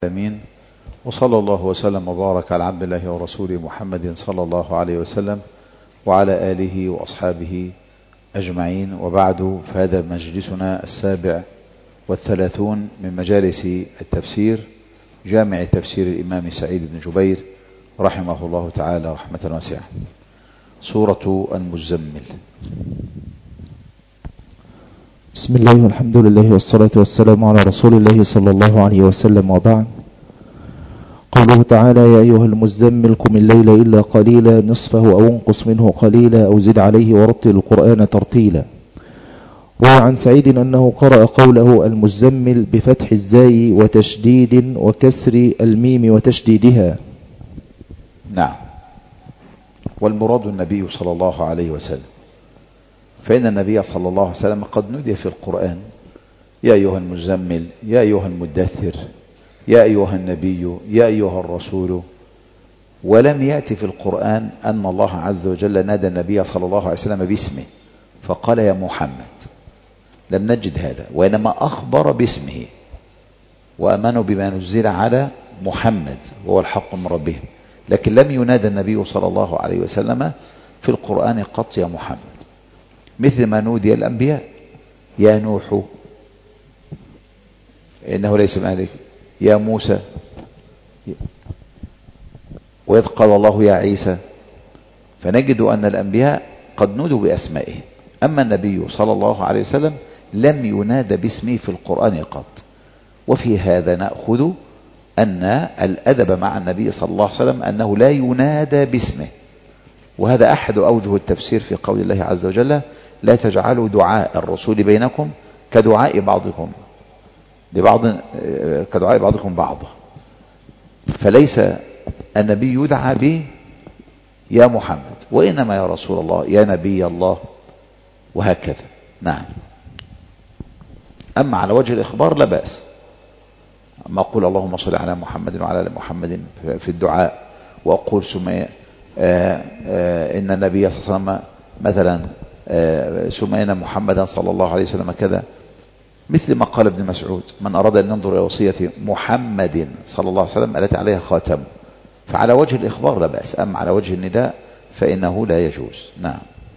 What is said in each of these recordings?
آمين. وصلى الله وسلم وبارك على عبد الله ورسوله محمد صلى الله عليه وسلم وعلى آله وأصحابه أجمعين، وبعد، فهذا مجلسنا 37 من مجالس التفسير، جامع تفسير الإمام سعيد بن جبير رحمه الله تعالى رحمة واسعة. سورة المزمل. بسم الله والحمد لله والصلاة والسلام على رسول الله صلى الله عليه وسلم، وبعد. قوله تعالى: يا أيها المزمل قم الليل إلا قليلا نصفه أو انقص منه قليلا أو زد عليه ورتل القرآن ترتيلا. وعن سعيد أنه قرأ قوله المزمل بفتح الزاي وتشديد وكسر الميم وتشديدها. نعم. والمراد النبي صلى الله عليه وسلم، فإن النبي صلى الله عليه وسلم قد نودي في القرآن: يا أيها المزمل، يا أيها المدثر، يا أيها النبي، يا أيها الرسول. ولم يأتي في القرآن أن الله عز وجل نادى النبي صلى الله عليه وسلم باسمه فقال يا محمد، لم نجد هذا، وإنما أخبر باسمه: وأمنوا بما نزل على محمد وهو الحق من ربهم. لكن لم ينادى النبي صلى الله عليه وسلم في القرآن قط يا محمد، مثل ما نودي الأنبياء: يا نوح إنه ليس من أهلك، يا موسى، وإذ قال الله يا عيسى. فنجد أن الأنبياء قد نودوا بأسمائه، أما النبي صلى الله عليه وسلم لم ينادى باسمه في القرآن قط. وفي هذا نأخذ أن الأدب مع النبي صلى الله عليه وسلم أنه لا ينادى باسمه، وهذا أحد أوجه التفسير في قول الله عز وجل: لا تجعلوا دعاء الرسول بينكم كدعاء بعضكم بعضا. فليس النبي يدعى به يا محمد، وإنما يا رسول الله، يا نبي الله، وهكذا. نعم. أما على وجه الإخبار لا بأس، أما أقول اللهم صل على محمد وعلى آل محمد في الدعاء، وأقول إن النبي صلى الله عليه وسلم مثلا سمينا محمدا صلى الله عليه وسلم كذا، مثل ما قال ابن مسعود: من أراد أن ينظر إلى وصية محمد صلى الله عليه وسلم التي عليها خاتم. فعلى وجه الإخبار لا بأس، أما على وجه النداء فإنه لا يجوز. نعم.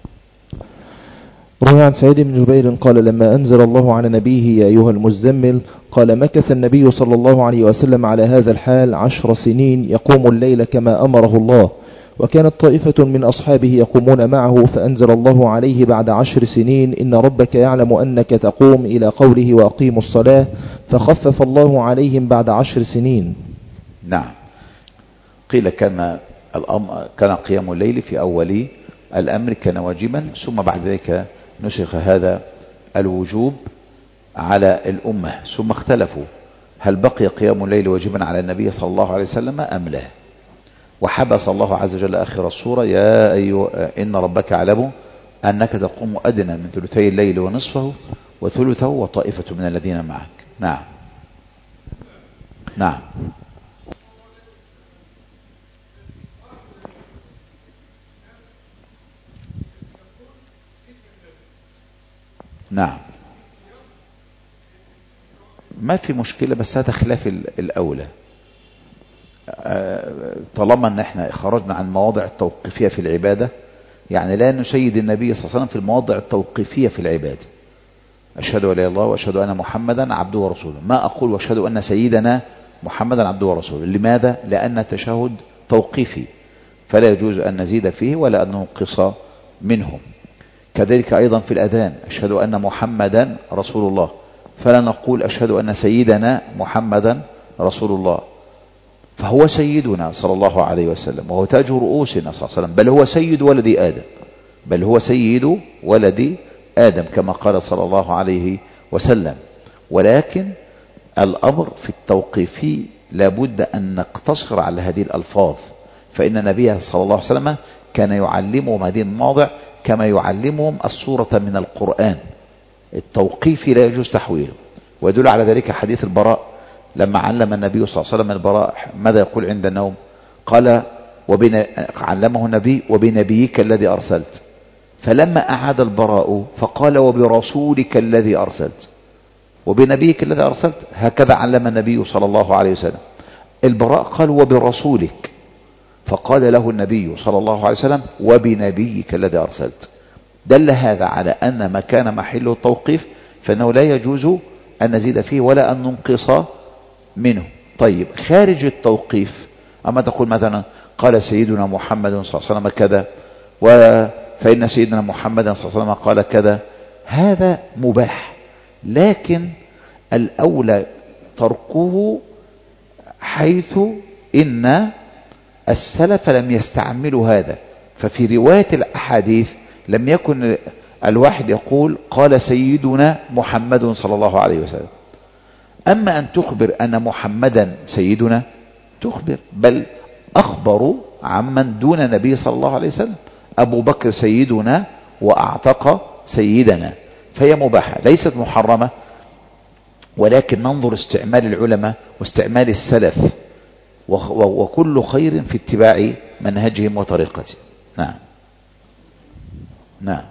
روى عن سعيد بن جبير قال: لما أنزل الله على نبيه يا أيها المزمل قال: مكث النبي صلى الله عليه وسلم على هذا الحال 10 سنين يقوم الليل كما أمره الله، وكانت طائفة من أصحابه يقومون معه، فأنزل الله عليه بعد 10 سنين: إن ربك يعلم أنك تقوم إلى قوله وأقيموا الصلاة، فخفف الله عليهم بعد 10 سنين. نعم. قيل كان قيام الليل في أول الأمر كان واجبا، ثم بعد ذلك نسخ هذا الوجوب على الأمة، ثم اختلفوا هل بقي قيام الليل واجبا على النبي صلى الله عليه وسلم أم لا. وحبس الله عز وجل آخر السورة: يا أيها إن ربك يعلم أنك تقوم أدنى من ثلثي الليل ونصفه وثلثه وطائفة من الذين معك. نعم. نعم. نعم. ما في مشكلة، بس هذا خلاف الأولى. طالما ان احنا خرجنا عن مواضع التوقيفية في العبادة، يعني لا نسيد النبي صلى الله عليه وسلم في المواضع التوقيفية في العبادة: أشهد أن لا إله إلا الله وأشهد أن محمدا عبده ورسوله. ما أقول وأشهد أن سيدنا محمدا عبده ورسوله. لماذا؟ لأن التشهد توقيفي، فلا يجوز أن نزيد فيه ولا أن ننقص منه. كذلك أيضا في الأذان: أشهد أن محمدا رسول الله، فلا نقول أشهد أن سيدنا محمدا رسول الله. فهو سيدنا صلى الله عليه وسلم، وهو تاج رؤوسنا صلى الله عليه وسلم، بل هو سيد ولد آدم، بل هو سيد ولد آدم كما قال صلى الله عليه وسلم. ولكن الأمر في التوقيفي لابد أن نقتصر على هذه الألفاظ، فإن النبي صلى الله عليه وسلم كان يعلمهم هذه المواضع كما يعلمهم السورة من القرآن. التوقيفي لا يجوز تحويله، ويدل على ذلك حديث البراء لما علم النبي صلى الله عليه وسلم البراء ماذا يقول عند النوم، قال علمه النبي: وبنبيك الذي أرسلت. فلما أعاد البراء فقال: وبرسولك الذي أرسلت، وبنبيك الذي أرسلت. هكذا علم النبي صلى الله عليه وسلم. البراء قال وبرسولك، فقال له النبي صلى الله عليه وسلم وبنبيك الذي أرسلت. دل هذا على أن ما كان محله التوقيف فإنه لا يجوز أن نزيد فيه ولا أن ننقص منه. طيب خارج التوقيف، أما تقول مثلا قال سيدنا محمد صلى الله عليه وسلم كذا، فإن سيدنا محمد صلى الله عليه وسلم قال كذا، هذا مباح، لكن الأولى تركه، حيث إن السلف لم يستعملوا هذا. ففي رواية الأحاديث لم يكن الواحد يقول قال سيدنا محمد صلى الله عليه وسلم. أما أن تخبر أن محمدا سيدنا، تخبر، بل أخبروا عمن دون النبي صلى الله عليه وسلم، أبو بكر سيدنا وأعتق سيدنا، فهي مباحة ليست محرمة، ولكن ننظر استعمال العلماء واستعمال السلف، وكل خير في اتباع منهجهم وطريقتهم. نعم نعم.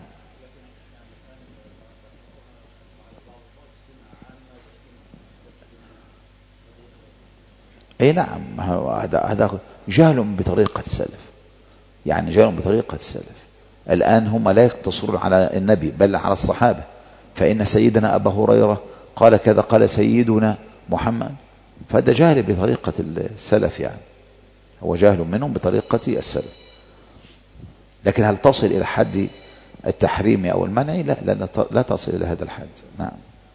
اي نعم، هذا جهل بطريقة السلف، يعني جهل بطريقة السلف. الآن هم لا يقتصرون على النبي بل على الصحابة، فإن سيدنا أبا هريرة قال كذا، قال سيدنا محمد، فهذا جهل بطريقة السلف، يعني هو جهل منهم بطريقة السلف. لكن هل تصل إلى حد التحريم أو المنع؟ لا تصل إلى هذا الحد. نعم.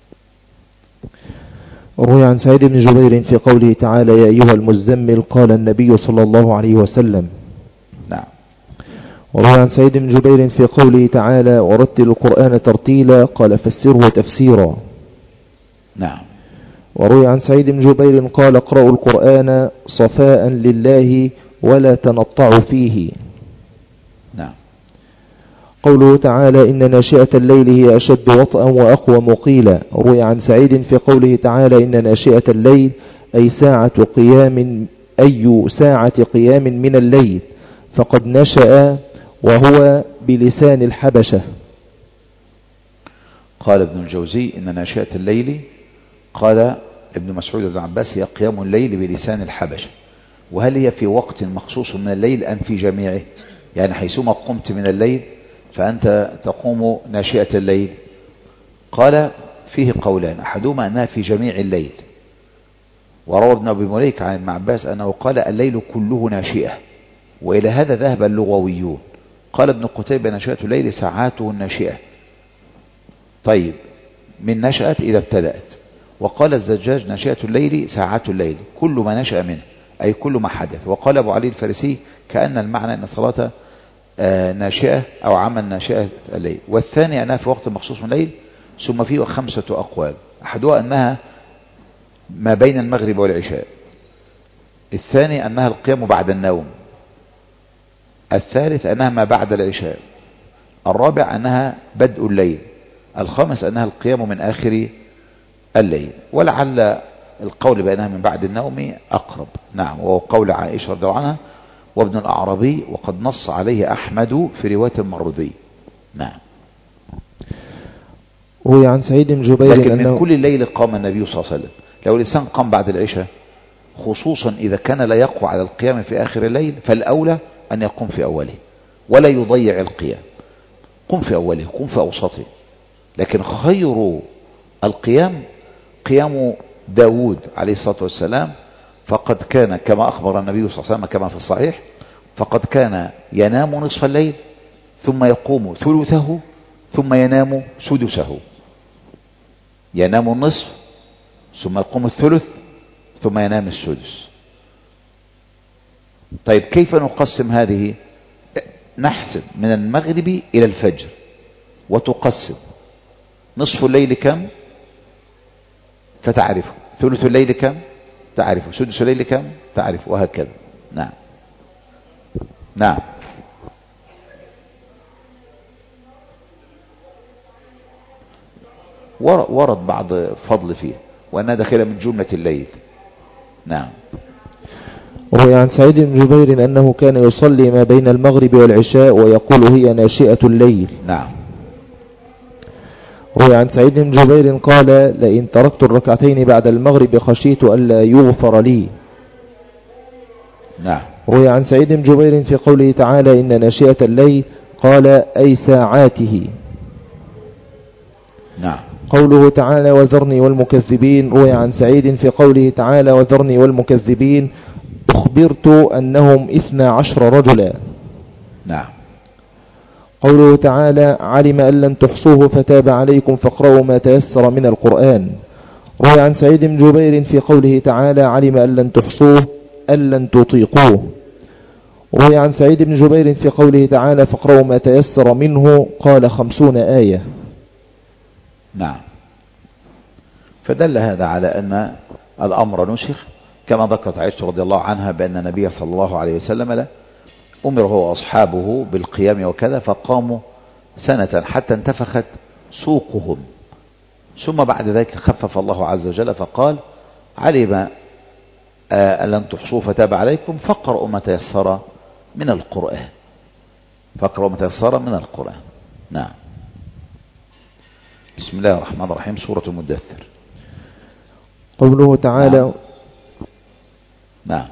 روي عن سعيد بن جبير في قوله تعالى يا أيها المزمل قال النبي صلى الله عليه وسلم. نعم. وروي عن سعيد بن جبير في قوله تعالى ورتل القرآن ترتيلا قال فسره تفسيرا. نعم. وروي عن سعيد بن جبير قال اقرأوا القرآن صفاء لله ولا تنطعوا فيه. نعم. قوله تعالى إن ناشئة الليل هي أشد وطئا وأقوى مقيلا. روي عن سعيد في قوله تعالى إن ناشئة الليل أي ساعة قيام من الليل، فقد نشأ وهو بلسان الحبشة. قال ابن الجوزي إن ناشئة الليل، قال ابن مسعود بن عباس هي قيام الليل بلسان الحبشة. وهل هي في وقت مخصوص من الليل أم في جميعه؟ يعني حيثما قمت من الليل فأنت تقوم ناشئة الليل. قال فيه قولان، أحدهما أنها في جميع الليل، وروى ابن أبي مليك عن ابن عباس أنه قال الليل كله ناشئة، وإلى هذا ذهب اللغويون. قال ابن قتيبة ناشئة الليل ساعاته الناشئة. طيب من نشأت إذا ابتدأت. وقال الزجاج ناشئة الليل ساعات الليل كل ما نشأ منه، أي كل ما حدث. وقال أبو علي الفارسي كأن المعنى أن الصلاة ناشئة أو عمل ناشئة الليل. والثاني أنها في وقت مخصوص من الليل. ثم فيه 5 أقوال، أحدها أنها ما بين المغرب والعشاء، الثاني أنها القيام بعد النوم، الثالث أنها ما بعد العشاء، الرابع أنها بدء الليل، الخامس أنها القيام من آخر الليل. ولعل القول بأنها من بعد النوم أقرب. نعم. وهو قول عائشة رضي الله عنها وابن الأعرابي، وقد نص عليه أحمد في رواية المروذي. نعم. روي عن سعيد بن جبير لكن من كل الليل قام النبي صلى الله عليه وسلم. لو الإنسان قام بعد العشاء، خصوصا إذا كان لا يقوى على القيام في آخر الليل، فالأولى أن يقوم في أوله ولا يضيع القيام. قم في أوله، قم في أوسطه. لكن خير القيام قيام داود عليه الصلاة والسلام، فقد كان كما أخبر النبي صلى الله عليه وسلم كما في الصحيح، فقد كان ينام نصف الليل ثم يقوم ثلثه ثم ينام سدسه. ينام النصف ثم يقوم الثلث ثم ينام السدس. طيب كيف نقسم هذه؟ نحسب من المغرب إلى الفجر، وتقسم نصف الليل كم فتعرفه، ثلث الليل كم تعرفه، سدس الليل كم تعرفه، وهكذا. نعم. نعم. ورد بعض فضل فيه وأنها داخلة من جملة الليل. نعم. روي عن سعيد بن جبير أنه كان يصلي ما بين المغرب والعشاء ويقول هي ناشئة الليل. نعم. روي عن سعيد بن جبير قال لئن تركت الركعتين بعد المغرب خشيت ألا يغفر لي. نعم. روي عن سعيد بن جبير في قوله تعالى إن ناشئة الليل قال أي ساعاته. نعم. قوله تعالى وذرني والمكذبين روي عن سعيد في قوله تعالى وذرني والمكذبين أخبرت أنهم 12 رجلا. نعم. قوله تعالى علم أن لن تحصوه فتاب عليكم فاقرؤوا ما تيسر من القرآن. روي عن سعيد بن جبير في قوله تعالى علم أن لن تحصوه أن لن تطيقوه. روي عن سعيد بن جبير في قوله تعالى فاقرؤوا ما تيسر منه قال 50 آية. نعم. فدل هذا على أن الأمر نسخ كما ذكرت عائشة رضي الله عنها بأن النبي صلى الله عليه وسلم أمر هو وأصحابه بالقيام وكذا فقاموا سنة حتى انتفخت سوقهم، ثم بعد ذلك خفف الله عز وجل فقال علم أن لن تحصوا فتاب عليكم فاقرؤوا ما تيسر من القرآن. فاقرؤوا ما تيسر من القرآن. نعم. بسم الله الرحمن الرحيم. سورة المدثر. قوله تعالى نعم. نعم.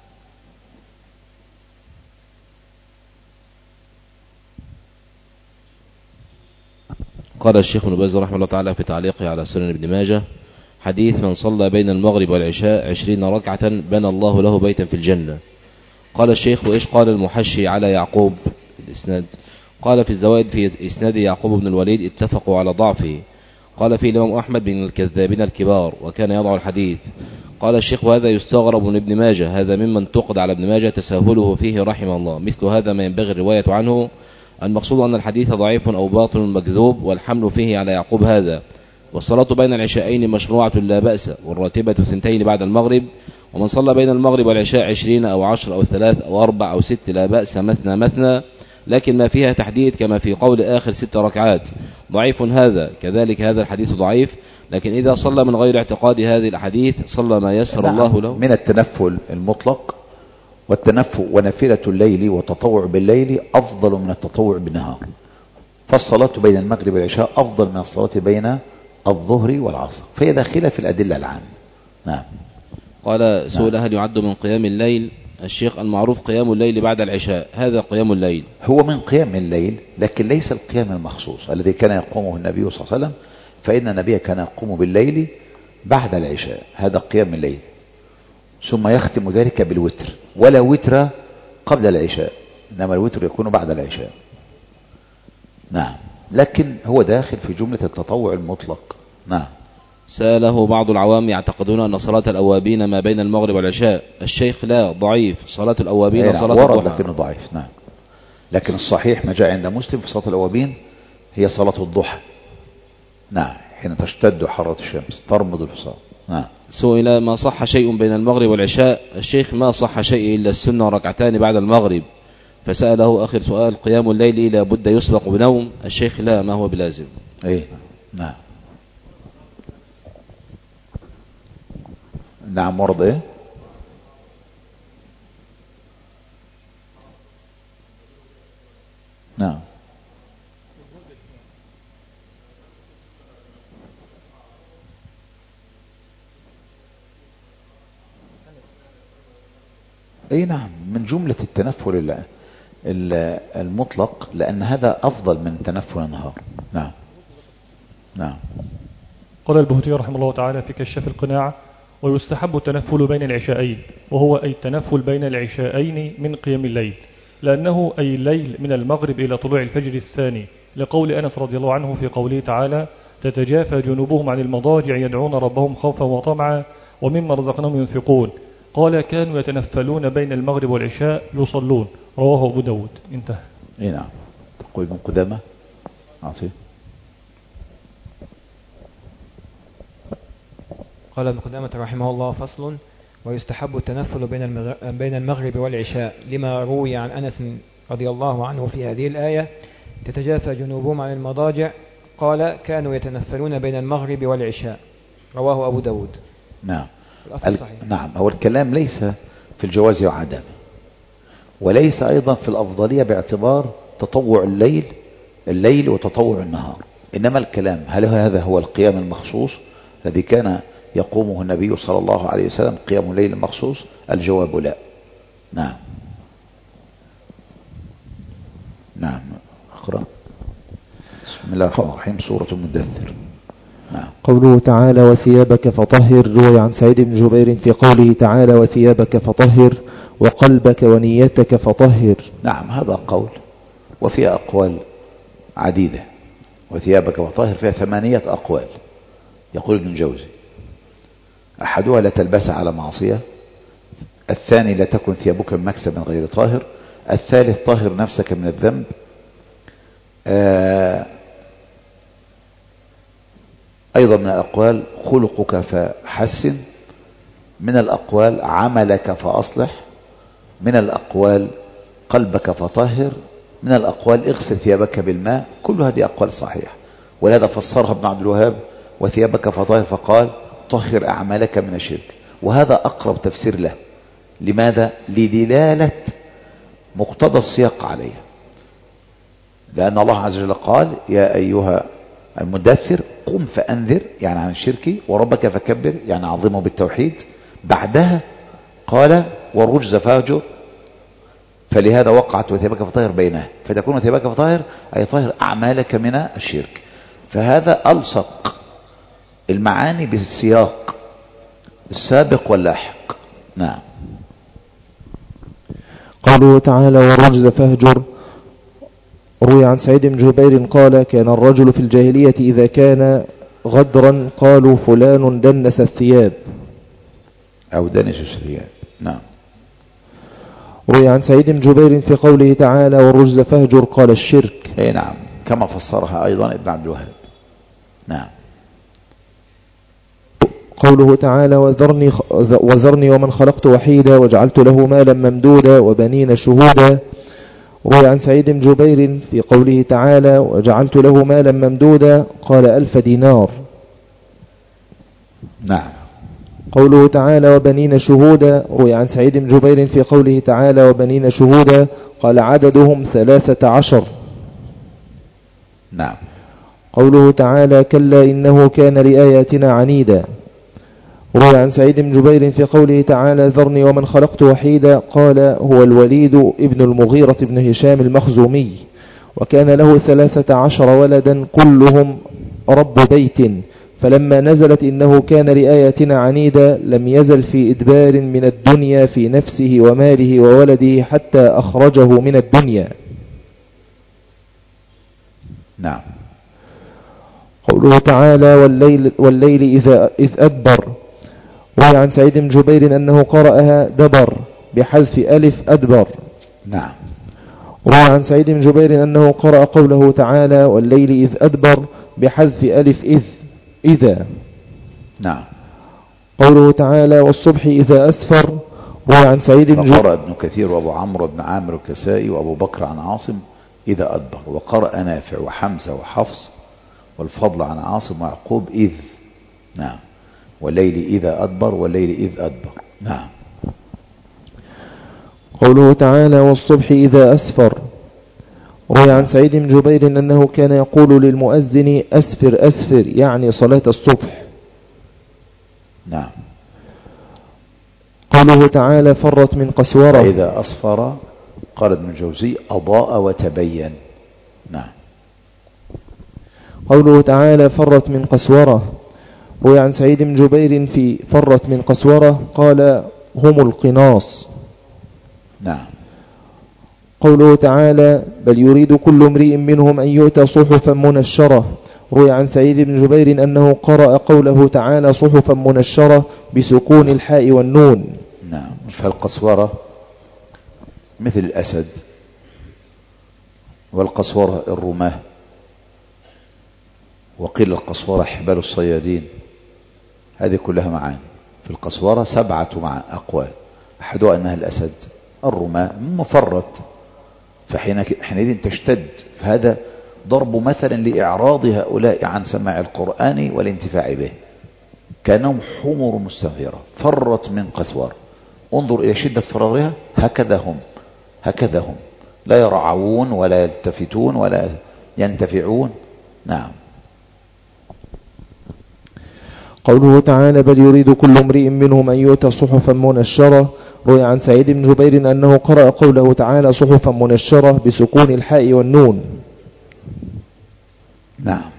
قال الشيخ ابن باز رحمه الله تعالى في تعليقه على سنن ابن ماجه حديث من صلى بين المغرب والعشاء 20 ركعة بنى الله له بيتا في الجنة. قال الشيخ وإيش قال المحشي على يعقوب الإسناد؟ قال في الزوائد في إسناد يعقوب بن الوليد اتفقوا على ضعفه. قال فيه الإمام أحمد من الكذابين الكبار وكان يضع الحديث. قال الشيخ وهذا يستغرب من ابن ماجه، هذا ممن تقد على ابن ماجه تساهله فيه رحمه الله، مثل هذا ما ينبغي الرواية عنه. المقصود أن الحديث ضعيف أو باطل مكذوب والحمل فيه على يعقوب هذا. والصلاة بين العشاءين مشروعة لا بأس، والراتبة 2 بعد المغرب. ومن صلى بين المغرب والعشاء 20 أو 10 أو 3 أو 4 أو 6 لا بأس، مثنى مثنى، لكن ما فيها تحديد كما في قول آخر 6 ركعات ضعيف هذا. كذلك هذا الحديث ضعيف، لكن إذا صلى من غير اعتقاد هذه الأحاديث صلى ما يسر الله له. من التنفل المطلق والتنفل ونافلة الليل والتطوع بالليل أفضل من التطوع بالنهار، فالصلاة بين المغرب والعشاء أفضل من الصلاة بين الظهر والعصر، فهي داخلة في الأدلة العامة. نعم. قال سئل هل يعد من قيام الليل؟ الشيخ المعروف قيام الليل بعد العشاء، هذا قيام الليل. هو من قيام الليل لكن ليس القيام المخصوص الذي كان يقومه النبي صلى الله عليه وسلم، فإن النبي كان يقوم بالليل بعد العشاء، هذا قيام الليل، ثم يختم ذلك بالوتر، ولا وتر قبل العشاء، إنما الوتر يكون بعد العشاء. نعم. لكن هو داخل في جملة التطوع المطلق. نعم. سأله بعض العوام يعتقدون أن صلاة الأوابين ما بين المغرب والعشاء. الشيخ لا، ضعيف. صلاة الأوابين صلاة ورد الضحى، لكنه ضعيف. نعم. لكن الصحيح ما جاء عند مسلم في صلاة الأوابين هي صلاة الضحى. نعم. حين تشتد حرارة الشمس ترمض الفصال. نعم. سئل ما صح شيء بين المغرب والعشاء. الشيخ ما صح شيء إلا السنة 2 بعد المغرب. فسأله آخر سؤال قيام الليل لا بد يسبق بنوم. الشيخ لا، ما هو بلازم. ايه. نعم. نعم. ورد ايه؟ نعم. اي نعم، من جملة التنفل المطلق، لأن هذا أفضل من تنفل النهار. نعم. نعم. قال البهتي رحمه الله تعالى في كشف القناع ويستحب التنفل بين العشاءين، وهو أي التنفل بين العشاءين من قيام الليل، لأنه أي الليل من المغرب إلى طلوع الفجر الثاني، لقول أنس رضي الله عنه في قوله تعالى تتجافى جنوبهم عن المضاجع يدعون ربهم خوفا وطمعا ومما رزقناهم ينفقون. قال كانوا يتنفلون بين المغرب والعشاء يصلون. رواه أبو داود. انتهى. اي نعم. تقول ابن قدامة عصير. قال ابن قدامة رحمه الله فصل ويستحب التنفل بين المغرب والعشاء لما روي عن أنس رضي الله عنه في هذه الآية تتجافى جنوبهم عن المضاجع، قال كانوا يتنفلون بين المغرب والعشاء. رواه أبو داود. نعم. صحيح. نعم. هو الكلام ليس في الجواز وعدمه، وليس أيضا في الأفضلية باعتبار تطوع الليل وتطوع النهار، إنما الكلام هل هذا هو القيام المخصوص الذي كان يقومه النبي صلى الله عليه وسلم، قيام الليل المخصوص؟ الجواب لا. نعم. نعم. اقرأ. بسم الله الرحمن الرحيم. سورة المدثر. نعم. قوله تعالى وثيابك فطهر، روي عن سعيد بن جبير في قوله تعالى وثيابك فطهر وقلبك ونيتك فطهر. نعم، هذا قول، وفي أقوال عديدة. وثيابك فطهر فيها 8 أقوال. يقول ابن الجوزي: أحدها لا تلبس على معصية، الثاني لا تكن ثيابك من مكسب غير طاهر، الثالث طهر نفسك من الذنب، أيضا من الأقوال خلقك فحسن، من الأقوال عملك فأصلح، من الأقوال قلبك فطهر، من الأقوال اغسل ثيابك بالماء. كل هذه أقوال صحيحة، ولهذا فسرها ابن عبد الوهاب وثيابك فطهر فقال طهر أعمالك من الشرك، وهذا أقرب تفسير له. لماذا؟ لدلالة مقتضى السياق عليها، لأن الله عز وجل قال يا أيها المدثر قم فأنذر، يعني عن الشرك، وربك فكبر، يعني عظمه بالتوحيد. بعدها قال والرجز فاهجر، فلهذا وقعت وثيابك فطهر بينها، فتكون وثيابك فطهر أي طهر أعمالك من الشرك. فهذا ألصق المعاني بالسياق السابق واللاحق. نعم. قوله تعالى والرجز فاهجر، روي عن سعيد بن جبير قال كان الرجل في الجاهلية إذا كان غدرا قالوا فلان دنس الثياب أو دنس الثياب. نعم. روي عن سعيد بن جبير في قوله تعالى والرجز فاهجر قال الشرك. أي نعم، كما فسرها أيضا ابن عبد الوهاب. نعم. قوله تعالى وذرني ومن خلقت وحيدا وجعلت له مالا ممدودا وبنين شهودا، روي عن سعيد بن جبير في قوله تعالى وجعلت له مالا ممدودا قال 1000 دينار. نعم. قوله تعالى وبنين شهودا، روي عن سعيد بن جبير في قوله تعالى وبنين شهودا قال عددهم 13. نعم. قوله تعالى كلا إنه كان لآياتنا عنيدا، روي عن سعيد بن جبير في قوله تعالى ذرني ومن خلقت وحيدا قال هو الوليد ابن المغيرة بن هشام المخزومي، وكان له 13 ولدا كلهم رب بيت، فلما نزلت إنه كان لآياتنا عنيدا لم يزل في إدبار من الدنيا في نفسه وماله وولده حتى أخرجه من الدنيا. نعم. قوله تعالى والليل إذ أدبر، روي عن سعيد بن جبير أنه قرأها دبر بحذف ألف أدبر. نعم. روي عن سعيد بن جبير أنه قرأ قوله تعالى والليل إذ أدبر بحذف ألف إذا. نعم. قوله تعالى والصبح إذا أسفر، روي عن سعيد بن جبير وقرأ ابن كثير وأبو عمرو بن عامر الكسائي وأبو بكر عن عاصم إذا أدبر، وقرأ نافع وحمزة وحفص والفضل عن عاصم ويعقوب إذ. نعم. والليل إذا أدبر والليل إذ أدبر. نعم. قوله تعالى والصبح إذا أسفر، روي عن سعيد بن جبير أنه كان يقول للمؤذن أسفر أسفر، يعني صلاة الصبح. نعم. قوله تعالى فرت من قسورة، فإذا أصفر قال ابن الجوزي أضاء وتبين. نعم. قوله تعالى فرت من قسورة، روي عن سعيد بن جبير في فرت من قسورة قال هم القناص. نعم. قوله تعالى بل يريد كل امرئ منهم أن يؤتى صحفا منشرة، روي عن سعيد بن جبير أنه قرأ قوله تعالى صحفا منشرة بسكون الحاء والنون. نعم. فالقسورة مثل الأسد، والقسورة الرماه، وقيل القسورة حبال الصيادين. هذه كلها معاني في القسورة 7 أقوال. أحدها أنها الأسد، الرماه مفرط، فحينئذ تشتد. فهذا ضرب مثلا لإعراض هؤلاء عن سماع القرآن والانتفاع به، كأنهم حمر مستنفرة فرت من قسورة. انظر إلى شدة فرارها، هكذا هم لا يرعون ولا يلتفتون ولا ينتفعون. نعم. قوله تعالى بل يريد كل امرئ منهم أن يؤتى صحفا منشرة، روي عن سعيد بن جبير أنه قرأ قوله تعالى صحفا منشرة بسكون الحاء والنون. نعم.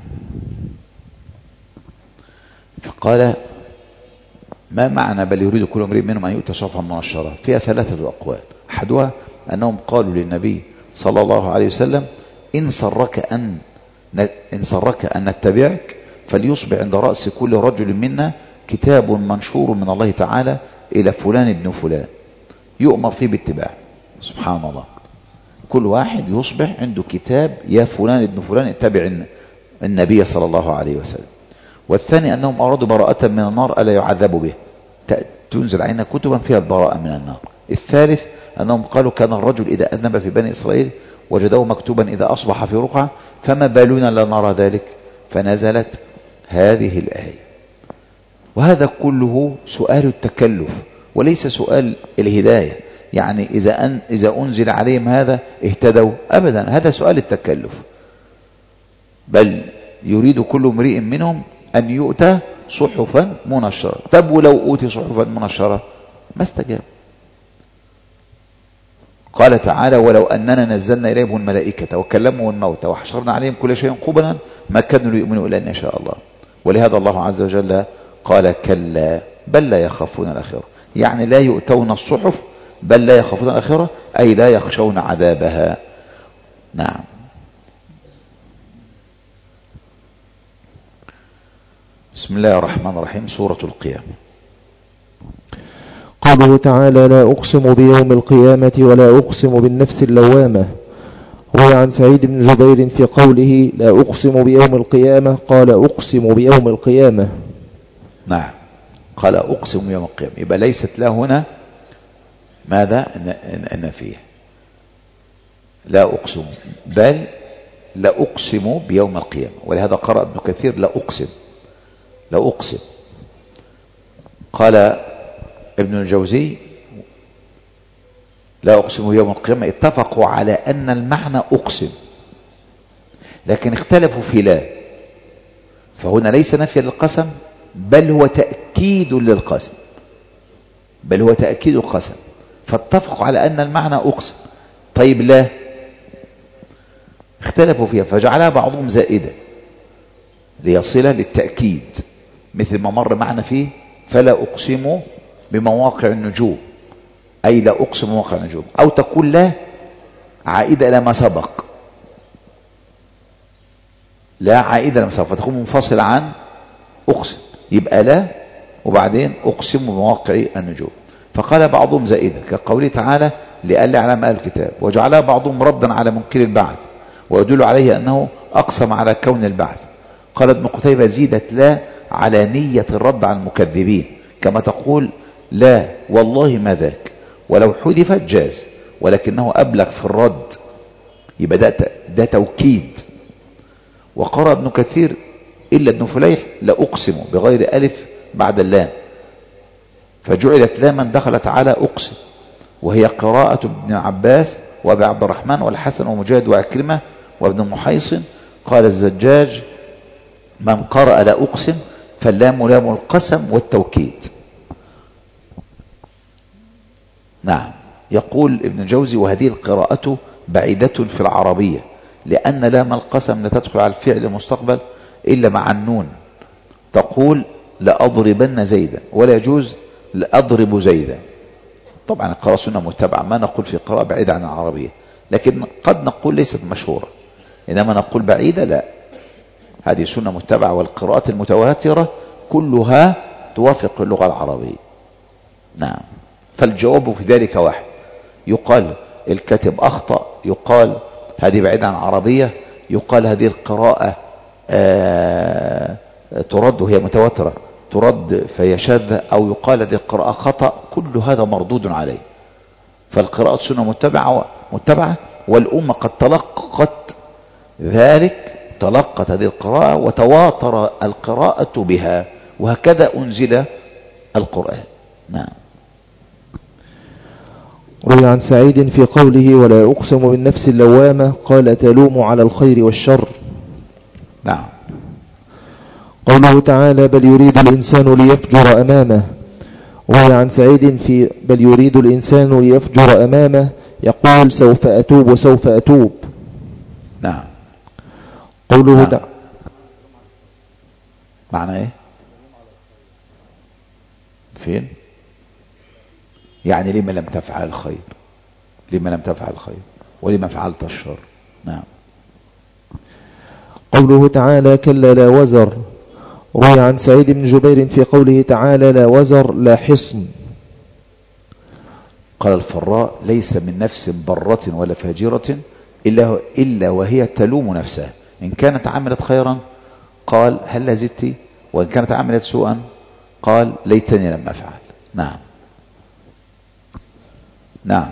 فقال ما معنى بل يريد كل امرئ منهم أن يؤتى صحفا منشرة؟ فيها 3 أقوال. أحدها أنهم قالوا للنبي صلى الله عليه وسلم إن سرك أن نتبعك فليصبح عند رأس كل رجل منا كتاب منشور من الله تعالى إلى فلان ابن فلان يؤمر فيه باتباع. سبحان الله، كل واحد يصبح عنده كتاب يا فلان ابن فلان اتبع النبي صلى الله عليه وسلم. والثاني أنهم أرادوا براءة من النار ألا يعذبوا به، تنزل علينا كتبا فيها البراءة من النار. الثالث أنهم قالوا كان الرجل إذا أذنب في بني إسرائيل وجدوه مكتوبا إذا أصبح في رقعة فما بالنا لا نرى ذلك، فنزلت هذه الآية. وهذا كله سؤال التكلف وليس سؤال الهداية، يعني إذا أنزل عليهم هذا اهتدوا أبدا، هذا سؤال التكلف. بل يريد كل امرئ منهم أن يؤتى صحفا منشرة. طب ولو أوتي صحفا منشرة ما استجاب. قال تعالى ولو أننا نزلنا إليهم الملائكة وكلموا الموتى وحشرنا عليهم كل شيء قبلا ما كانوا ليؤمنوا إلا أن يشاء الله. ولهذا الله عز وجل قال كلا بل لا يخافون الآخرة، يعني لا يؤتون الصحف بل لا يخافون الآخرة، أي لا يخشون عذابها. نعم. بسم الله الرحمن الرحيم. سورة القيامة. قوله تعالى لا أقسم بيوم القيامة ولا أقسم بالنفس اللوامة. روي عن سعيد بن جبير في قوله لا أقسم بيوم القيامة قال أقسم بيوم القيامة. نعم، قال أقسم بيوم القيامة، يبقى ليست لا هنا ماذا النفي، لا أقسم بل لا أقسم بيوم القيامة. ولهذا قرأ ابن كثير لا أقسم، لا أقسم. قال ابن الجوزي لا أقسم بيوم القيامة اتفقوا على أن المعنى أقسم، لكن اختلفوا في لا، فهنا ليس نفي للقسم بل هو تأكيد للقسم، بل هو تأكيد القسم، فاتفقوا على أن المعنى أقسم. طيب لا اختلفوا فيها فجعلها بعضهم زائدة ليصل للتأكيد، مثل ما مر معنا فيه فلا أقسم بمواقع النجوم، أي لا أقسم بمواقع النجوم. أو تقول لا عائدة إلى ما سبق، لا عائدة إلى ما سبق فتكون منفصلة عن أقسم، يبقى لا وبعدين أقسم بمواقع النجوم. فقال بعضهم زائدة كقوله تعالى لئلا يعلم أهل الكتاب، وجعلها بعضهم ردا على منكر البعث ويدل عليه أنه أقسم على كون البعث. قال ابن قتيبة زيدت لا على نية الرد على المكذبين، كما تقول لا والله ما ذاك، ولو حذفت جاز ولكنه أبلغ في الرد، يبقى ده توكيد. وقرأ ابن كثير إلا ابن فليح لا أقسم بغير ألف بعد اللام، فجعلت لاما دخلت على أقسم، وهي قراءة ابن عباس وابي عبد الرحمن والحسن ومجاهد وعكرمة وابن محيصن. قال الزجاج من قرأ لا أقسم فاللام لام القسم والتوكيد. نعم. يقول ابن الجوزي وهذه القراءة بعيدة في العربية، لأن لام القسم لا تدخل على الفعل المستقبل إلا مع النون، تقول لأضربن زيدا، ولا يجوز لأضرب زيدا. طبعا القراءة سنة متبعة، ما نقول في قراءة بعيدة عن العربية، لكن قد نقول ليست مشهورة، إنما نقول بعيدة لا، هذه سنة متبعة. والقراءات المتواترة كلها توافق اللغة العربية. نعم. فالجواب في ذلك واحد، يقال الكاتب أخطأ، يقال هذه بعيدة عن العربية، يقال هذه القراءة ترد وهي متواترة ترد فهي شاذة، أو يقال هذه القراءة خطأ، كل هذا مردود عليه. فالقراءة سنة متبعة، والأمة قد تلقت ذلك، تلقت هذه القراءة وتواتر القراءة بها، وهكذا أنزل القرآن. نعم. روي عن سعيد في قوله ولا أقسم بالنفس اللوامة قال تلوم على الخير والشر. نعم. قوله تعالى بل يريد الإنسان ليفجر أمامه. روي عن سعيد في بل يريد الإنسان ليفجر أمامه يقول سوف أتوب وسوف أتوب. نعم. قوله نعم. تعالى معنى ايه؟ فين؟ يعني لما لم تفعل الخير، لما لم تفعل الخير ولما فعلت الشر. نعم. قوله تعالى كلا لا وزر. روي عن سعيد بن جبير في قوله تعالى لا وزر لا حصن. قال الفراء ليس من نفس برة ولا فاجرة إلا وهي تلوم نفسها، إن كانت عملت خيرا قال هل زدت، وإن كانت عملت سوءا قال ليتني لم أفعل. نعم. نعم.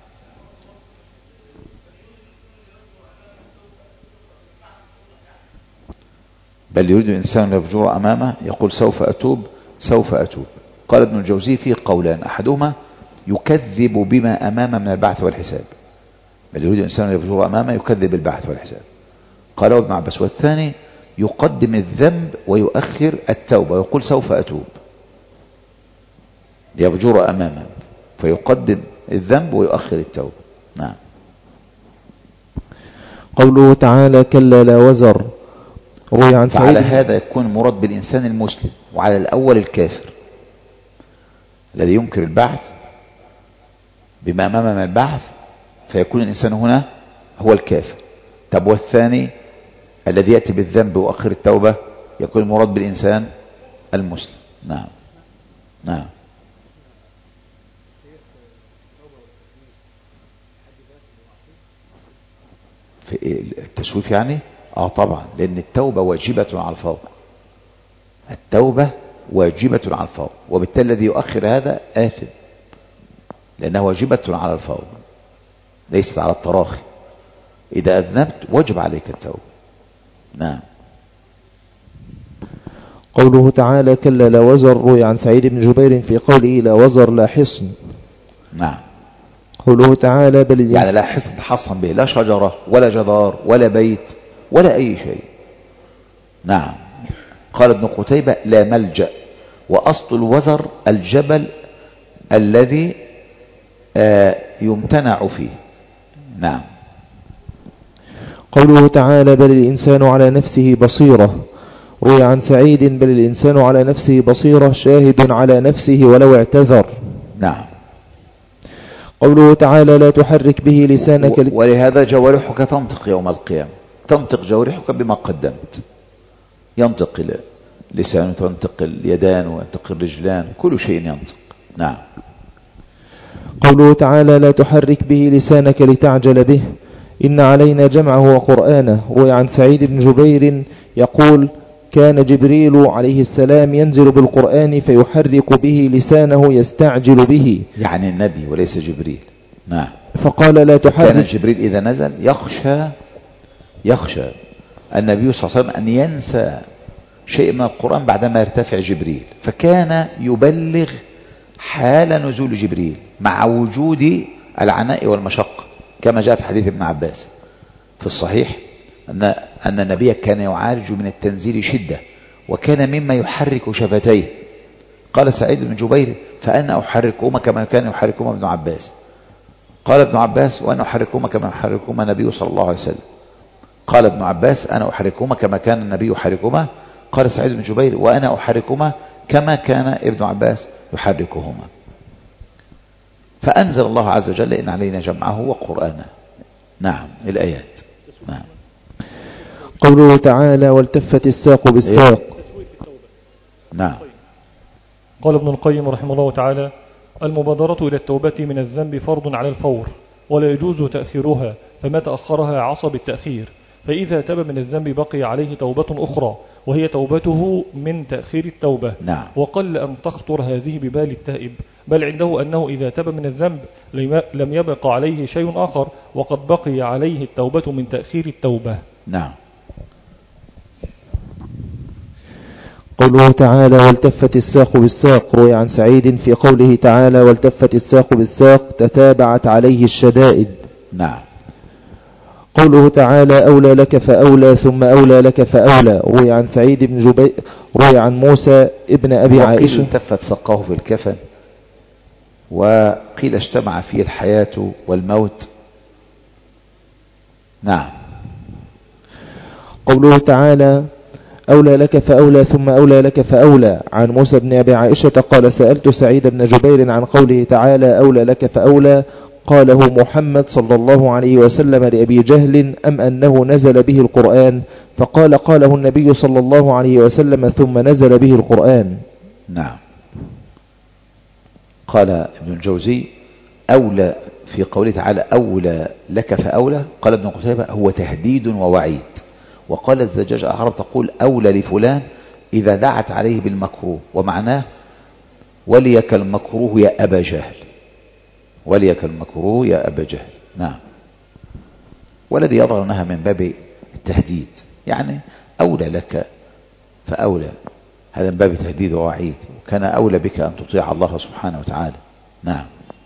بل يريد الإنسان ليفجر أمامه يقول سوف أتوب سوف أتوب. قال ابن الجوزي فيه قولان، أحدهما يكذب بما أمامه من البعث والحساب، بل يريد الإنسان ليفجر أمامه يكذب البعث والحساب. قال ابن عباس والثاني يقدم الذنب ويؤخر التوبة ويقول سوف أتوب، ليفجر أمامه فيقدم الذنب ويؤخر التوبة. نعم. قوله تعالى كلا لا وزر. روي عن سعيد فعلى هذا يكون مراد بالإنسان المسلم، وعلى الأول الكافر الذي ينكر البعث بما أمامه من البعث، فيكون الإنسان هنا هو الكافر. طب والثاني الذي يأتي بالذنب وأخر التوبة يكون المراد بالإنسان المسلم. نعم. نعم. في التسويف يعني طبعا، لأن التوبة واجبة على الفور، التوبة واجبة على الفور، وبالتالي الذي يؤخر هذا آثم، لأنها واجبة على الفور ليست على التراخي. إذا أذنبت وجب عليك التوبة. نعم. قوله تعالى كلا لا وزر. روي عن سعيد بن جبير في قوله لا وزر لا حصن. نعم. قوله تعالى بل يعني لا حصن تحصن به، لا شجرة ولا جدار ولا بيت ولا أي شيء. نعم. قال ابن قتيبة لا ملجأ، وأصل الوزر الجبل الذي يمتنع فيه. نعم. قوله تعالى بل الإنسان على نفسه بصيرة. روي عن سعيد بل الإنسان على نفسه بصيرة شاهد على نفسه ولو اعتذر. نعم. قوله تعالى لا تحرك به لسانك ولهذا جوارحك تنطق يوم القيامة، تنطق جوارحك بما قدمت، ينطق لسان وينطق اليدان وينطق الرجلان، كل شيء ينطق. نعم. قوله تعالى لا تحرك به لسانك لتعجل به إن علينا جمعه وقرآنه. روي عن سعيد بن جبير يقول كان جبريل عليه السلام ينزل بالقرآن فيحرك به لسانه يستعجل به، يعني النبي وليس جبريل. نعم. فقال لا تحرك. كان جبريل إذا نزل يخشى النبي صلى الله عليه وسلم أن ينسى شيء من القرآن بعدما يرتفع جبريل، فكان يبلغ حال نزول جبريل مع وجود العناء والمشقة، كما جاء في حديث ابن عباس في الصحيح أن النبي كان يعالج من التنزيل شدة، وكان مما يحرك شفتيه. قال سعيد بن جبير فأنا أحركهما كما كان يحركهما ابن عباس. قال ابن عباس وأنا أحركهما كما يحركهما النبي صلى الله عليه وسلم. قال ابن عباس أنا أحركهما كما كان النبي يحركهما. قال سعيد بن جبير وأنا أحركهما كما كان ابن عباس يحركهما. فأنزل الله عز وجل إن علينا جمعه وقرآنه. نعم. الآيات. نعم. قوله تعالى والتفت الساق بالساق. نعم. قال ابن القيم رحمه الله تعالى المبادرة إلى التوبة من الذنب فرض على الفور، ولا يجوز تأخيرها، فما تأخرها عصب التأخير، فإذا تاب من الذنب بقي عليه توبة أخرى وهي توبته من تأخير التوبة. نعم. وقل أن تخطر هذه ببال التائب، بل عنده أنه إذا تاب من الذنب لم يبق عليه شيء آخر، وقد بقي عليه التوبة من تأخير التوبة. نعم. قوله تعالى والتفت الساق بالساق. روي عن سعيد في قوله تعالى والتفت الساق بالساق تتابعت عليه الشدائد. نعم. قوله تعالى أولى لك فأولى ثم أولى لك فأولى. روي عن سعيد بن جبير. روي عن موسى ابن أبي عائشة التفت ساقه في الكفن وقيل اجتمع فيه الحياة والموت. نعم. قوله تعالى أولى لك فأولى ثم أولى لك فأولى. عن موسى بن أبي عائشة قال سألت سعيد بن جبير عن قوله تعالى أولى لك فأولى قاله محمد صلى الله عليه وسلم لأبي جهل أم أنه نزل به القرآن؟ فقال قاله النبي صلى الله عليه وسلم ثم نزل به القرآن. نعم. قال ابن الجوزي أولى في قوله تعالى أولى لك فأولى، قال ابن قتيبة هو تهديد ووعيد. وقال الزجاج العرب تقول أولى لفلان إذا دعت عليه بالمكروه، ومعناه وليك المكروه يا أبا جهل، وليك المكروه يا أبا جهل. نعم. والذي يظهر أنها من باب التهديد، يعني أولى لك فأولى، هذا من باب تهديد ووعيد، وكان أولى بك أن تطيع الله سبحانه وتعالى. نعم.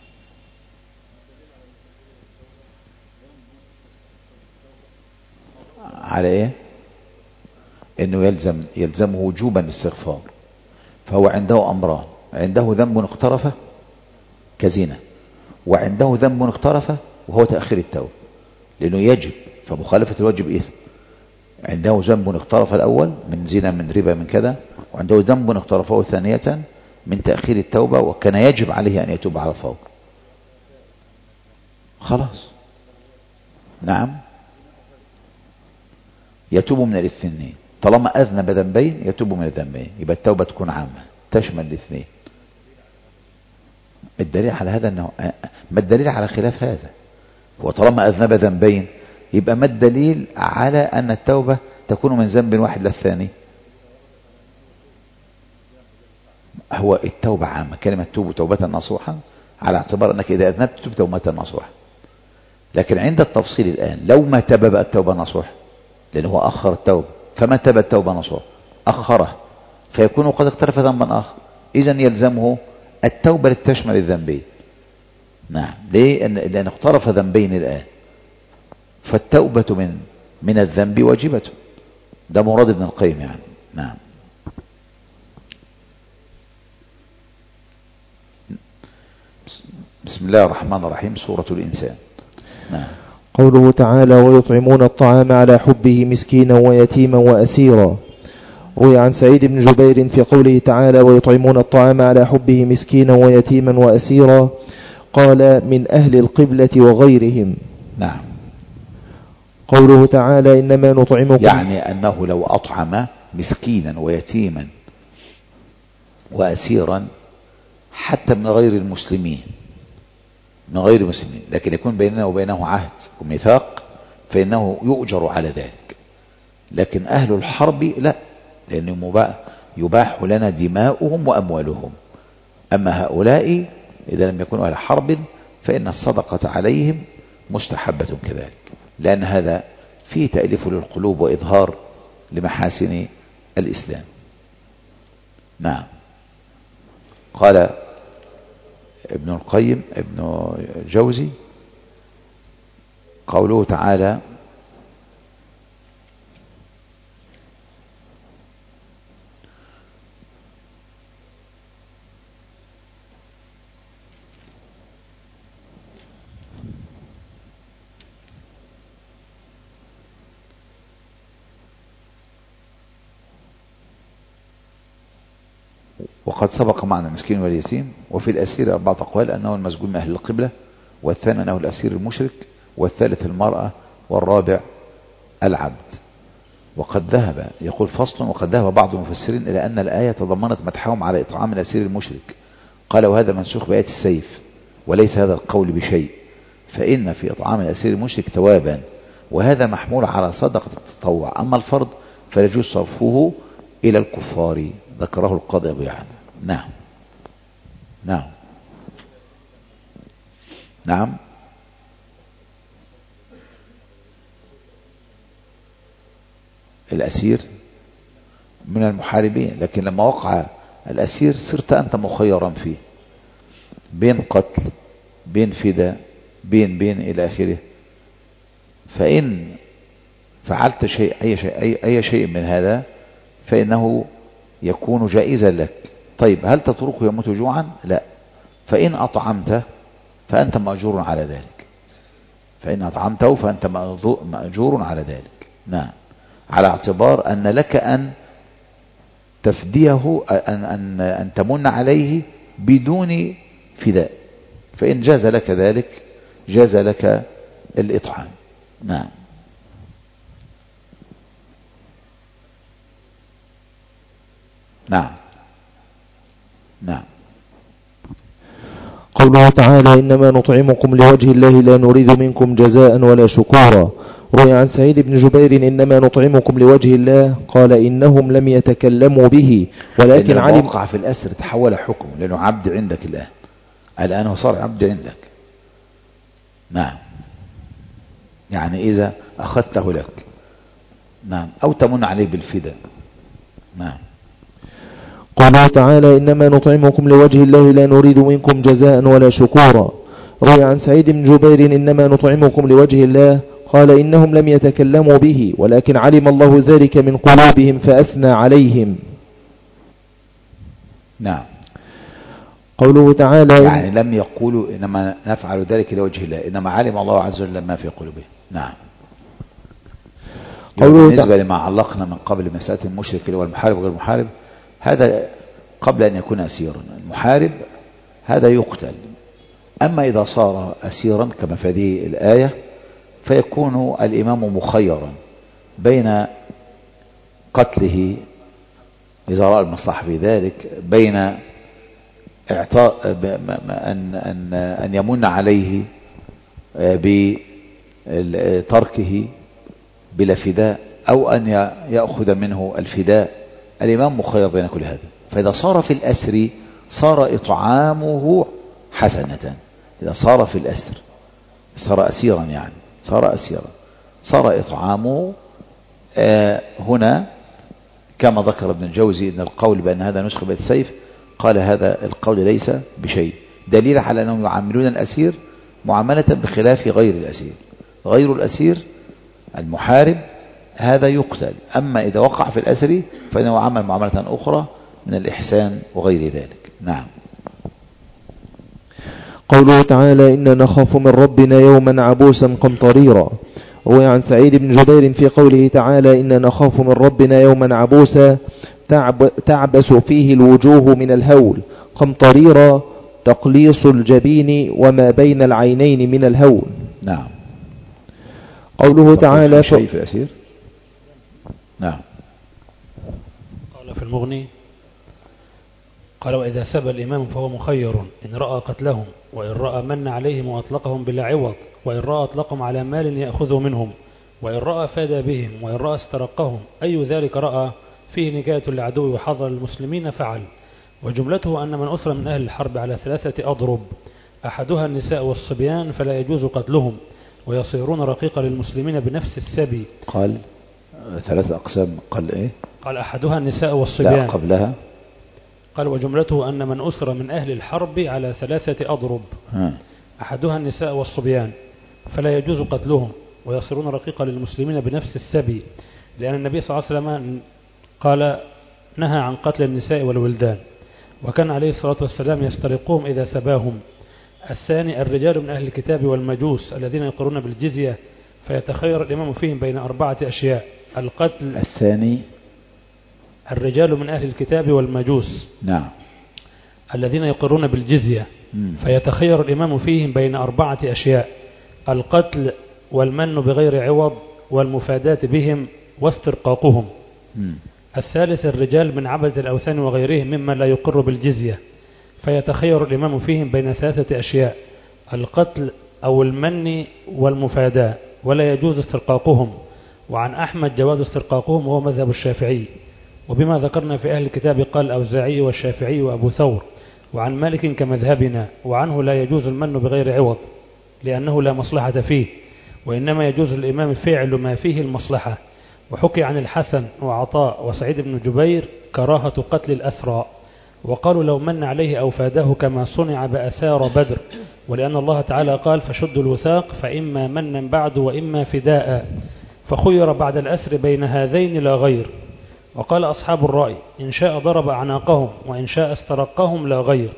على إيه؟ إنه يلزمه وجوبا الاستغفار. فهو عنده أمران، عنده ذنب اقترفه كزنا، وعنده ذنب اقترفه وهو تأخير التوبة، لأنه يجب، فمخالفة الواجب إثم. عنده ذنب اقترف الأول من زنا من ربا من كذا، وعنده ذنب اقترفه ثانية من تأخير التوبة، وكان يجب عليه أن يتوب على الفور. خلاص. نعم. يتوب من الاثنين، طالما أذنب ذنبين يتوب من الذنبين، يبقى التوبة تكون عامة تشمل الاثنين. الدليل على هذا أنه ما الدليل على خلاف هذا؟ هو طالما أذنب ذنبين يبقى ما الدليل على أن التوبة تكون من ذنب واحد للثاني؟ هو التوبة عامة، كلمة توبوا توبة نصوحا على اعتبار أنك إذا أذنبت تب توبة نصوحا. لكن عند التفصيل الآن لو ما تاب بقى التوبة نصوح، لأنه هو أخر التوبة، فما تاب التوبة نصوح أخره، فيكون قد اقترف ذنبا آخر، إذن يلزمه التوبة لتشمل الذنبين. نعم. ليه؟ لأن اقترف ذنبين الآن، فالتوبة من الذنب واجبة. ده مراد ابن القيم يعني. نعم. بسم الله الرحمن الرحيم. سورة الإنسان. نعم. قوله تعالى ويطعمون الطعام على حبه مسكينا ويتيما وأسيرا. روي عن سعيد بن جبير في قوله تعالى ويطعمون الطعام على حبه مسكينا ويتيما وأسيرا قال من أهل القبلة وغيرهم. نعم. قوله تعالى إنما نطعمكم، يعني أنه لو أطعم مسكينا ويتيما وأسيرا حتى من غير المسلمين، من غير المسلمين، لكن يكون بيننا وبينه عهد وميثاق فإنه يؤجر على ذلك. لكن أهل الحرب لا، لأنه يباح لنا دماؤهم وأموالهم. أما هؤلاء إذا لم يكونوا أهل حرب فإن الصدقة عليهم مستحبة كذلك، لأن هذا فيه تأليف للقلوب وإظهار لمحاسن الإسلام. نعم. قال ابن القيم ابن جوزي قوله تعالى وقد سبق معنا المسكين واليتيم. وفي الأسير 4 أقوال: أنه المسجون من أهل القبلة، والثاني أنه الأسير المشرك، والثالث المرأة، والرابع العبد. وقد ذهب يقول فصل: وقد ذهب بعض المفسرين إلى أن الآية تضمنت مدحهم على إطعام الأسير المشرك. قال وهذا منسوخ بآية السيف، وليس هذا القول بشيء، فإن في إطعام الأسير المشرك ثوابا، وهذا محمول على صدقة التطوع. أما الفرض فيجوز صرفه إلى الكفار، ذكره القاضي أبو يعلى. نعم. نعم. نعم. الأسير من المحاربين، لكن لما وقع الأسير صرت أنت مخيرا فيه بين قتل بين فداء بين إلى آخره. فإن فعلت أي شيء من هذا فإنه يكون جائزا لك. طيب هل تتركه يموت جوعا؟ لا، فإن أطعمته فأنت مأجور على ذلك، فإن أطعمته فأنت مأجور على ذلك. نعم، على اعتبار أن لك أن تفديه، أن تمن عليه بدون فداء، فإن جاز لك ذلك جاز لك الإطعام. نعم. نعم. نعم. قوله تعالى إنما نطعمكم لوجه الله لا نريد منكم جزاء ولا شكورا. روي عن سعيد بن جبير إنما نطعمكم لوجه الله قال إنهم لم يتكلموا به ولكن علم. وقع في الأسر تحول حكم لأنه عبد عندك الآن هو صار عبد عندك. نعم، يعني إذا أخذته لك. نعم، أو تمن عليه بالفداء. نعم. قوله تعالى إنما نطعمكم لوجه الله لا نريد منكم جزاء ولا شكورا. روي عن سعيد بن جبير إنما نطعمكم لوجه الله قال إنهم لم يتكلموا به ولكن علم الله ذلك من قلوبهم فأثنى عليهم. نعم. قوله تعالى يعني لم يقولوا إنما نفعل ذلك لوجه الله، إنما علم الله عز وجل ما في قلوبهم. نعم. بالنسبة لما علقنا من قبل مسألة المشرك اللي هو المحارب وغير المحارب، هذا قبل أن يكون أسيرا. المحارب هذا يقتل، أما إذا صار أسيرا كما في هذه الآية فيكون الإمام مخيرا بين قتله إذا رأى المصلحة في ذلك، بين إعطاء أن يمن عليه بتركه بلا فداء أو أن يأخذ منه الفداء. الإمام مخير بين كل هذا. فإذا صار في الأسر صار إطعامه حسنة. إذا صار في الأسر صار أسيرا، يعني صار أسيرا، صار إطعامه هنا كما ذكر ابن الجوزي إن القول بأن هذا نسخ بالسيف، قال هذا القول ليس بشيء، دليل على أنهم يعاملون الأسير معاملة بخلاف غير الأسير. غير الأسير المحارب هذا يقتل، أما إذا وقع في الأسر فإنه عمل معاملة أخرى من الإحسان وغير ذلك. نعم. قوله تعالى إنا نخاف من ربنا يوما عبوسا قمطريرا. روي عن سعيد بن جبير في قوله تعالى إنا نخاف من ربنا يوما عبوسا تعبس فيه الوجوه من الهول، قمطريرا تقليص الجبين وما بين العينين من الهول. نعم. قوله تعالى شيء في الأسير. نعم. قال في المغني قال وإذا سبى الإمام فهو مخير إن رأى قتلهم وإن رأى من عليهم وأطلقهم بلا عوض وإن رأى أطلقهم على مال يأخذه منهم وإن رأى فادى بهم وإن رأى استرقهم أي ذلك رأى فيه نجاة العدو وحضر المسلمين فعل. وجملته أن من أسر من أهل الحرب على 3 أضرب أحدها النساء والصبيان فلا يجوز قتلهم ويصيرون رقيقا للمسلمين بنفس السبي. قال 3 أقسام، قال إيه؟ قال أحدها النساء والصبيان. لا قبلها قال وجملته أن من أسر من أهل الحرب على 3 أضرب أحدها النساء والصبيان فلا يجوز قتلهم ويصيرون رقيقا للمسلمين بنفس السبي، لأن النبي صلى الله عليه وسلم قال نهى عن قتل النساء والولدان، وكان عليه الصلاة والسلام يسترقهم إذا سباهم. الثاني الرجال من أهل الكتاب والمجوس الذين يقرون بالجزية فيتخير الإمام فيهم بين 4 أشياء. القتل. الثاني الرجال من أهل الكتاب والمجوس. نعم. الذين يقرون بالجزية فيتخير الإمام فيهم بين 4 أشياء: القتل والمن بغير عوض والمفاداة بهم واسترقاقهم. الثالث الرجال من عبدة الأوثان وغيرهم ممن لا يقر بالجزية فيتخير الإمام فيهم بين 3 أشياء: القتل أو المن والمفاداة ولا يجوز استرقاقهم. وعن أحمد جواز استرقاقهم وهو مذهب الشافعي، وبما ذكرنا في أهل الكتاب قال الأوزاعي والشافعي وأبو ثور. وعن مالك كمذهبنا، وعنه لا يجوز المن بغير عوض لأنه لا مصلحة فيه، وإنما يجوز الإمام فعل ما فيه المصلحة. وحكي عن الحسن وعطاء وسعيد بن جبير كراهة قتل الأسرى، وقالوا لو من عليه أو فاداه كما صنع بأسار بدر، ولأن الله تعالى قال فشدوا الوثاق فإما منا بعد وإما فداء، فخير بعد الأسر بين هذين لا غير. وقال أصحاب الرأي إن شاء ضرب أعناقهم وإن شاء استرقهم لا غير.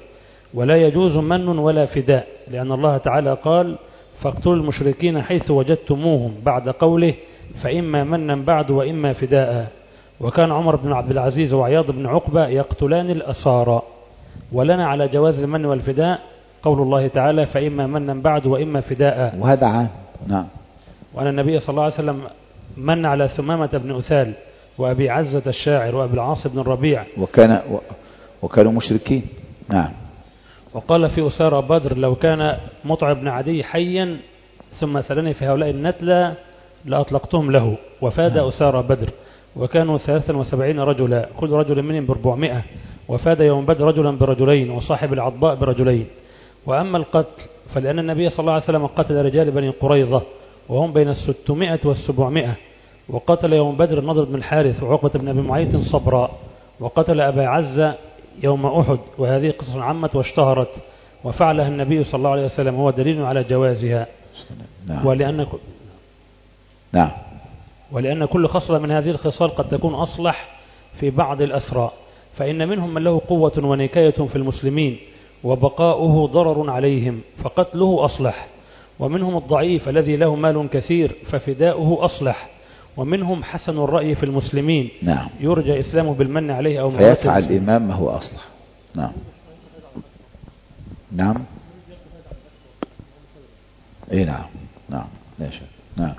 ولا يجوز من ولا فداء، لأن الله تعالى قال فاقتلوا المشركين حيث وجدتموهم بعد قوله فإما منا بعد وإما فداء. وكان عمر بن عبد العزيز وعياض بن عقبة يقتلان الأسارى. ولنا على جواز المن والفداء قول الله تعالى فإما منا بعد وإما فداء، وهذا عام. نعم. وأن النبي صلى الله عليه وسلم من على ثمامة بن أثال وأبي عزة الشاعر وأبي العاص بن الربيع وكانوا مشركين. نعم. وقال في أسارى بدر لو كان مطعم بن عدي حيا ثم سألني في هؤلاء النتلى لأطلقتهم له. وفاد أسارى بدر وكانوا 73 رجلا كل رجل منهم ب400، وفاد يوم بدر رجلا برجلين وصاحب العضباء برجلين. وأما القتل فلأن النبي صلى الله عليه وسلم قتل رجال بني قريظة وهم بين 600 و700، وقتل يوم بدر النضر بن الحارث وعقبة بن أبي معيط صبرا، وقتل أبا عزة يوم أحد، وهذه قصة عامة واشتهرت وفعلها النبي صلى الله عليه وسلم، هو دليل على جوازها. نعم. ولأن كل خصلة من هذه الخصال قد تكون أصلح في بعض الأسرى، فإن منهم من له قوة ونكاية في المسلمين وبقاؤه ضرر عليهم فقتله أصلح، ومنهم الضعيف الذي له مال كثير ففداؤه أصلح، ومنهم حسن الرأي في المسلمين نعم. يرجى إسلامه بالمن عليه أو فيفعل الإمام ما هو أصلح. نعم. نعم. إيه نعم. نعم. ليش؟ نعم.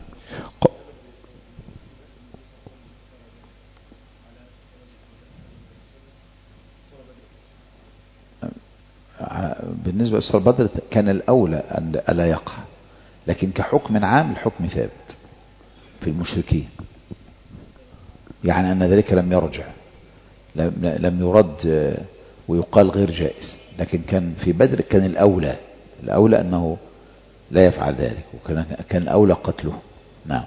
بالنسبة لأسرى بدر كان الأولى أن لا يقع، لكن كحكم عام الحكم ثابت في المشركين، يعني أن ذلك لم يرجع، لم يرد ويقال غير جائز، لكن كان في بدر كان الأولى أنه لا يفعل ذلك، وكان الأولى قتله. نعم.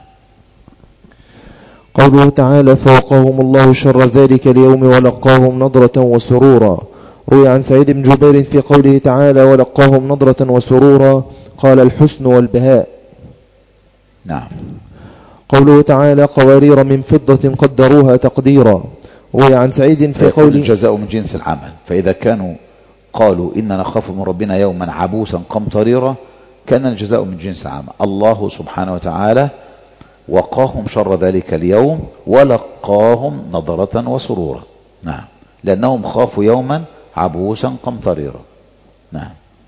قوله تعالى فوقاهم الله شر ذلك اليوم ولقاهم نضرة وسرورا. روي عن سعيد بن جبير في قوله تعالى ولقاهم نضرة وسرورا قال الحسن والبهاء. نعم. قوله تعالى قوارير من فضة قدروها تقديرا. روي عن سعيد في قوله الجزاء من جنس العمل، فإذا كانوا قالوا إننا نخاف من ربنا يوما عبوسا قمطريرا كان الجزاء من جنس العمل. الله سبحانه وتعالى وقاهم شر ذلك اليوم ولقاهم نضرة وسرورا. نعم. لأنهم خافوا يوما عبوسا قمطريرا. نعم.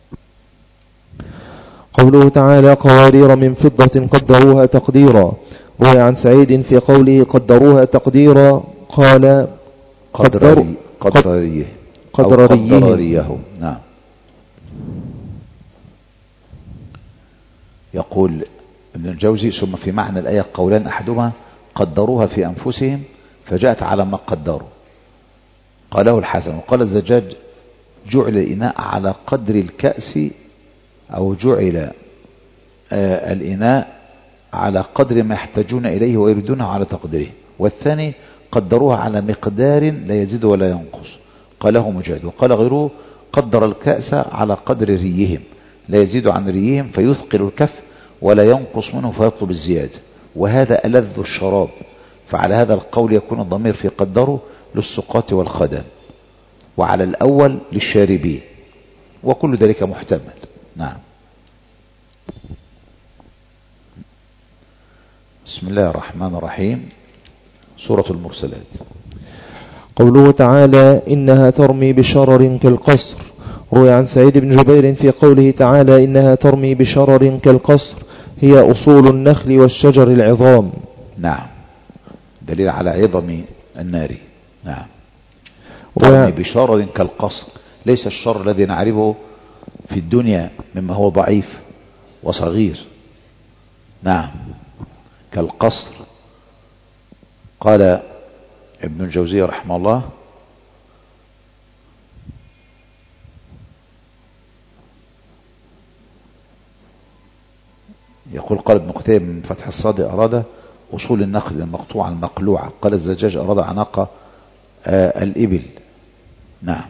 قوله تعالى قوارير من فضة قدروها تقديرا. روي عن سعيد في قوله قدروها تقديرا قال قدريه. نعم. يقول ابن الجوزي ثم في معنى الآية قولان أحدهما قدروها في أنفسهم فجاءت على ما قدروا، قاله الحسن. وقال الزجاج جعل الإناء على قدر الكأس، أو جعل الإناء على قدر ما يحتاجون إليه ويريدونه على تقديره. والثاني قدروها على مقدار لا يزيد ولا ينقص، قاله مجاهد. وقال غيره قدر الكأس على قدر ريهم لا يزيد عن ريهم فيثقل الكف ولا ينقص منه فيطلب الزيادة، وهذا ألذ الشراب. فعلى هذا القول يكون الضمير في قدره للسقاة والخدم، وعلى الأول للشاربين، وكل ذلك محتمل. نعم. بسم الله الرحمن الرحيم. سورة المرسلات. قوله تعالى إنها ترمي بشرر كالقصر. روي عن سعيد بن جبير في قوله تعالى إنها ترمي بشرر كالقصر هي أصول النخل والشجر العظام. نعم. دليل على عظم النار. نعم. ترمي بشرر كالقصر، ليس الشر الذي نعرفه في الدنيا مما هو ضعيف وصغير. نعم. كالقصر. قال ابن الجوزي رحمه الله يقول قال ابن قتيبة من فتح الصادق أراد أصول النخل المقطوعة المقلوعة. قال الزجاج أراد عناق الإبل. نعم.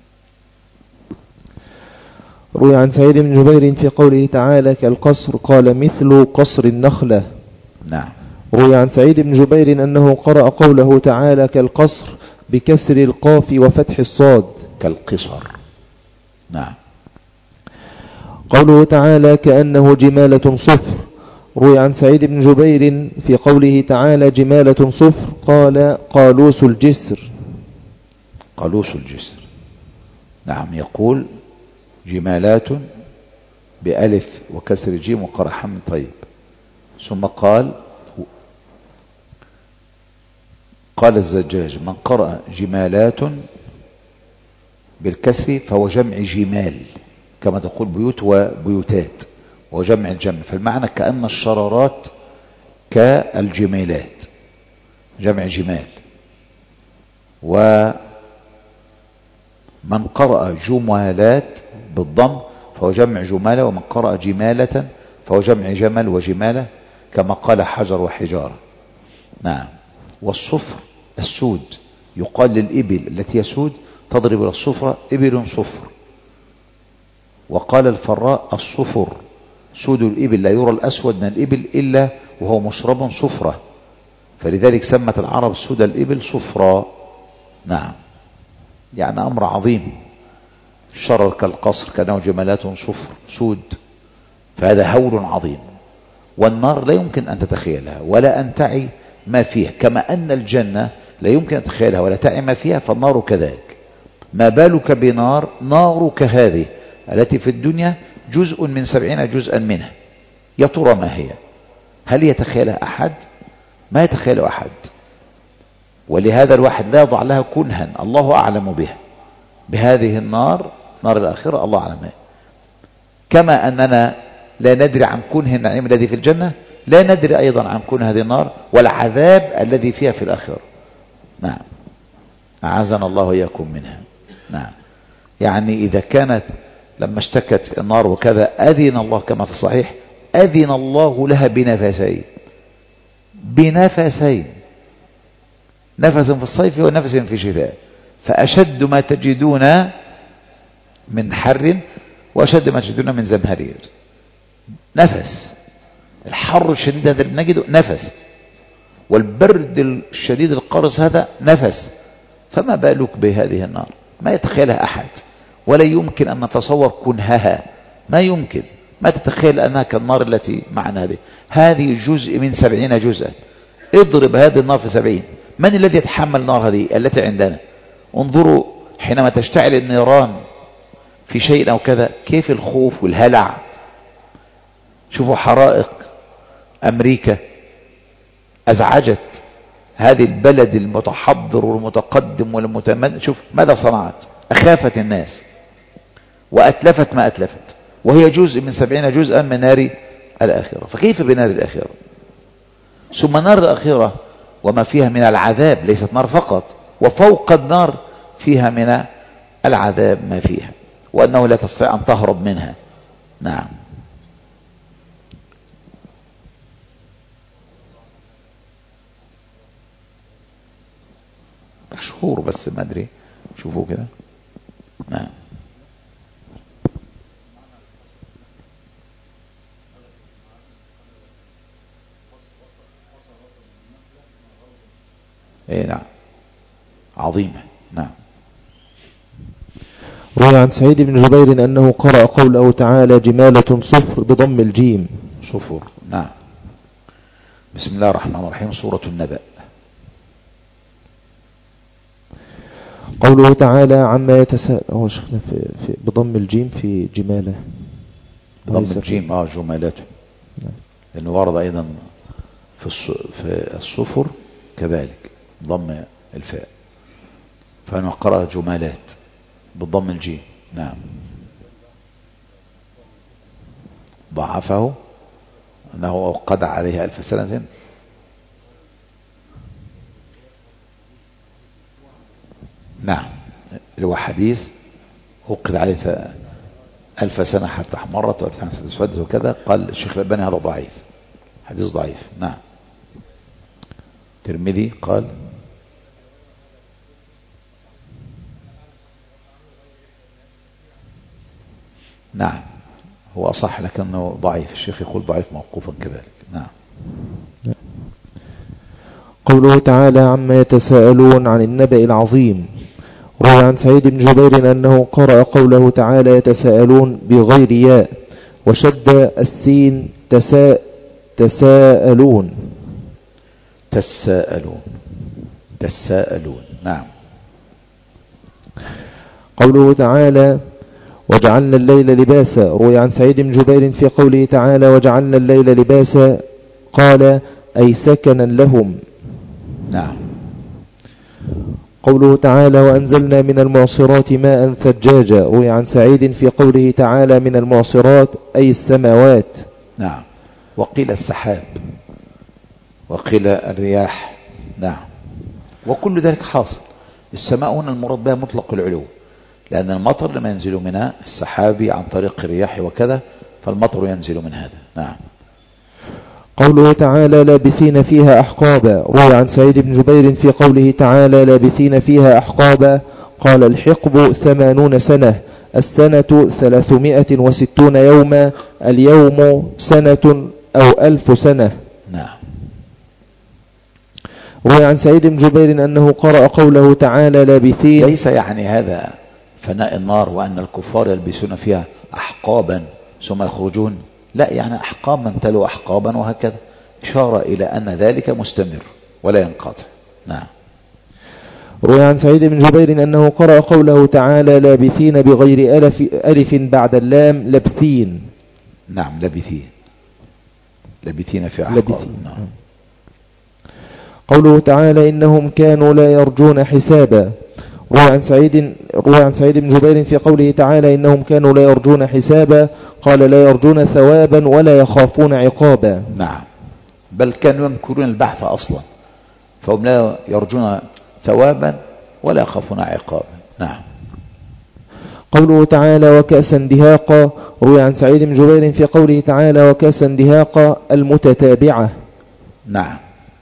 روي عن سعيد بن جبير في قوله تعالى كالقصر قال مثل قصر النخلة. نعم. روي عن سعيد بن جبير أنه قرأ قوله تعالى كالقصر بكسر القاف وفتح الصاد. كالقصر. نعم. قوله تعالى كأنه جمالة صفر. روي عن سعيد بن جبير في قوله تعالى جمالة صفر قال قالوس الجسر. قالوس الجسر. نعم. يقول جمالات بألف وكسر الجيم وقرأ حمد طيب. ثم قال الزجاج من قرأ جمالات بالكسر فهو جمع جمال، كما تقول بيوت وبيوتات، وجمع الجمع، فالمعنى كأن الشرارات كالجمالات، جمع جمال. ومن قرأ جمالات بالضم فهو جمع جمالة، ومن قرأ جمالة فهو جمع جمل وجمالة، كما قال حجر وحجارة. نعم. والصفر السود، يقال للإبل التي يسود تضرب إلى الصفرة إبل صفر. وقال الفراء الصفر سود الإبل، لا يرى الأسود من الإبل إلا وهو مشرب صفرة، فلذلك سمت العرب سود الإبل صفرا. نعم. يعني أمر عظيم، شرر كالقصر كأنه جمالات صفر سود، فهذا هول عظيم. والنار لا يمكن أن تتخيلها ولا أن تعي ما فيها، كما أن الجنة لا يمكن أن تتخيلها ولا تعي ما فيها، فالنار كذلك. ما بالك بنار نارك هذه التي في الدنيا جزء من 70 جزءا منها، يا ترى ما هي؟ هل يتخيلها أحد؟ ما يتخيل أحد. ولهذا الواحد لا يضع لها كنها، الله أعلم بها. بهذه النار، نار الآخرة، الله أعلم بها. كما أننا لا ندري عن كنه النعيم الذي في الجنة، لا ندري أيضا عن كنه هذه النار والعذاب الذي فيها في الآخرة. نعم. أعاذنا الله إياكم منها. نعم. يعني إذا كانت لما اشتكت النار وكذا أذن الله كما في الصحيح، أذن الله لها بنفسين، نفس في الصيف ونفس في الشتاء، فأشد ما تجدون من حر وأشد ما تجدون من زمهرير. نفس الحر الشديد هذا اللي نجده نفس، والبرد الشديد القارس هذا نفس، فما بالك بهذه النار؟ ما يتخيلها أحد، ولا يمكن أن نتصور كنهها، ما يمكن، ما تتخيل أنها كالنار التي معنا هذه جزء من 70 جزءا. اضرب هذه النار في 70، من الذي يتحمل النار هذه التي عندنا؟ انظروا حينما تشتعل النيران في شيء أو كذا كيف الخوف والهلع. شوفوا حرائق أمريكا أزعجت هذه البلد المتحضر والمتقدم والمتمدن، شوف ماذا صنعت، أخافت الناس وأتلفت ما أتلفت، وهي جزء من 70 جزءا من نار الآخرة. فكيف بنار الآخرة؟ ثم نار الآخرة وما فيها من العذاب، ليست نار فقط، وفوق النار فيها من العذاب ما فيها، وأنه لا تستطيع أن تهرب منها. نعم. مشهور بس ما أدري، شوفوا كده. نعم. ايه نعم، عظيمة. نعم. روي عن سعيد بن جبير أنه قرأ قوله تعالى جمالة صفر بضم الجيم. صفر. نعم. بسم الله الرحمن الرحيم. سورة النبأ. قوله تعالى عما يتساءل، هو شيخنا في بضم الجيم في جمالة، بضم الجيم جمالته، لأنه ورد أيضا في الصفر كذلك ضم الفاء، فأنا قرأ جمالات بالضم الجيم. نعم. ضعفه أنه قد عليه 1000 سنة. نعم. اللي هو حديث وقد عليه 1000 سنة حتى احمرت و1000 سنة اسودت وكذا. قال الشيخ الألباني هذا ضعيف، حديث ضعيف. نعم. الترمذي قال نعم هو أصح لكنه ضعيف، الشيخ يقول ضعيف موقوفا كذلك. نعم. قوله تعالى عما يتساءلون عن النبأ العظيم. روي عن سعيد بن جبير أنه قرأ قوله تعالى يتساءلون بغير ياء وشد السين تساءلون. نعم. قوله تعالى وجعلنا الليل لباسا. روي عن سعيد بن جبير في قوله تعالى وجعلنا الليل لباسا قال أي سكنا لهم. نعم. قوله تعالى وأنزلنا من المعصرات ماء ثجاجا. روي عن سعيد في قوله تعالى من المعصرات أي السماوات. نعم. وقيل السحاب وقيل الرياح. نعم. وكل ذلك حاصل. السماء هنا المراد بها مطلق العلو، لأن المطر لما ينزل من السحاب عن طريق الرياح وكذا، فالمطر ينزل من هذا. نعم. قوله تعالى لابثين فيها أحقابا. روي عن سعيد بن جبير في قوله تعالى لابثين فيها أحقابا قال الحقب 80 سنة، السنة 360 يوما، اليوم سنة أو 1000 سنة. نعم. روي عن سعيد بن جبير أنه قرأ قوله تعالى لابثين. ليس يعني هذا فناء النار وأن الكفار يلبسون فيها أحقابا ثم يخرجون، لا، يعني أحقابا تلو أحقابا وهكذا، إشارة إلى أن ذلك مستمر ولا ينقطع. نعم. روي عن سعيد بن جبير أنه قرأ قوله تعالى لابثين بغير ألف بعد اللام لبثين. نعم. لابثين في أحقاب. نعم. قوله تعالى إنهم كانوا لا يرجون حسابا. روي عن سعيد بن جبير في قوله تعالى إنهم كانوا لا يرجون حسابا قال لا يرجون ثوابا ولا يخافون عقابا. نعم. بل كانوا ينكرون البحث أصلا، فهم لا يرجون ثوابا ولا يخافون عقابا. نعم. قوله تعالى وكأسا دهاقا. روي عن سعيد بن جبير في قوله تعالى وكأسا دهاقا المتتابعة. نعم.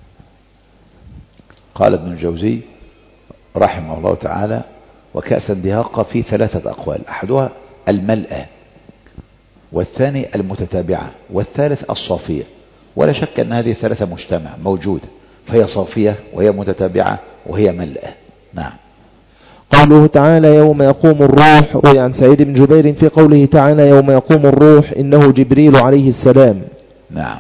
قال ابن الجوزي رحمه الله تعالى وكأسا دهاقا في 3 أقوال، أحدها الملأة، والثاني المتتابعة، والثالث الصافية. ولا شك أن هذه 3 مجتمع موجودة، فهي صافية وهي متتابعة وهي ملأة. نعم. قوله تعالى يوم يقوم الروح. روي عن سعيد بن جبير في قوله تعالى يوم يقوم الروح إنه جبريل عليه السلام. نعم.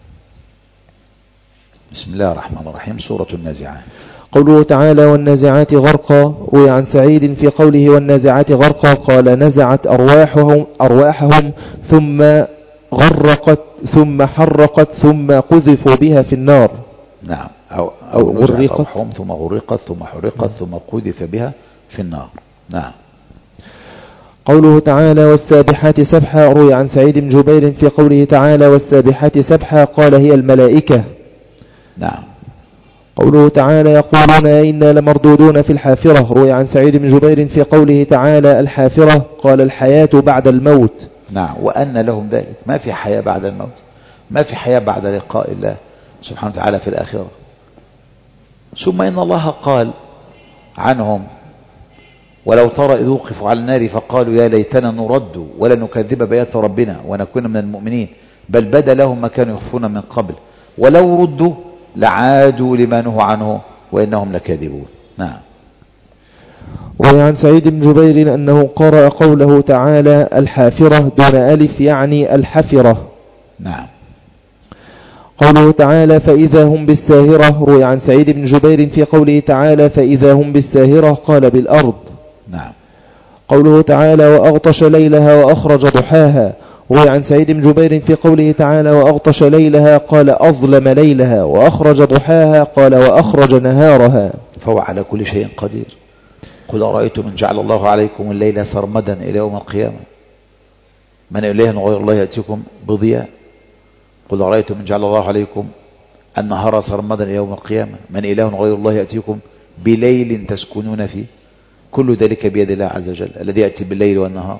بسم الله الرحمن الرحيم. سورة النازعات. قوله تعالى والنازعات غرقا. روي عن سعيد في قوله والنازعات غرقا قال نزعت أرواحهم ثم غرقت ثم حرقت ثم قذفوا بها في النار. نعم. أو غرقت ثم غرقت ثم حرقت ثم قذف بها في النار. نعم. قوله تعالى والسابحات سبحا. روي عن سعيد بن جبير في قوله تعالى والسابحات سبحا قال هي الملائكة. نعم. قوله تعالى يقولون إنا لمردودون في الحافرة. روي عن سعيد بن جبير في قوله تعالى الحافرة قال الحياة بعد الموت. نعم. وأن لهم ذلك، ما في حياة بعد الموت، ما في حياة بعد لقاء الله سبحانه وتعالى في الآخرة. ثم إن الله قال عنهم ولو ترى إذ وقفوا على النار فقالوا يا ليتنا نرد ولا نكذب بآيات ربنا ونكون من المؤمنين بل بدا لهم ما كانوا يخفون من قبل ولو ردوا لعادوا لما نهوا عنه وإنهم لكاذبون. نعم. وعن عن سعيد بن جبير أنه قرأ قوله تعالى الحافرة دون ألف يعني الحفرة. نعم. قوله تعالى فإذا هم بالساهرة. روي عن سعيد بن جبير في قوله تعالى فإذا هم بالساهرة قال بالأرض. نعم. قوله تعالى وأغطش ليلها وأخرج ضحاها. روي عن سعيد بن جبير في قوله تعالى وأغطش ليلها قال أظلم ليلها وأخرج ضحاها قال وأخرج نهارها. فهو على كل شيء قدير. قل أرأيتم من جعل الله عليكم الليل سرمدا إلى يوم القيامة من إله غير الله يأتيكم بضياء. قل أرأيتم من جعل الله عليكم النهار سرمدا إلى يوم القيامة من إله غير الله يأتيكم بليل تسكنون فيه. كل ذلك بيد الله عز وجل الذي يأتي بالليل والنهار.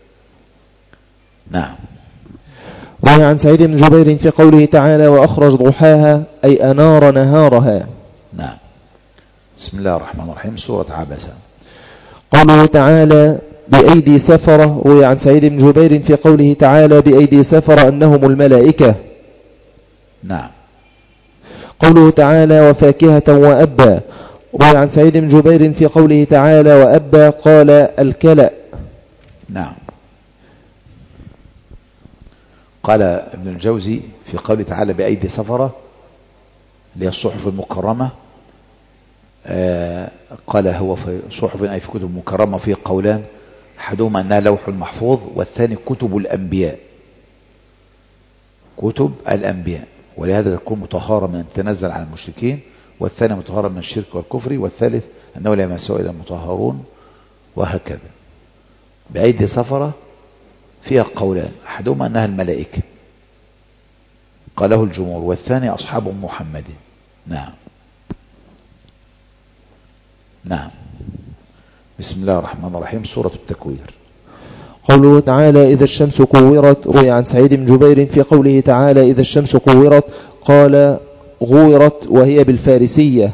نعم. روي عن سعيد بن جبير في قوله تعالى وأخرج ضحاها أي أنار نهارها. نعم. بسم الله الرحمن الرحيم. سورة عبسة. قوله تعالى بأيدي سفرة. روي عن سعيد بن جبير في قوله تعالى بأيدي سفرة أنهم الملائكة. نعم. قوله تعالى وفاكهة وأبا. روي عن سعيد بن جبير في قوله تعالى وأبى قال الكلأ. نعم. قال ابن الجوزي في قوله تعالى بأيدي سفرة اللي هي الصحف المكرمة، قال هو في صحف أي في كتب مكرمة فيه قولان، أحدهما أنها لوح المحفوظ، والثاني كتب الأنبياء، كتب الأنبياء، ولهذا تكون مطهرة من أن تنزل على المشركين، والثاني مطهرة من الشرك والكفر، والثالث أنه لا يمسه إلا المطهرون، وهكذا. بأيدي سفرة فيها قولان، أحدهما أنها الملائكة قاله الجمهور، والثاني أصحاب محمد. نعم. نعم. بسم الله الرحمن الرحيم. سورة التكوير. قوله تعالى إذا الشمس كورت، روي عن سعيد بن جبير في قوله تعالى إذا الشمس كورت قال غورت، وهي بالفارسية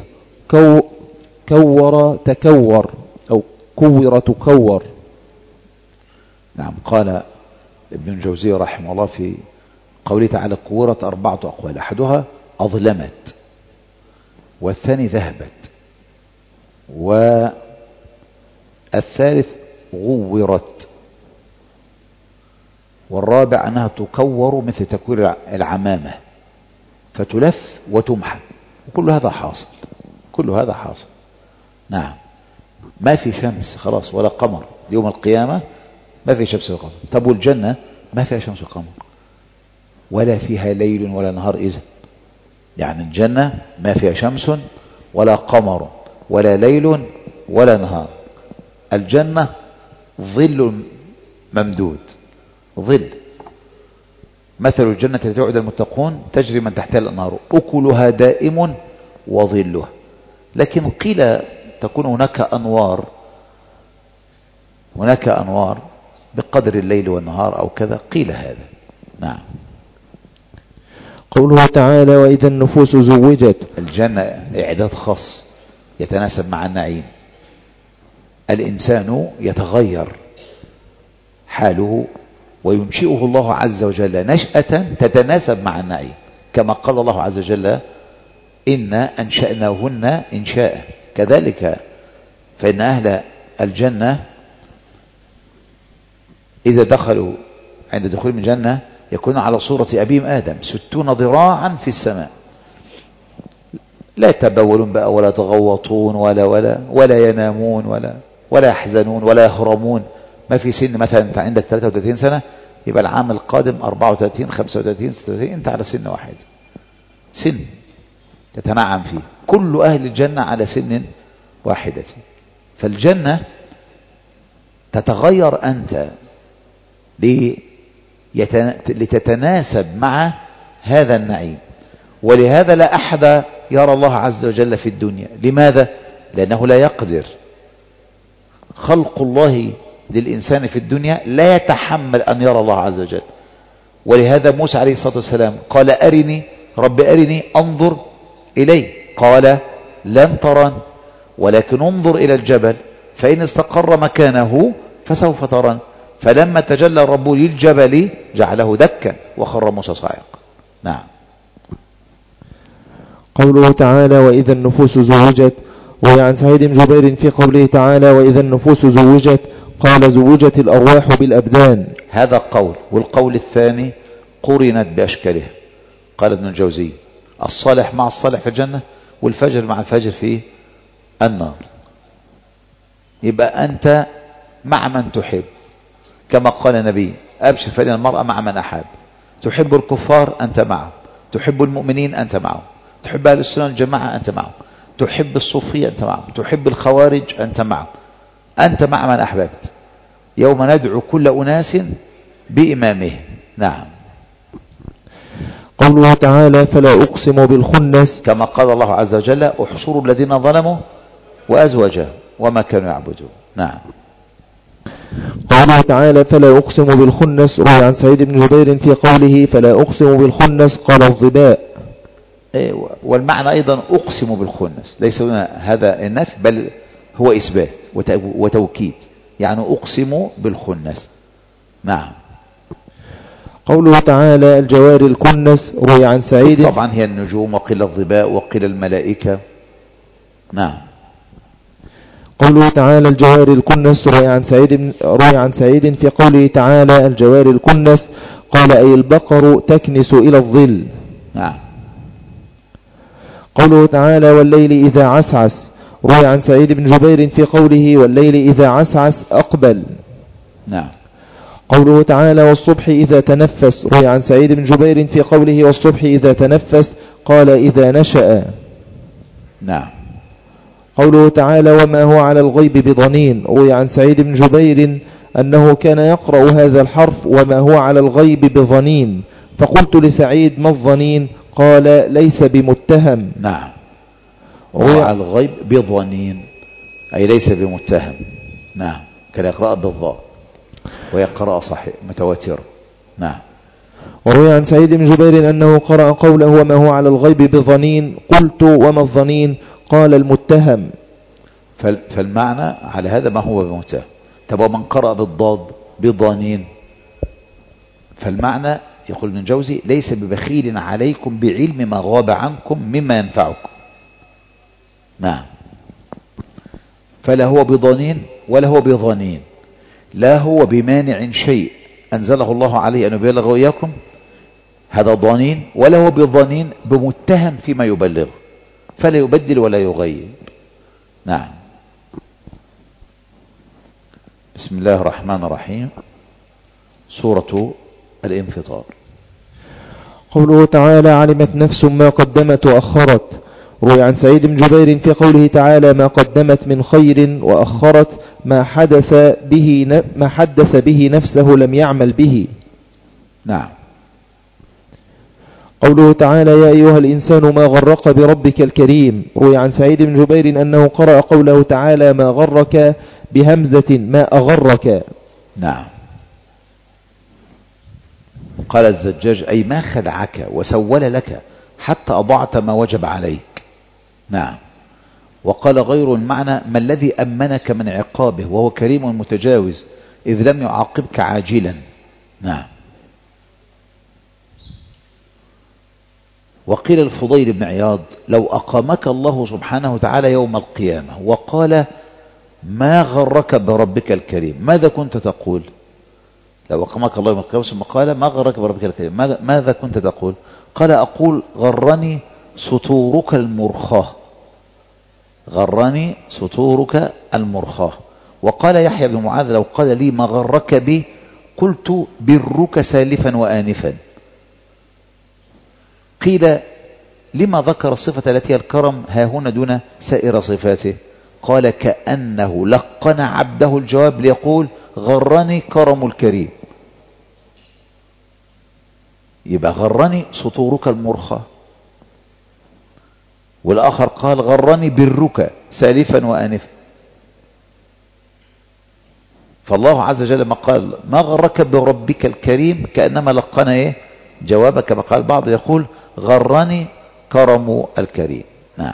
كور تكور أو كور تكور. نعم. قال ابن الجوزي رحمه الله في قوله تعالى كورت 4 أقوال، أحدها أظلمت، والثاني ذهبت، والثالث غورت، والرابع أنها تكور مثل تكوير العمامة فتلف وتمحى، وكل هذا حاصل، كل هذا حاصل. نعم. ما في شمس خلاص ولا قمر يوم القيامة، ما في شمس ولا قمر. طب والجنة ما فيها شمس وقمر ولا فيها ليل ولا نهار. إذن يعني الجنة ما فيها شمس ولا قمر ولا ليل ولا نهار. الجنة ظل ممدود، ظل. مثل الجنة التي وعد المتقون تجري من تحتها الأنهار أكلها دائم وظلها. لكن قيل تكون هناك أنوار بقدر الليل والنهار أو كذا، قيل هذا. نعم. قوله تعالى وإذا النفوس زوجت. الجنة إعداد خاص يتناسب مع النعيم. الإنسان يتغير حاله وينشئه الله عز وجل نشأة تتناسب مع النعيم، كما قال الله عز وجل إنا أنشأناهن إنشاء. كذلك فإن أهل الجنة إذا دخلوا عند دخول من الجنة يكون على صورة أبيهم آدم 60 ذراعا في السماء، لا يتبولون بقى ولا يتغوطون ولا ينامون ولا يحزنون ولا يهرمون. ما في سن مثلا انت عندك 33 سنة يبقى العام القادم 34 35 36 انت على سن واحد، سن تتنعم فيه. كل أهل الجنة على سن واحدة. فالجنة تتغير أنت لتتناسب مع هذا النعيم. ولهذا لا أحد يرى الله عز وجل في الدنيا. لماذا؟ لأنه لا يقدر. خلق الله للإنسان في الدنيا لا يتحمل أن يرى الله عز وجل. ولهذا موسى عليه الصلاة والسلام قال أرني رب أرني أنظر إليه، قال لن تراني ولكن انظر إلى الجبل فإن استقر مكانه فسوف تراني. فلما تجلى الرب للجبل جعله دكا وخر موسى صاعقا. نعم. قوله تعالى وإذا النفوس زوجت، وعن سعيد بن جبير في قوله تعالى وإذا النفوس زوجت قال زوجت الأرواح بالأبدان. هذا قول. والقول الثاني قرنت بأشكالها. قال ابن الجوزي الصالح مع الصالح في الجنة والفجر مع الفجر في النار. يبقى أنت مع من تحب، كما قال النبي أبشر فإن المرأة مع من أحب. تحب الكفار أنت معهم، تحب المؤمنين أنت معهم، تحب أهل السنة الجماعة أنت معهم، تحب الصوفية أنت معهم، تحب الخوارج أنت معهم. أنت مع من أحببت. يوم ندعو كل أناس بإمامه. نعم. قوله تعالى فلا أقسم بالخنس، كما قال الله عز وجل احشروا الذين ظلموا وأزواجهم وما كانوا يعبدون. نعم. قوله تعالى فلا أقسم بالخنس، روي عن سعيد بن جبير في قوله فلا أقسم بالخنس قال الظباء. والمعنى أيضا أقسم بالخنس، ليس هذا النفي بل هو إثبات وتوكيد، يعني أقسم بالخنس. نعم. قوله تعالى الجوار الكنس، روي عن سعيد. طبعا هي النجوم وقيل الظباء وقيل الملائكة. نعم. قوله تعالى الجوار الكنس، روي عن سعيد في قوله تعالى الجوار الكنس قال أي البقر تكنس إلى الظل. نعم. قوله تعالى والليل إذا عسعس، روي عن سعيد بن جبير في قوله والليل إذا عسعس أقبل. نعم. قوله تعالى والصبح إذا تنفس، روي عن سعيد بن جبير في قوله والصبح إذا تنفس قال إذا نشأ. نعم. قوله تعالى وما هو على الغيب بضنين، روي عن سعيد بن جبير أنه كان يقرأ هذا الحرف وما هو على الغيب بضنين، فقلت لسعيد ما الضنين؟ قال ليس بمتهم. نعم. وهو على الغيب بضنين أي ليس بمتهم. نعم. كان يقرأ بالضاء ويقرأ صحيح متواتر. نعم. وروي عن سعيد بن جبير أنه قرأ قوله وما هو على الغيب بضنين، قلت وما الضنين؟ قال المتهم. فالمعنى على هذا ما هو بمتهم. طب ومن قرأ بالضاد بضنين فالمعنى يقول ابن الجوزي ليس ببخيل عليكم بعلم ما غاب عنكم مما ينفعكم. نعم. فلا هو بضنين ولا هو بضنين، لا هو بمانع شيء أنزله الله عليه أن يبلغ إياكم هذا ضنين، ولا هو بضنين بمتهم فيما يبلغ فلا يبدل ولا يغير. نعم. بسم الله الرحمن الرحيم. سورة الانفطار. قوله تعالى علمت نفس ما قدمت وأخرت، روي عن سعيد بن جبير في قوله تعالى ما قدمت من خير وأخرت ما حدث به نفسه لم يعمل به. نعم. قوله تعالى يا أيها الإنسان ما غرك بربك الكريم، روي عن سعيد بن جبير أنه قرأ قوله تعالى ما غرك بهمزة ما أغرك. نعم. قال الزجاج أي ما خدعك وسول لك حتى أضعت ما وجب عليك. نعم. وقال غير المعنى ما الذي أمنك من عقابه وهو كريم متجاوز إذ لم يعاقبك عاجلا. نعم. وقيل الفضيل بن عياض لو أقامك الله سبحانه وتعالى يوم القيامة وقال ما غرك بربك الكريم ماذا كنت تقول؟ لو أقامك الله يوم القيامة ثم قال ما غرك بربك الكريم ماذا كنت تقول؟ قال أقول غرني سطورك المرخاة، غرني سطورك المرخاة. وقال يحيى بن معاذ لو قال لي ما غرك بي قلت برك سالفا وآنفا. قيل لما ذكر الصفة التي هي الكرم ها هنا دون سائر صفاته؟ قال كأنه لقن عبده الجواب ليقول غرني كرم الكريم. يبقى غرني سطورك المرخى، والآخر قال غرني برك سالفا وآنفا. فالله عز وجل ما قال ما غرك بربك الكريم كأنما لقنا ايه جوابك، كما قال بعض يقول غرني كرم الكريم. نعم.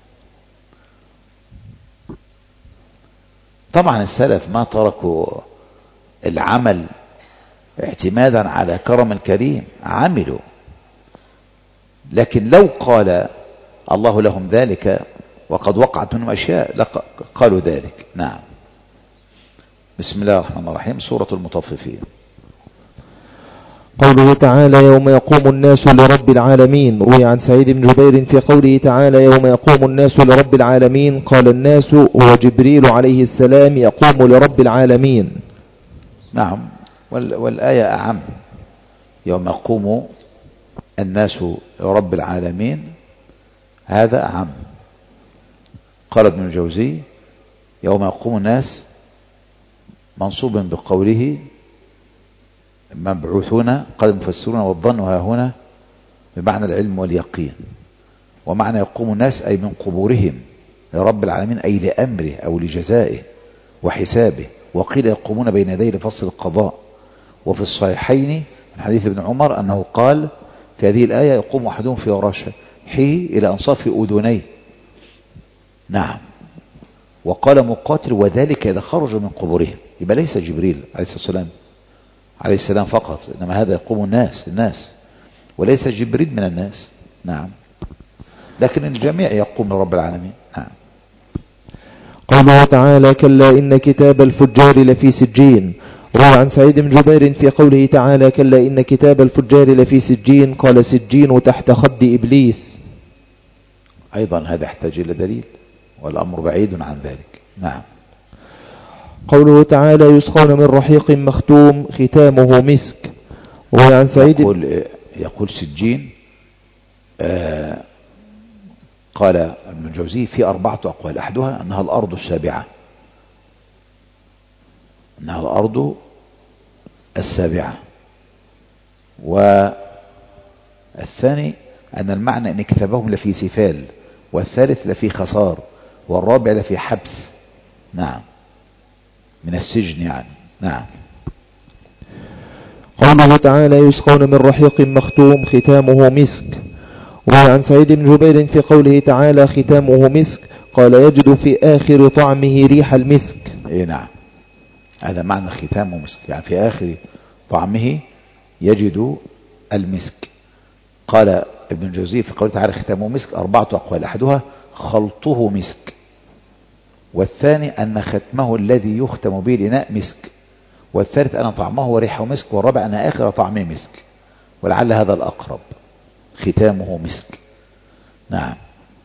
طبعا السلف ما تركوا العمل اعتمادا على كرم الكريم، عملوا، لكن لو قال الله لهم ذلك وقد وقعت منهم أشياء قالوا ذلك. نعم. بسم الله الرحمن الرحيم. سورة المطففين. قوله تعالى يوم يقوم الناس لرب العالمين، روي عن سعيد بن جبير في قوله تعالى يوم يقوم الناس لرب العالمين قال الناس هو جبريل عليه السلام يقوم لرب العالمين. نعم. والآية أعم، يوم يقوم الناس لرب العالمين هذا أعم. قال ابن الجوزي يوم يقوم الناس منصوب بقوله مبعوثون، قال المفسرون والظن ها هنا بمعنى العلم واليقين، ومعنى يقوم الناس أي من قبورهم لرب العالمين أي لأمره أو لجزائه وحسابه. وقيل يقومون بين يديه لفصل القضاء. وفي الصحيحين من حديث ابن عمر أنه قال في هذه الآية يقوم أحدهم في راشحه إلى أنصاف أذنيه. نعم. وقال مقاتل وذلك إذا خرجوا من قبورهم، يبقى ليس جبريل عليه السلام فقط، إنما هذا يقوم الناس وليس جبريل من الناس. نعم. لكن الجميع يقوم لرب العالمين. نعم. قوله تعالى كلا إن كتاب الفجار لفي سجين. روى عن سعيد بن جبير في قوله تعالى كلا إن كتاب الفجار لفي سجين قال سجين تحت خد إبليس. أيضا هذا يحتاج إلى دليل والأمر بعيد عن ذلك. نعم. قوله تعالى يسقون من رحيق مختوم ختامه مسك. روى عن سعيد يقول سجين. قال ابن الجوزي في 4 أقوال، أحدها أنها الأرض السابعة، أنها الأرض السابعة، والثاني أن المعنى أن كتابهم لفي سفال، والثالث لفي خسار، والرابع لفي حبس. نعم، من السجن يعني. نعم. قوله تعالى يسقون من رحيق مختوم ختامه مسك. وعن سعيد بن جبير في قوله تعالى ختامه مسك قال يجد في آخر طعمه ريح المسك. إيه نعم، هذا معنى ختامه مسك، يعني في آخر طعمه يجد المسك. قال ابن الجوزي في قوله تعالى ختامه مسك 4 أقوال، أحدها خلطه مسك، والثاني أن ختمه الذي يختم به الإناء مسك، والثالث أن طعمه وريحه مسك، والرابع أن آخر طعمه مسك، ولعل هذا الأقرب، ختامه مسك. نعم.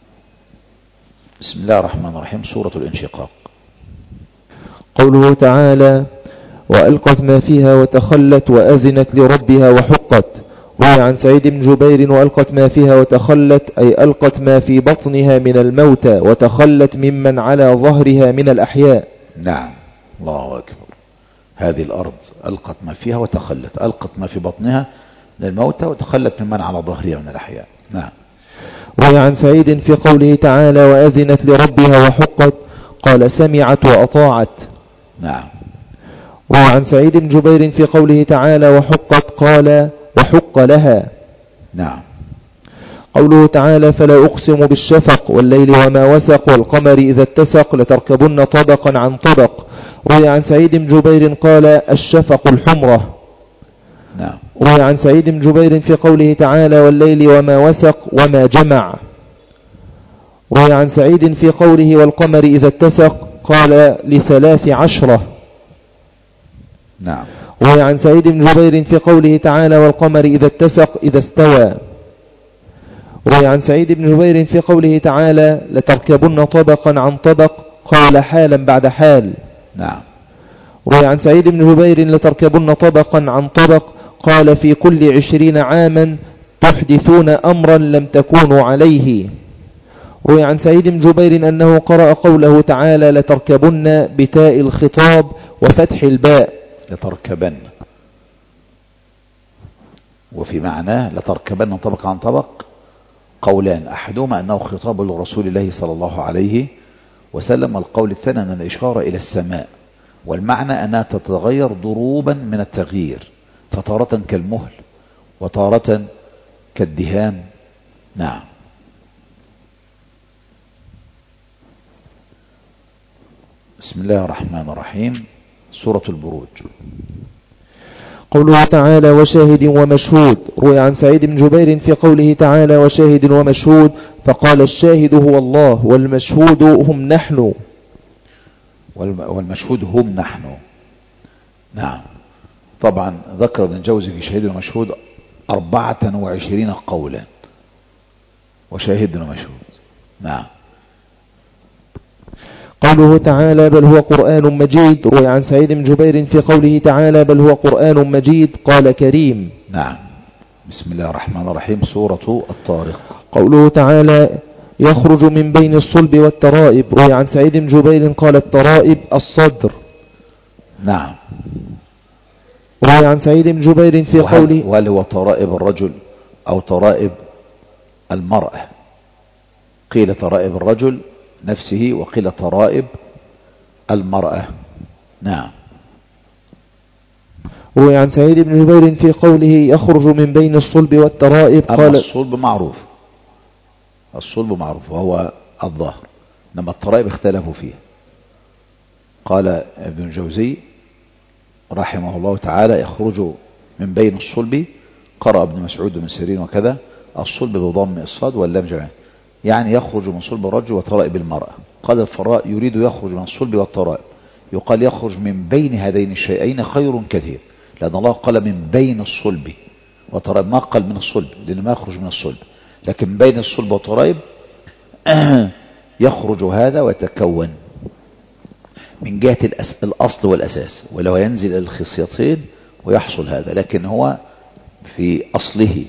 بسم الله الرحمن الرحيم. سورة الانشقاق. قوله تعالى وألقت ما فيها وتخلت وأذنت لربها وحقت. روي عن سعيد بن جبير وألقت ما فيها وتخلت أي ألقت ما في بطنها من الموتى وتخلت ممن على ظهرها من الأحياء. نعم، الله أكبر. هذه الأرض ألقت ما فيها وتخلت، ألقت ما في بطنها من الموتى وتخلت ممن على ظهرها من الأحياء. نعم. روي عن سعيد في قوله تعالى وأذنت لربها وحقت قال سمعت وأطاعت. نعم. روي عن سعيد بن جبير في قوله تعالى وحقت قال وحق لها. نعم. قوله تعالى فلا أقسم بالشفق والليل وما وسق والقمر إذا اتسق لتركبن طبقا عن طبق. روي عن سعيد بن جبير قال الشفق الحمرة. نعم. روي عن سعيد بن جبير في قوله تعالى والليل وما وسق وما جمع. روي عن سعيد في قوله والقمر إذا اتسق قال ل13. نعم. روي عن سعيد بن جبير في قوله تعالى والقمر إذا اتسق إذا استوى. روي عن سعيد بن جبير في قوله تعالى لتركبن طبقا عن طبق قال حالا بعد حال. نعم. روي عن سعيد بن جبير لتركبن طبقا عن طبق قال في كل 20 عاما تحدثون أمرا لم تكونوا عليه. روي عن سعيد بن جبير أنه قرأ قوله تعالى لتركبن بتاء الخطاب وفتح الباء لتركبن، وفي معناه لتركبن طبق عن طبق قولان، أحدهما أنه خطاب لرسول الله صلى الله عليه وسلم، والقول الثاني أن الإشارة إلى السماء، والمعنى أنها تتغير ضروبا من التغيير، فتارة كالمهل وتارة كالدهان. نعم. بسم الله الرحمن الرحيم. سورة البروج. قوله تعالى وشاهد ومشهود. روي عن سعيد بن جبير في قوله تعالى وشاهد ومشهود فقال الشاهد هو الله والمشهود هم نحن. والمشهود هم نحن. نعم. طبعا ذكر ابن الجوزي في شاهد ومشهود 24 قولا، وشاهد ومشهود. نعم. قوله تعالى بل هو قرآن مجيد. روي عن سعيد بن جبير في قوله تعالى بل هو قرآن مجيد قال كريم. نعم. بسم الله الرحمن الرحيم. سورة الطارق. قوله تعالى يخرج من بين الصلب والترائب. روي عن سعيد بن جبير قال الترائب الصدر. نعم. روي عن سعيد بن جبير في قوله وهل هو ترائب الرجل أو ترائب المرأة؟ قيل ترائب الرجل نفسه وقيل ترائب المرأة. نعم. روي عن سعيد بن جبير في قوله يخرج من بين الصلب والترائب قال الصلب معروف، الصلب معروف وهو الظهر، إنما الترائب اختلفوا فيه. قال ابن الجوزي رحمه الله تعالى يخرج من بين الصلب، قرأ ابن مسعود ومن سيرين وكذا الصلب بضم الصاد واللام جميعا، يعني يخرج من صلب الرجل وترائب المرأة. قال الفراء يريد يخرج من الصلب والترائب، يقال يخرج من بين هذين الشيئين خير كثير، لأن الله قال من بين الصلب والترائب، ما قال من الصلب لأنه ما يخرج من الصلب، لكن بين الصلب والترائب يخرج هذا ويتكون من جهة الأصل والأساس، ولو ينزل إلى الخصيتين ويحصل هذا، لكن هو في أصله.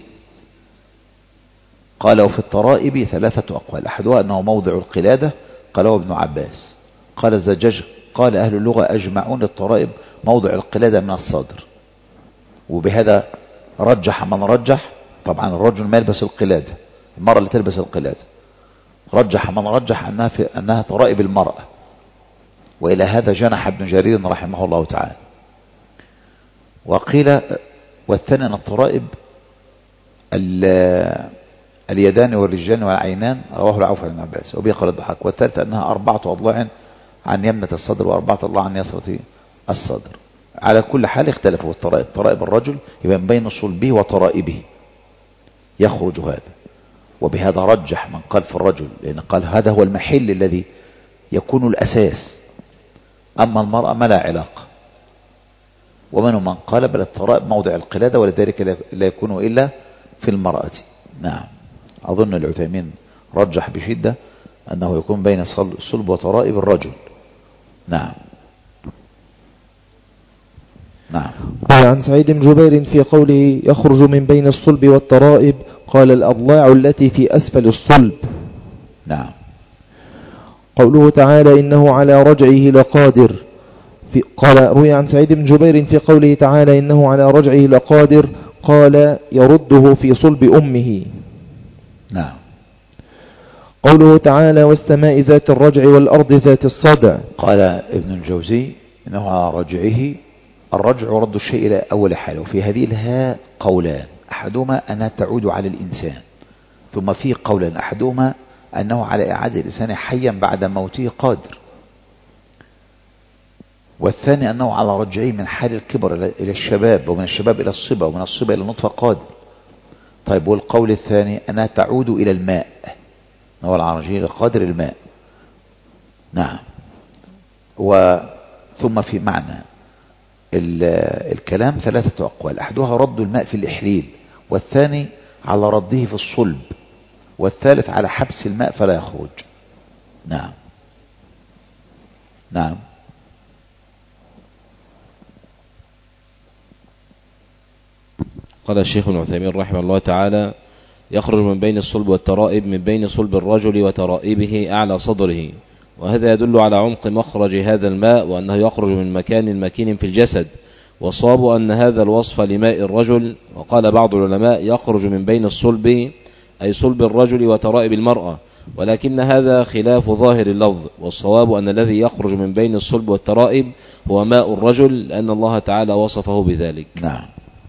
قال وفي الترائب 3 أقوال، أحدها أنه موضع القلادة، قاله ابن عباس. قال الزجاج قال أهل اللغة أجمعون الترائب موضع القلادة من الصدر، وبهذا رجح من رجح. طبعا الرجل ما يلبس القلادة، المرأة اللي تلبس القلادة. رجح من رجح أنها ترائب المرأة، وإلى هذا جنح ابن جرير رحمه الله تعالى. وقيل والثاني أن الترائب اليدان والرجلان والعينان، رواه العوف عن ابن عباس وبه قال الضحاك. والثالث أنها 4 أضلاع عن يمنة الصدر و4 أضلاع عن يسرة الصدر. على كل حال اختلفوا الترائب. ترائب الرجل يبقى بين صلبه وترائبه يخرج هذا، وبهذا رجح من قال في الرجل، لأن قال هذا هو المحل الذي يكون الأساس، أما المرأة ما لا علاقة. ومنهم من قال بل الترائب موضع القلادة، ولذلك لا يكون إلا في المرأة. نعم، أظن العثيمين رجح بشدة أنه يكون بين صلب وترائب الرجل. نعم. نعم. وعن سعيد بن جبير في قوله يخرج من بين الصلب والترائب قال الأضلاع التي في أسفل الصلب. نعم. قوله تعالى إنه على رجعه لقادر، قال روي عن سعيد بن جبير في قوله تعالى إنه على رجعه لقادر قال يرده في صلب أمه. نعم. قوله تعالى والسماء ذات الرجع والأرض ذات الصدع، قال ابن الجوزي إنه على رجعه، الرجع رد الشيء إلى أول حاله. وفي هذه الهاء قولان، أحدهما أنها تعود على الإنسان، ثم في قولا أحدهما أنه على إعادة الإنسان حيا بعد موته قادر، والثاني أنه على رجعه من حال الكبر إلى الشباب، ومن الشباب إلى الصبا، ومن الصبا إلى النطفة قادر. طيب والقول الثاني أنها تعود إلى الماء، هو على رجعه لقادر الماء. نعم. ثم في معنى الكلام 3 أقوال، أحدها رد الماء في الإحليل، والثاني على رده في الصلب، والثالث على حبس الماء فلا يخرج. نعم. نعم. قال الشيخ ابن عثيمين رحمه الله تعالى يخرج من بين الصلب والترائب من بين صلب الرجل وترائبه أعلى صدره، وهذا يدل على عمق مخرج هذا الماء، وأنه يخرج من مكان مكين في الجسد، وصاب أن هذا الوصف لماء الرجل. وقال بعض العلماء يخرج من بين الصلب أي صلب الرجل وترائب المرأة، ولكن هذا خلاف ظاهر اللفظ، والصواب أن الذي يخرج من بين الصلب والترائب هو ماء الرجل، لأن الله تعالى وصفه بذلك. نعم.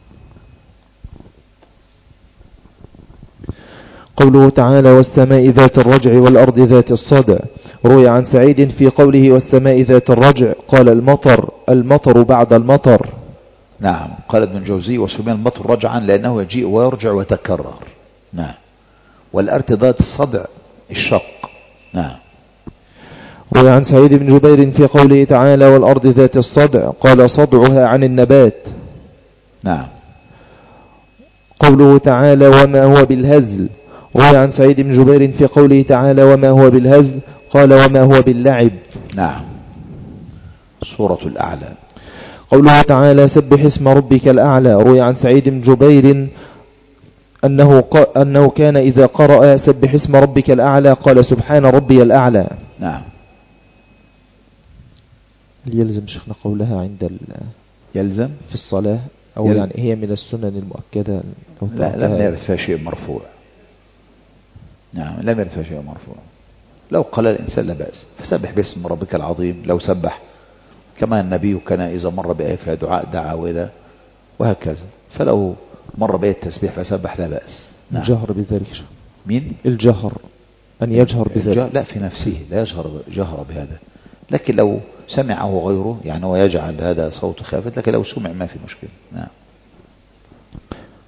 قوله تعالى والسماء ذات الرجع والأرض ذات الصدع، روي عن سعيد في قوله والسماء ذات الرجع قال المطر بعد المطر. نعم. قال ابن الجوزي وسمي المطر رجعا لأنه يجيء ويرجع ويتكرر. نعم. والأرض ذات الصدع الشق. نعم. روي عن سعيد بن جبير في قوله تعالى والأرض ذات الصدع قال صدعها عن النبات. نعم. قوله تعالى وما هو بالهزل، روي عن سعيد بن جبير في قوله تعالى وما هو بالهزل قال وما هو باللعب. نعم. سورة الأعلى. قوله تعالى سبح اسم ربك الأعلى، روي عن سعيد بن جبير أنه كان إذا قرأ سبح اسم ربك الأعلى قال سبحان ربي الأعلى. نعم. يلزم شيخنا قولها يلزم في الصلاة أو يعني هي من السنن المؤكدة؟ لا، لم يرد فيها شيء مرفوع. نعم، لم يرد فيها شيء مرفوع. لو قال الإنسان لا بأس، فسبح باسم ربك العظيم لو سبح، كما النبي كان إذا مر بآية فيها دعاء دعا وإذا وهكذا، فلو مر بآية التسبيح فسبح لا بأس. نعم. الجهر بذلك مين؟ الجهر، أن يجهر بذلك. لا، في نفسه لا جهر بهذا، لكن لو سمعه غيره يعني هو يجعل هذا صوت خافت، لكن لو سمع ما في مشكلة. نعم.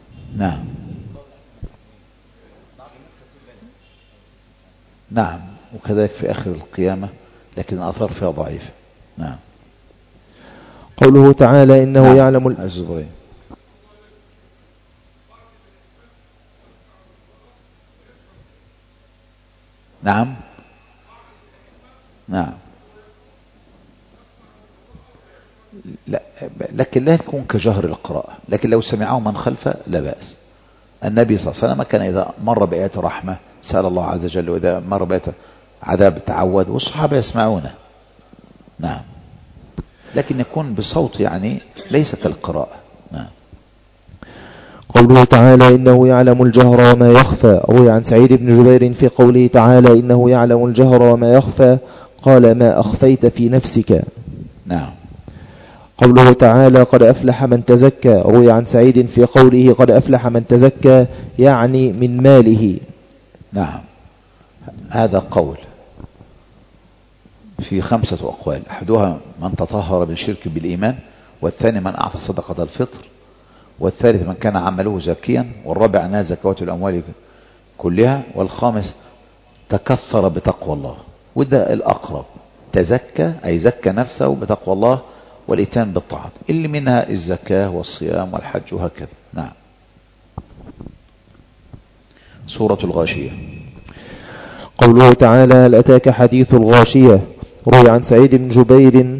نعم. نعم. وكذلك في آخر القيامة، لكن الآثار فيها ضعيفة. نعم. قوله تعالى إنه نعم. يعلم الزبرين. نعم نعم. لا، لكن لا يكون كجهر القراءة، لكن لو سمعه من خلفه لا بأس. النبي صلى الله عليه وسلم كان إذا مر بآيات رحمة سأل الله عز وجل، وإذا مر بآيات عذاب تعوذ، والصحابة يسمعونه. نعم، لكن يكون بصوت يعني ليس كالقراءة. نعم. قوله تعالى إنه يعلم الجهر وما يخفى. روي عن سعيد بن جبير في قوله تعالى إنه يعلم الجهر وما يخفى قال ما أخفيت في نفسك. نعم. قوله تعالى قد أفلح من تزكى. روي عن سعيد في قوله قد أفلح من تزكى يعني من ماله. نعم، هذا قول في 5 أقوال. أحدها من تطهر بالشرك بالإيمان، والثاني من أعطى صدقة الفطر، والثالث من كان عمله زكيا، والرابع أنها زكوات الأموال كلها، والخامس تكثر بتقوى الله. وده الأقرب، تزكى أي زكى نفسه بتقوى الله والإتيان بالطاعات، اللي منها الزكاة والصيام والحج وهكذا. نعم. سورة الغاشية. قوله تعالى هل أتاك حديث الغاشية. روي عن سعيد بن جبير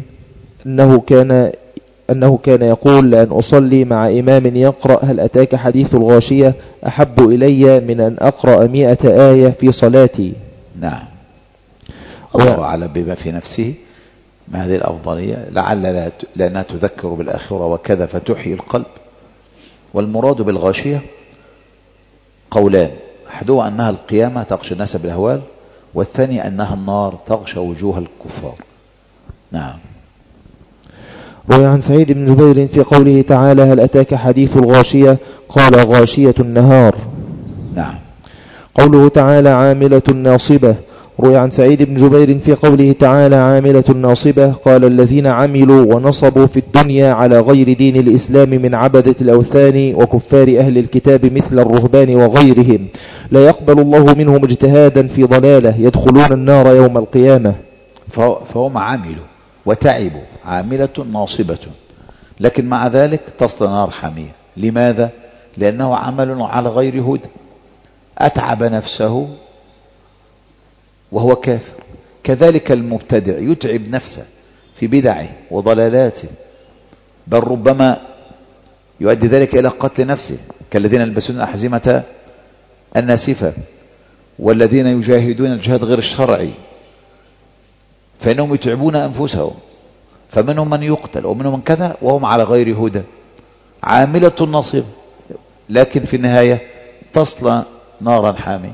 أنه كان يقول لأن أصلي مع إمام يقرأ هل أتاك حديث الغاشية أحب إلي من أن أقرأ 100 آية في صلاتي. نعم. الله أعلم بما في نفسه ما هذه الأفضلية، لعل لأنها تذكر بالآخرة وكذا فتحيي القلب. والمراد بالغاشية قولان، أحدها أنها القيامة تغشى الناس بالأهوال، والثاني أنها النار تغشى وجوه الكفار. نعم. روي عن سعيد بن جبير في قوله تعالى هل أتاك حديث الغاشية قال غاشية النهار. نعم. قوله تعالى عاملة ناصبة. روي عن سعيد بن جبير في قوله تعالى عاملة ناصبة قال الذين عملوا ونصبوا في الدنيا على غير دين الإسلام من عبدة الأوثان وكفار أهل الكتاب مثل الرهبان وغيرهم لا يقبل الله منهم اجتهادا في ضلالة يدخلون النار يوم القيامة. فهم عملوا وتعبوا، عاملة ناصبة، لكن مع ذلك تصل نار حامية. لماذا؟ لأنه عمل على غير هدى، أتعب نفسه وهو كافر. كذلك المبتدع يتعب نفسه في بدعه وضلالاته، بل ربما يؤدي ذلك إلى قتل نفسه، كالذين يلبسون الأحزمة الناسفة، والذين يجاهدون الجهاد غير الشرعي، فإنهم يتعبون أنفسهم، فمنهم من يقتل ومنهم من كذا وهم على غير هدى، عاملة ناصبة، لكن في النهاية تصل نارا حامية.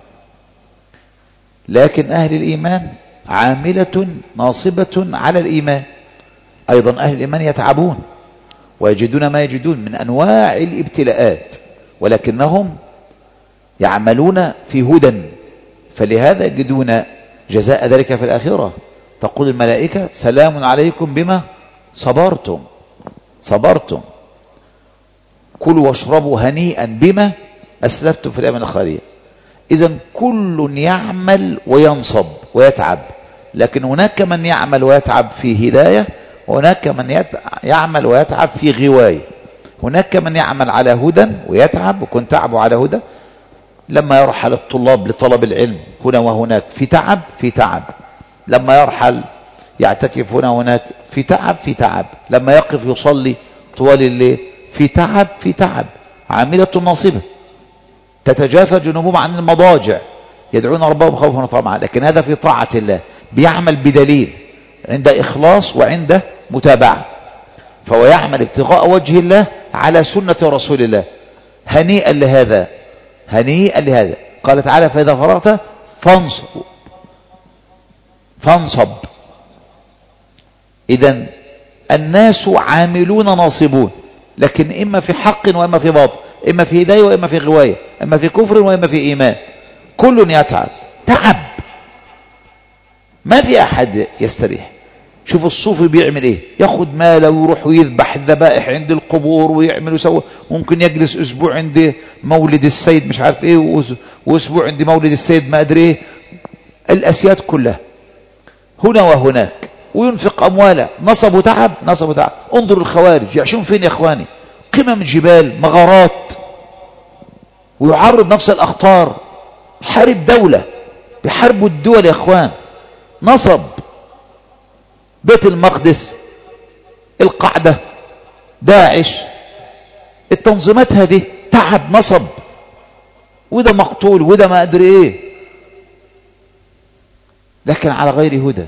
لكن أهل الإيمان عاملة ناصبة على الإيمان. أيضا أهل الإيمان يتعبون ويجدون ما يجدون من أنواع الابتلاءات، ولكنهم يعملون في هدى، فلهذا يجدون جزاء ذلك في الآخرة. تقول الملائكة سلام عليكم بما صبرتم، كلوا واشربوا هنيئا بما أسلفتم في الأيام الخالية. إذن كل يعمل وينصب ويتعب، لكن هناك من يعمل ويتعب في هداية، وهناك من يعمل ويتعب في غواية. هناك من يعمل على هدى ويتعب، وكن تعبوا على هدى، لما يرحل الطلاب لطلب العلم هنا وهناك في تعب، لما يرحل يعتكف هنا وهناك في تعب، لما يقف يصلي طوال الليل في تعب. عاملة ناصبة تتجافى جنوبهم عن المضاجع يدعون ربهم خوفا وطمعا، لكن هذا في طاعة الله، بيعمل بدليل عند إخلاص وعند متابعة، فهو يعمل ابتغاء وجه الله على سنة رسول الله. هنيئا لهذا. قال تعالى فإذا فرغت فانصب. إذن الناس عاملون ناصبون، لكن إما في حق وإما في باطل، إما في هداية وإما في غواية، إما في كفر وإما في إيمان. كل يتعب ما في أحد يستريح. شوف الصوفي بيعمل إيه، ياخد ماله ويروح ويذبح الذبائح عند القبور ويعمل ويسوي، ممكن يجلس أسبوع عند مولد السيد مش عارف إيه، وأسبوع عند مولد السيد ما أدري إيه. الأسياد كلها هنا وهناك، وينفق أمواله، نصب وتعب نصب وتعب. انظر الخوارج يعيشون فين يا إخواني؟ قمم الجبال، مغارات، ويعرض نفس الأخطار. حارب دولة، بيحاربوا الدول يا إخوان. نصب، بيت المقدس، القاعدة، داعش، التنظيمات هذه تعب، نصب، وده مقتول وده ما أدري إيه، لكن على غير هدى،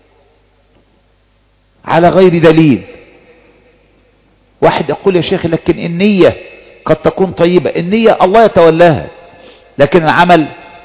على غير دليل. واحد يقول يا شيخ لكن النية قد تكون طيبة. النية الله يتولاها، لكن العمل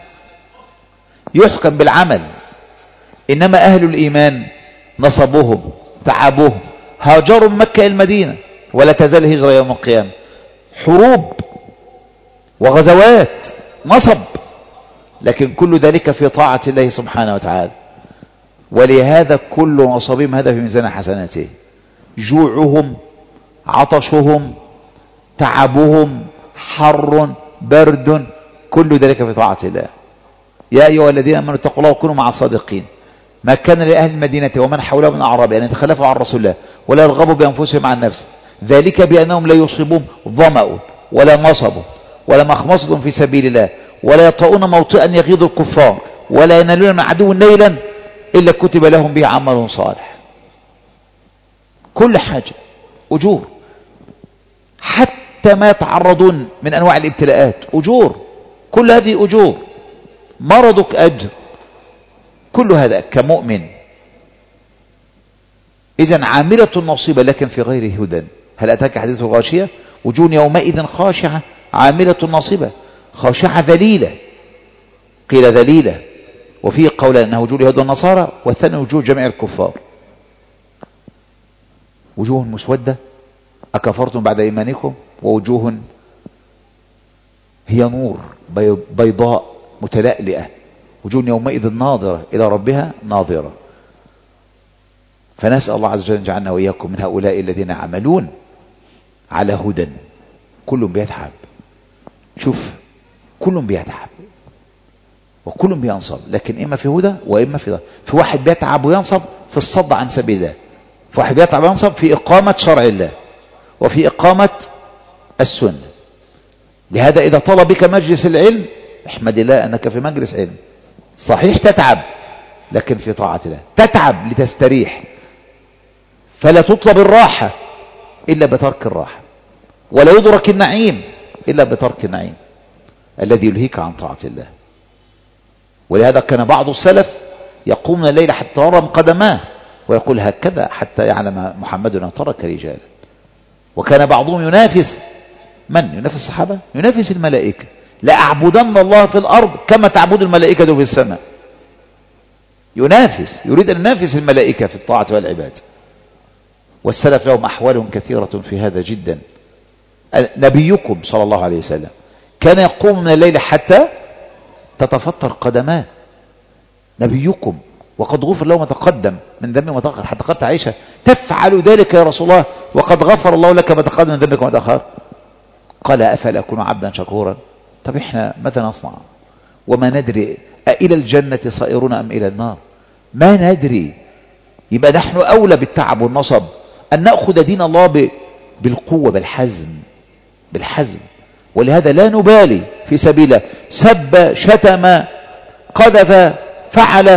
يحكم بالعمل. إنما أهل الإيمان نصبوهم، تعبوهم، هاجروا من مكة إلى المدينة، ولا تزال هجرة يوم القيامة، حروب وغزوات، نصب، لكن كل ذلك في طاعة الله سبحانه وتعالى. ولهذا كل نصبهم هذا في ميزان حسناته. جوعهم، عطشهم، تعبهم، حر، برد، كل ذلك في طاعة الله. يا أيها الذين آمنوا اتقوا الله وكونوا مع الصادقين. ما كان لأهل المدينة ومن حولهم من الأعراب أن يتخلفوا عن رسول الله ولا يرغبوا بأنفسهم عن نفسه، ذلك بأنهم لا يصيبهم ظمأ ولا نصب ولا مخمصة في سبيل الله ولا يطؤون موطئا يغيظ الكفار ولا ينالون من عدو نيلا إلا كتب لهم به عمل صالح. كل حاجة أجور، حتى ما يتعرضون من أنواع الابتلاءات أجور، كل هذه أجور. مرضك أجر، كل هذا كمؤمن. إذن عاملة نصيبة لكن في غير هدى. هل أتاك حديث الغاشية؟ وجوه يومئذ خاشعة عاملة نصيبة، خاشعة ذليلة، قيل ذليلة، وفيه قول أنه وجوه اليهود والنصارى، والثاني وجوه جميع الكفار. وجوه مسودة أكفرتم بعد إيمانكم، ووجوه هي نور بيضاء متلألئة، وجوه يومئذ ناظرة إلى ربها ناظرة. فنسأل الله عز وجل أن يجعلنا وإياكم من هؤلاء الذين يعملون على هدى. كلهم بيتعب، شوف، كلهم بيتعب وكلهم بينصب، لكن إما في هدى وإما في ضلال. في واحد بيتعب وينصب في الصد عن سبيل الله، في واحد بيتعب وينصب في إقامة شرع الله وفي إقامة السنة. لهذا إذا طلب بك مجلس العلم احمد الله أنك في مجلس علم. صحيح تتعب، لكن في طاعة الله. تتعب لتستريح، فلا تطلب الراحة إلا بترك الراحة، ولا يدرك النعيم إلا بترك النعيم الذي يلهيك عن طاعة الله. ولهذا كان بعض السلف يقوم من الليل حتى يرم قدماه ويقول هكذا حتى يعلم محمد أن ترك رجالا. وكان بعضهم ينافس، من ينافس الصحابة؟ ينافس الملائكة. لأعبدن الله في الأرض كما تعبد الملائكة في السماء. ينافس، يريد أن ينافس الملائكة في الطاعة والعباد. والسلف لهم أحوال كثيرة في هذا جدا. نبيكم صلى الله عليه وسلم كان يقوم من الليل حتى تتفطر قدماه. نبيكم وقد غفر له ما تقدم من ذنبه وما تأخر. حتى قالت عائشة تفعل ذلك يا رسول الله وقد غفر الله لك ما تقدم من ذنبك وما تأخر؟ قال أفلا أكون عبدا شكورا. طب إحنا ماذا نصنع وما ندري أإلى الجنة صائرون أم إلى النار؟ ما ندري. يبقى نحن أولى بالتعب والنصب أن نأخذ دين الله بالقوة، بالحزم. ولهذا لا نبالي في سبيله، سب، شتم، قذف، فعل.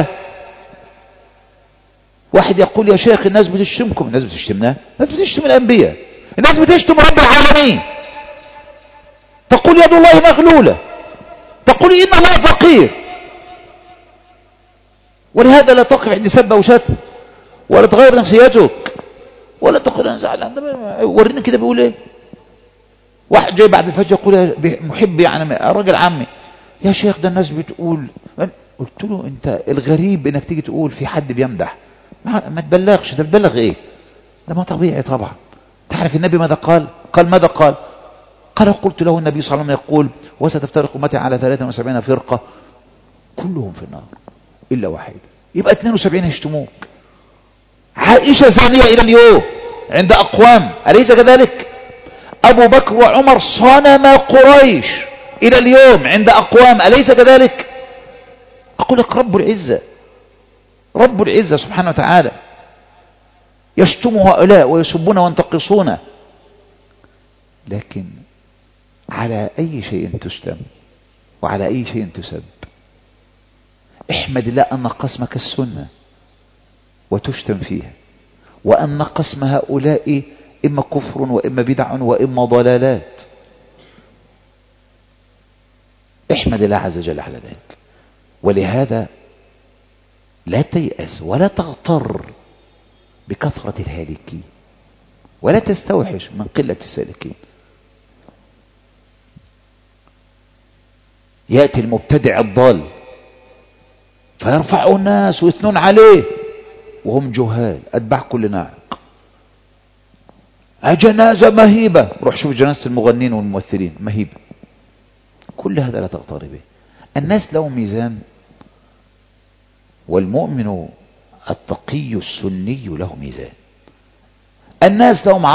واحد يقول يا شيخ الناس بتشتمكم. الناس بتشتمنا؟ الناس بتشتم الأنبياء، الناس بتشتم رب العالمين. تقول يد الله مغلولة، تقول إن الله فقير. ولهذا لا تقف عند سب وشتم، ولا تغير نفسيتك، ولا تقول أنا زعلان. وريني كده بيقول إيه. واحد جاي بعد الفجر يقول محب يعني راجل عمي، يا شيخ ده الناس بتقول. قلت له انت الغريب انك تيجي تقول في حد بيمدح، ما تبلغش. ده تبلغ ايه؟ ده ما طبيعي طبعا. تعرف النبي ماذا قال؟ ماذا قال؟ قلت له النبي صلى الله عليه وسلم يقول وستفترق أمتي على 73 فرقة كلهم في النار إلا واحد. يبقى 72 يشتموك. عائشة زانية إلى اليوم عند أقوام، أليس كذلك؟ أبو بكر وعمر صنم قريش إلى اليوم عند أقوام، أليس كذلك؟ أقول لك رب العزة، رب العزة سبحانه وتعالى يشتم هؤلاء ويسبون وينتقصون، لكن على أي شيء تشتم وعلى أي شيء تسب؟ احمد الله أن قسمك السنة وتشتم فيها، وأن قسم هؤلاء إما كفر وإما بدع وإما ضلالات. احمد الله عز وجل على ذلك. ولهذا لا تيأس ولا تغتر بكثرة الهالكين، ولا تستوحش من قلة السالكين. يأتي المبتدع الضال فيرفعه الناس ويثنون عليه وهم جهال أتباع كل ناعق. جنازة مهيبة، روح شوف جنازة المغنين والممثلين مهيبة. كل هذا لا تغتر به. الناس له ميزان، والمؤمن التقي السني له ميزان. الناس لهم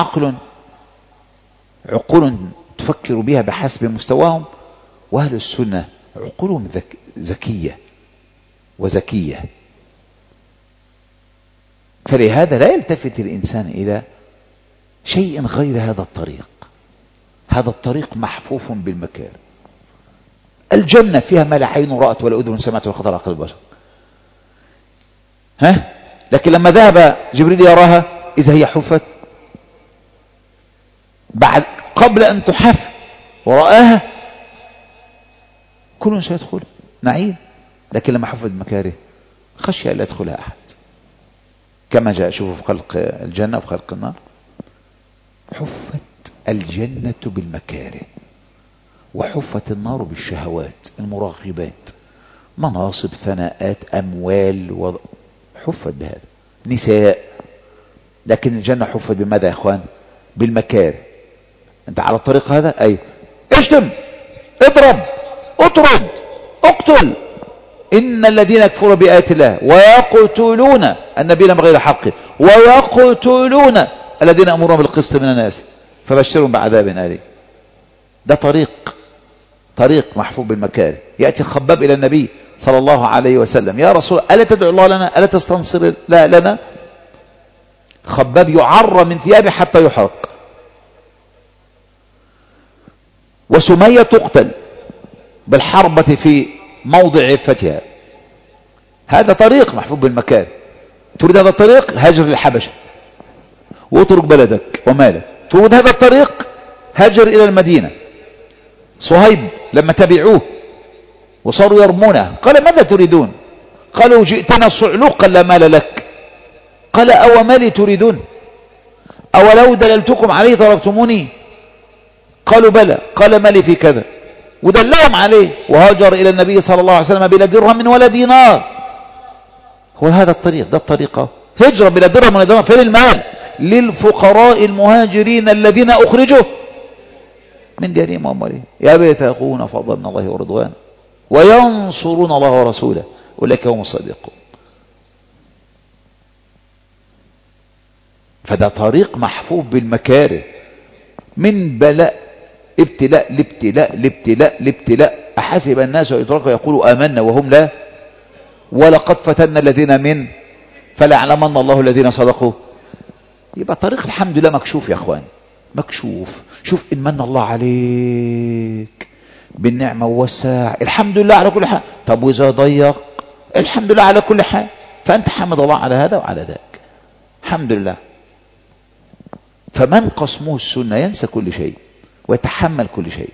عقول تفكر بها بحسب مستواهم، وأهل السنة عقولهم ذكية وزكية. فلهذا لا يلتفت الإنسان إلى شيء غير هذا الطريق. هذا الطريق محفوف بالمكارم. الجنة فيها ما لا عين رأت ولا أذن سمعت ولا خطر على قلب بشر. لكن لما ذهب جبريل يراها إذا هي حفت، قبل أن تحف ورآها كل سيدخل نعيم، لكن لما حفت بمكاره خشي أن لا يدخلها أحد. كما جاء شوفوا في خلق الجنة وفي خلق النار، حفت الجنة بالمكاره وحفت النار بالشهوات المراغبات، مناصب، ثناءات، أموال، حفت بهذا، نساء. لكن الجنة حفت بماذا يا اخوان؟ بالمكاره. انت على الطريق هذا، اي اشتم، اضرب، اطرد، اقتل. ان الذين يكفرون بآيات الله ويقتلون النبيين بغير حق ويقتلون الذين يأمرون بالقسط من الناس فبشرهم بعذاب أليم. ده طريق محفوظ بالمكاره. يأتي خباب إلى النبي صلى الله عليه وسلم: يا رسول الله، ألا تدعو الله لنا؟ ألا تستنصر لنا؟ خباب يعر من ثيابه حتى يحرق، وسمية تقتل بالحربة في موضع عفتها. هذا طريق محفوظ بالمكاره. تريد هذا الطريق، هاجر للحبشة واترك بلدك ومالك. تريد هذا الطريق، هاجر إلى المدينة. صهيب لما تبعوه وصاروا يرمونه قال: ماذا تريدون؟ قالوا: جئتنا صعلوقا لا مال لك. قال: أو مالي تريدون؟ أولو دللتكم عليه طلبتموني؟ قالوا: بلى. قال: مالي في كذا، ودلهم عليه. وهاجر إلى النبي صلى الله عليه وسلم بلا درهم ولا دينار. هو هذا الطريق، ده الطريقة، هجرة بلا درهم ولا دينار. فين المال؟ للفقراء المهاجرين الذين أخرجوا من ديارهم وأموالهم يبتغون فضلا من الله ورضوانه وينصرون الله ورسوله أولئك هم الصادقون. فده طريق محفوظ بالمكاره، من بلاء، ابتلاء لابتلاء لابتلاء لابتلاء. أحسب الناس يتركوا يقولوا آمنا وهم لا، ولقد فتنا الذين من فليعلمن الله الذين صدقوا. يبقى طريق الحمد لله مكشوف يا اخوان، مكشوف. شوف إن من الله عليك بالنعمة والساعة، الحمد لله على كل حال. طب وإذا ضيق، الحمد لله على كل حال. فأنت حمد الله على هذا وعلى ذاك، الحمد لله. فمن قسمه السنة ينسى كل شيء ويتحمل كل شيء،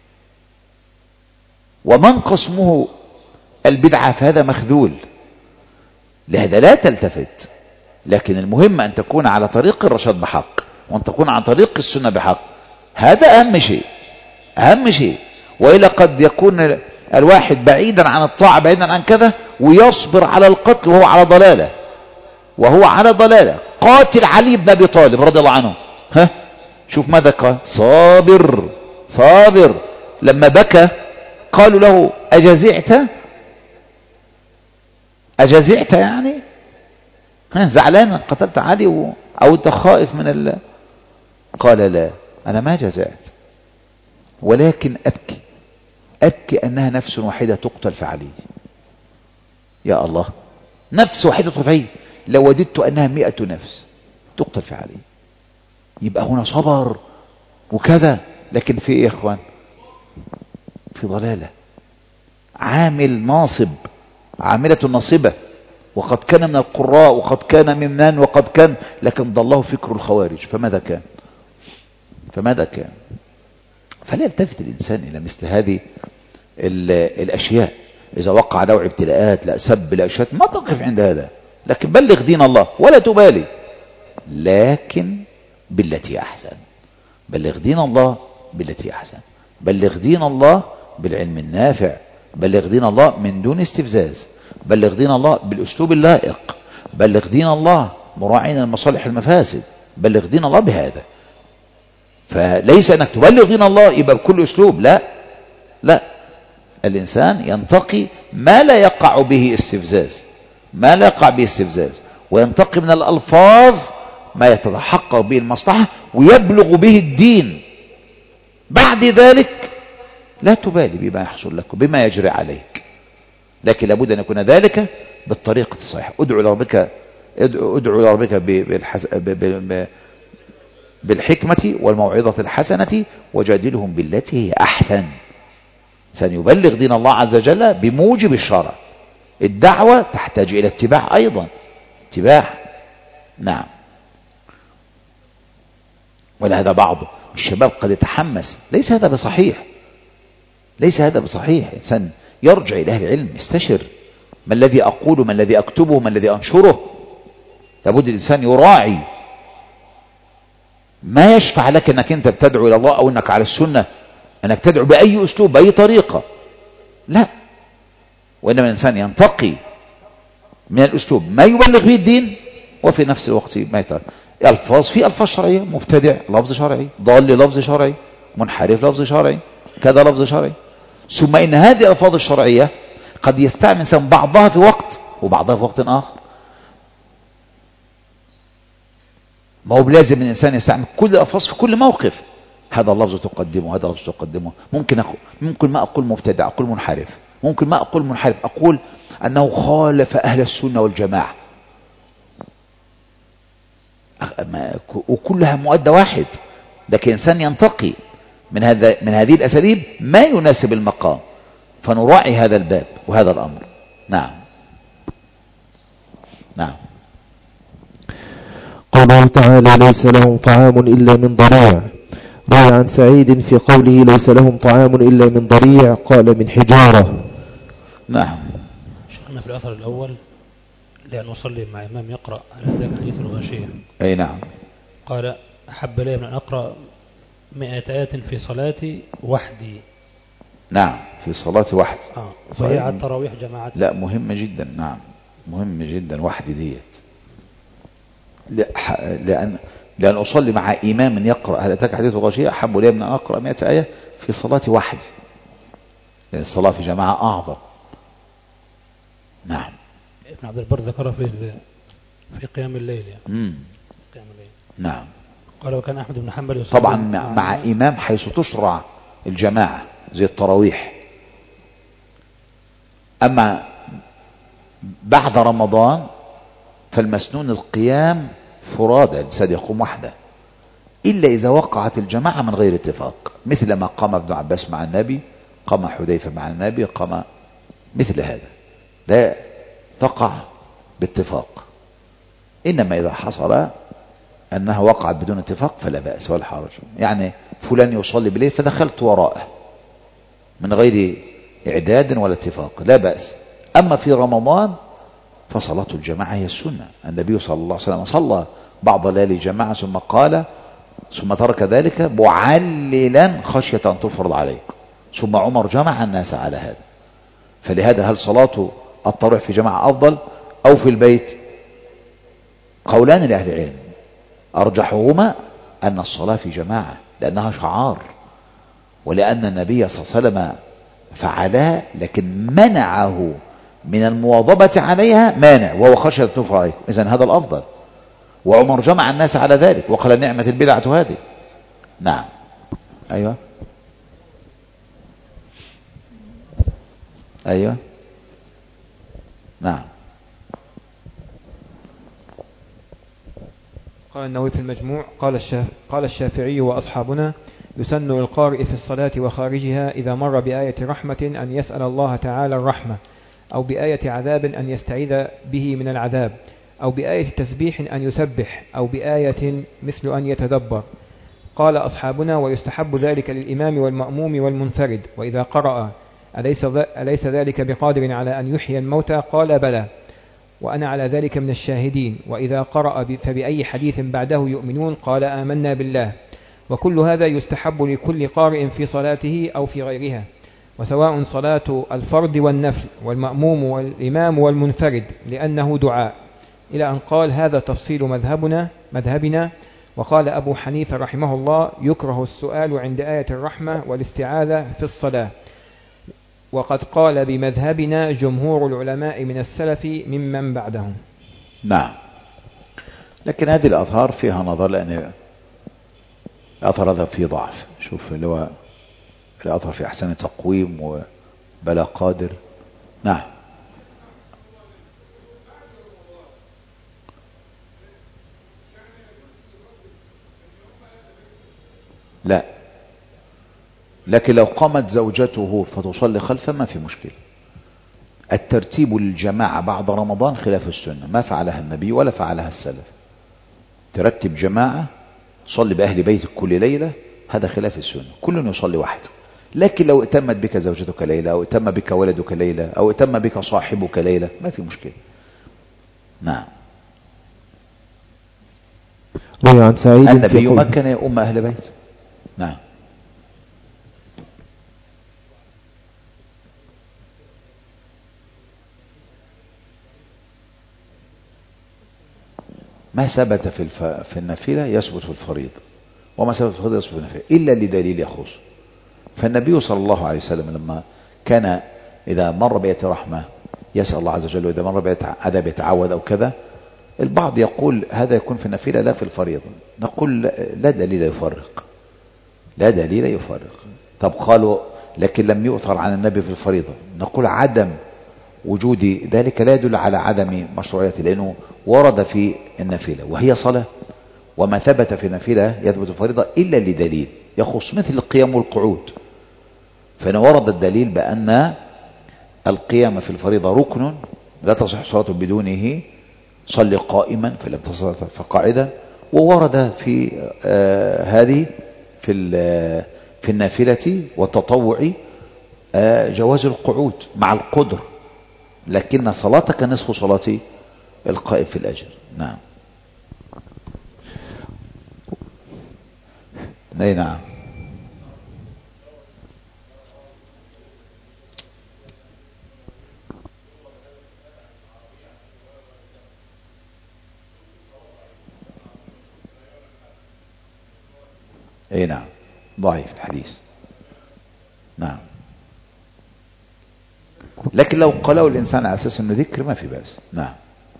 ومن قسمه البدعة فهذا مخذول. لهذا لا تلتفت، لكن المهم أن تكون على طريق الرشاد بحق، وأن تكون على طريق السنة بحق. هذا أهم شيء، أهم شيء. وإلا قد يكون الواحد بعيدا عن الطاعة، بعيدا عن كذا، ويصبر على القتل وهو على ضلالة، وهو على ضلالة. قاتل علي بن أبي طالب رضي الله عنه، شوف ماذا قال: صابر صابر. لما بكى قالوا له: أجزعت يعني زعلان قتلت علي أو أنت خائف من الله؟ قال: لا، أنا ما جزعت، ولكن أبكي أنها نفس واحدة تقتل في علي. يا الله، نفس واحدة رفعية لو وددت أنها 100 نفس تقتل في عليه. يبقى هنا صبر وكذا، لكن في إيه يا إخوان؟ في ضلالة. عامل ناصب، عاملة ناصبة، وقد كان من القراء وقد كان ممن وقد كان، لكن ضله فكر الخوارج. فماذا كان؟ فلا يلتفت الإنسان إلى مثل هذه الأشياء. إذا وقع نوع ابتلاءات، لا سب، لا شتم، ما تقف عند هذا، لكن بلغ دين الله ولا تبالي، لكن بالتي أحسن. بلغ دين الله بالتي أحسن، بلغ دين الله بالعلم النافع، بلغ دين الله من دون استفزاز، بلغ دين الله بالأسلوب اللائق، بلغ دين الله مراعين المصالح المفاسد، بلغ دين الله بهذا. فليس أنك تبلغ دين الله يبقى بكل أسلوب، لا، الإنسان ينتقي ما لا يقع به استفزاز، وينتقي من الألفاظ ما يتحقق به المصلحة ويبلغ به الدين. بعد ذلك لا تبالي بما يحصل لك وبما يجري عليك، لكن لابد أن يكون ذلك بالطريقة الصحيحة. ادعو لربك بالحكمة والموعظة الحسنة وجادلهم بالتي هي أحسن. سنبلغ دين الله عز وجل بموجب الشرع. الدعوة تحتاج إلى اتباع أيضا، نعم. ولهذا بعض الشباب قد يتحمس، ليس هذا بصحيح. الإنسان يرجع إلى أهل العلم، يستشر ما الذي أقوله، ما الذي أكتبه، ما الذي أنشره. لابد الإنسان يراعي ما يشفع لك أنك أنت بتدعو إلى الله، أو أنك على السنة أنك تدعو بأي أسلوب بأي طريقة، لا. وإنما الإنسان ينتقي من الأسلوب ما يبلغ به الدين، وفي نفس الوقت ما يتعلم في ألفاظ شرعية، مبتدع لفظ شرعي، ضال لفظ شرعي، منحرف لفظ شرعي، كذا لفظ شرعي. ثم إن هذه الألفاظ الشرعية قد يستعمل إنسان بعضها في وقت وبعضها في وقت آخر. ما هو لازم الإنسان يستعمل كل الألفاظ في كل موقف. هذا اللفظ تقدمه، هذا اللفظ تقدمه. ممكن ما أقول مبتدع، أقول منحرف. ممكن ما أقول منحرف، أقول أنه خالف أهل السنة والجماعة، وكلها مؤدى واحد. لكن الإنسان ينتقي من هذه الأساليب ما يناسب المقام، فنراعي هذا الباب وهذا الأمر. نعم. قوله تعالى: ليس لهم طعام إلا من ضريع. روى عن سعيد في قوله: ليس لهم طعام إلا من ضريع، قال: من حجارة. نعم. شيخنا في الأثر الأول: لأن أصلي مع إمام يقرأ على ذلك حديث الغاشية. أي نعم. قال: أحب لي من أن أقرأ 100 آيات في صلاتي وحدي. نعم، في صلاة واحد. وهي على التراويح جماعة. لا، مهمة جدا. نعم، مهم جدا وحدي ديت. لأن أصلي مع إمام يقرأ هل أتاك حديث الغاشية أحب لي من أن أقرأ 100 آية في صلاتي وحدي، لأن الصلاة في جماعة أعظم. نعم. ابن عبد البر ذكر في قيام الليل يعني. قيام الليل. نعم. قال: وكان أحمد بن حنبل يصلي طبعا مع إمام حيث تشرع الجماعة زي التراويح. أما بعد رمضان فالمسنون القيام فرادى، الإنسان يقوم وحده، إلا إذا وقعت الجماعة من غير اتفاق، مثل ما قام ابن عباس مع النبي، قام حذيفة مع النبي، قام مثل هذا، لا تقع باتفاق. إنما إذا حصل أنها وقعت بدون اتفاق فلا بأس ولا حرج. يعني فلان يصلي بالليل فدخلت وراءه من غير إعداد ولا اتفاق، لا بأس. أما في رمضان فصلاة الجماعة هي السنة. النبي صلى الله عليه وسلم صلى بعض ليالي الجماعة ثم ترك ذلك معللا خشية أن تفرض عليه. ثم عمر جمع الناس على هذا. فلهذا هل صلاة التراويح في جماعة أفضل أو في البيت؟ قولان لأهل العلم، أرجحهما أن الصلاة في جماعة لأنها شعار، ولأن النبي صلى الله عليه وسلم فعلها لكن منعه من المواظبة عليها مانع، وهو خشية تفرض عليه. إذن هذا الأفضل. وعمر جمع الناس على ذلك وقال: نعمة البدعة هذه. نعم. أيوة. نعم. قال النووي في المجموع قال الشافعي وأصحابنا يسن للقارئ في الصلاة وخارجها إذا مر بآية رحمة أن يسأل الله تعالى الرحمة، أو بآية عذاب أن يستعيذ به من العذاب، أو بآية تسبيح أن يسبح، أو بآية مثل أن يتدبر. قال أصحابنا ويستحب ذلك للإمام والمأموم والمنفرد. وإذا قرأ أليس ذلك بقادر على أن يحيي الموتى؟ قال بلى، وأنا على ذلك من الشاهدين. وإذا قرأ فبأي حديث بعده يؤمنون؟ قال آمنا بالله. وكل هذا يستحب لكل قارئ في صلاته أو في غيرها، وسواء صلاة الفرد والنفل والمأموم والإمام والمنفرد، لأنه دعاء، إلى أن قال هذا تفصيل مذهبنا. وقال أبو حنيفة رحمه الله يكره السؤال عند آية الرحمة والاستعاذة في الصلاة. وقد قال بمذهبنا جمهور العلماء من السلف ممن بعدهم. نعم. لكن هذه الأثار فيها نظر، لأن الأثر هذا فيه ضعف. شوف اللي هو الأثر في أحسن تقويم وبلا قادر. نعم. لا، لكن لو قامت زوجته فتصلي خلفه ما في مشكلة. الترتيب للجماعة بعد رمضان خلاف السنة، ما فعلها النبي ولا فعلها السلف. ترتب جماعة تصلي بأهل بيتك كل ليلة، هذا خلاف السنة، كل يصلي واحد. لكن لو اتمت بك زوجتك ليلة، أو اتم بك ولدك ليلة، أو اتم بك صاحبك ليلة، ما في مشكلة. نعم. عن سعيد النبي مكن يا أم أهل بيت. نعم. ما ثبت في النافلة يثبت في الفريضة، وما ثبت في الفريضة يثبت في النافلة إلا لدليل يخص. فالنبي صلى الله عليه وسلم لما كان إذا مر بآية رحمة يسأل الله عز وجل، وإذا مر بآية عذاب يتعوذ أو كذا. البعض يقول هذا يكون في النافلة لا في الفريضة. نقول لا دليل يفرق، لا دليل يفرق. طب قالوا لكن لم يؤثر عن النبي في الفريضة. نقول عدم وجود ذلك لا يدل على عدم مشروعيته، لأنه ورد في النافلة وهي صلاة، وما ثبت في النافلة يثبت في الفريضة إلا لدليل يخص، مثل القيام والقعود. فإن ورد الدليل بأن القيام في الفريضة ركن لا تصح صلاة بدونه، صل قائما فلم تصل فقاعدا. وورد في هذه في النافلة والتطوع جواز القعود مع القدر، لكن صلاتك نصف صلاة القائم في الأجر. نعم. نعم. اي نعم، ضعيف الحديث. نعم. لكن لو قاله الإنسان على أساس أنه ذكر ما في بأس. نعم.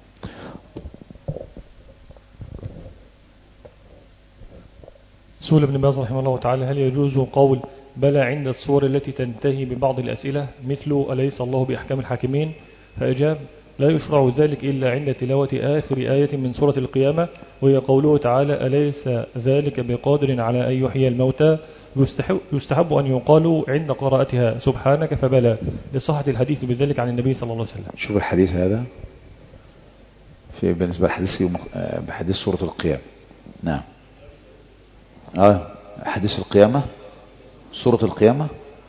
سئل ابن باز رحمه الله تعالى هل يجوز قول بلى عند الصور التي تنتهي ببعض الأسئلة مثل أليس الله بأحكام الحاكمين؟ فأجاب لا يشرع ذلك إلا عند تلاوة آخر آية من سورة القيامة، وهي قوله تعالى أليس ذلك بقادر على أن يحيي الموتى. يستحب أن يقال عند قراءتها سبحانك فبلى، لصحة الحديث بذلك عن النبي صلى الله عليه وسلم. شوف الحديث هذا في بالنسبة للحديث بحديث سورة القيامة. نعم. حديث القيامة، سورة القيامة.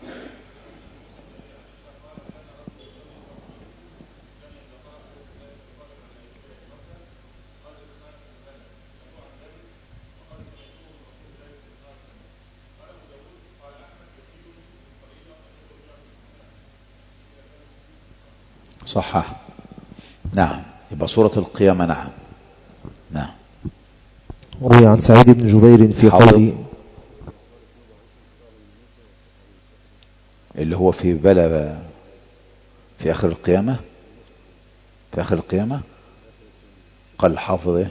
صحح. نعم، يبقى سورة القيامة. نعم. نعم. روي عن سعيد بن جبير في قوله اللي هو في بلى في آخر القيامة، في آخر القيامة قال الحافظ ايه؟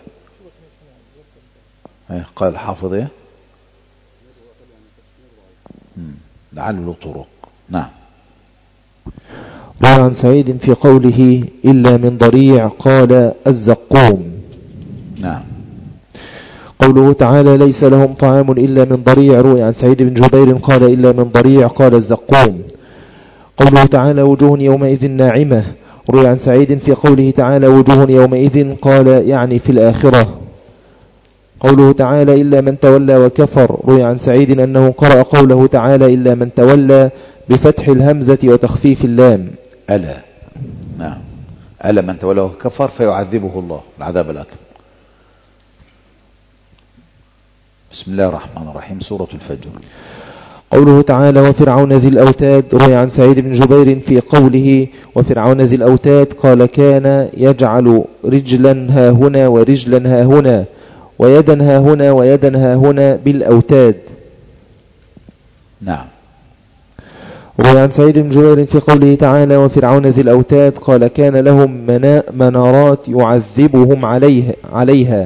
قال الحافظ ايه؟ لعله له طرق. نعم. روي عن سعيد في قوله إلا من ضريع قال الزقوم. نعم. قوله تعالى ليس لهم طعام إلا من ضريع روي عن سعيد بن جبير قال إلا من ضريع قال الزقوم. قوله تعالى وجوه يومئذ ناعمة روي عن سعيد في قوله تعالى وجوه يومئذ قال يعني في الآخرة. قوله تعالى إلا من تولى وكفر روي عن سعيد أنه قرأ قوله تعالى إلا من تولى بفتح الهمزة وتخفيف اللام. ألا. نعم. ألا من تولى وكفر فيعذبه الله العذاب الأكبر. بسم الله الرحمن الرحيم. سورة الفجر. قوله تعالى وفرعون ذي الأوتاد روي عن سعيد بن جبير في قوله وفرعون ذي الأوتاد قال كان يجعل رجلا ها هنا ورجلا ها هنا ويدا ها هنا ويدا ها هنا بالأوتاد. نعم. روي عن سعيد بن جبير في قوله تعالى وفرعون ذي الأوتاد قال كان لهم منارات يعذبهم عليها.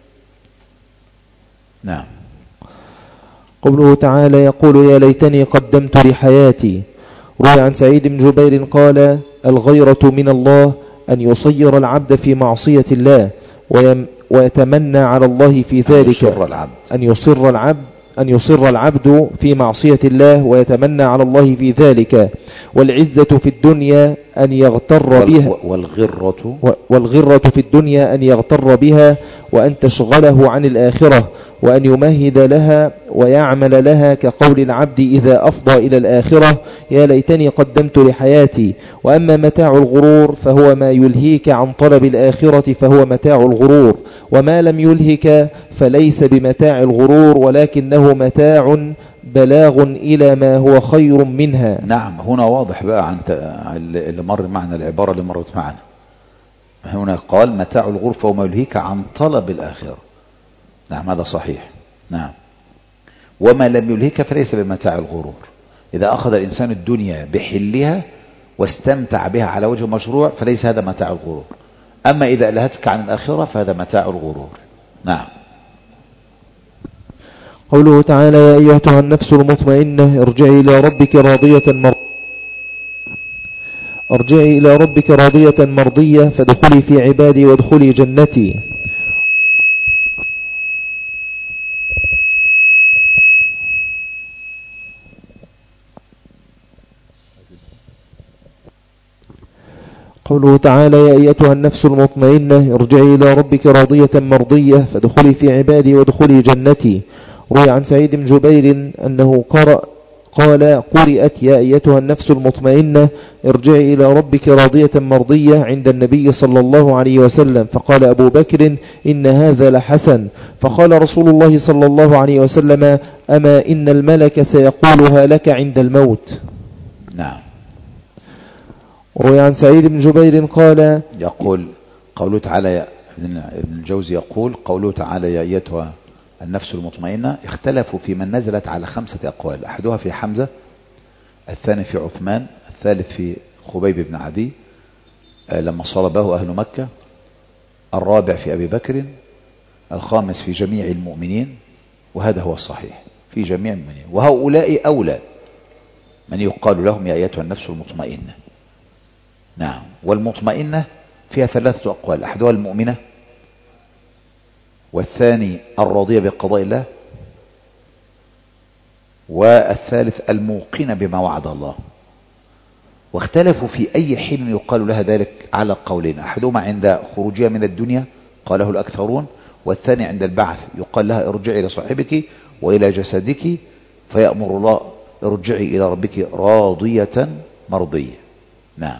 نعم. قوله تعالى يقول يا ليتني قدمت لحياتي روي عن سعيد بن جبير قال الغيرة من الله أن يصير العبد في معصية الله ويتمنى على الله في ذلك أن يصر العبد في معصية الله ويتمنى على الله في ذلك والعزة في الدنيا أن يغتر بها والغرة في الدنيا أن يغتر بها وأن تشغله عن الآخرة وأن يمهد لها ويعمل لها كقول العبد إذا أفضى إلى الآخرة يا ليتني قدمت لحياتي. وأما متاع الغرور فهو ما يلهيك عن طلب الآخرة فهو متاع الغرور وما لم يلهك فليس بمتاع الغرور ولكنه متاع بلاغ إلى ما هو خير منها. نعم. هنا واضح بقى عن اللي مر معنا العبارة اللي مرت معنا هنا قال متاع الغرور فهو ما يلهيك عن طلب الآخرة. نعم هذا صحيح. نعم. وما لم يلهك فليس بمتاع الغرور. إذا أخذ الإنسان الدنيا بحلها واستمتع بها على وجه مشروع فليس هذا متاع الغرور. أما إذا ألهتك عن الآخرة فهذا متاع الغرور. نعم. قوله تعالى يا أيتها النفس المطمئنة ارجعي إلى ربك راضية مرضية فادخلي في عبادي وادخلي جنتي. قوله تعالى يا أيتها النفس المطمئنة ارجعي إلى ربك راضية مرضية فادخلي في عبادي وادخلي جنتي. روي عن سعيد بن جبير أنه قرأت يا أيتها النفس المطمئنة ارجعي إلى ربك راضية مرضية عند النبي صلى الله عليه وسلم فقال أبو بكر إن هذا لحسن. فقال رسول الله صلى الله عليه وسلم أما إن الملك سيقولها لك عند الموت. نعم. روي عن سعيد بن جبير قال يقول قوله تعالى ابن الجوزي يقول قوله تعالى يا أيتها النفس المطمئنة اختلفوا في من نزلت على 5 أقوال. أحدها في حمزة الثاني في عثمان الثالث في خبيب بن عدي لما صلبه أهل مكة الرابع في أبي بكر الخامس في جميع المؤمنين وهذا هو الصحيح في جميع المؤمنين وهؤلاء أولى من يقال لهم يا أيتها النفس المطمئنة. نعم. والمطمئنة فيها 3 أقوال. أحدها المؤمنة والثاني الراضية بقضاء الله والثالث الموقنة بما وعد الله. واختلفوا في أي حين يقال لها ذلك على قولين. أحدهما عند خروجها من الدنيا قاله الأكثرون والثاني عند البعث يقال لها ارجعي إلى صاحبك وإلى جسدك فيأمر الله ارجعي إلى ربك راضية مرضية. نعم.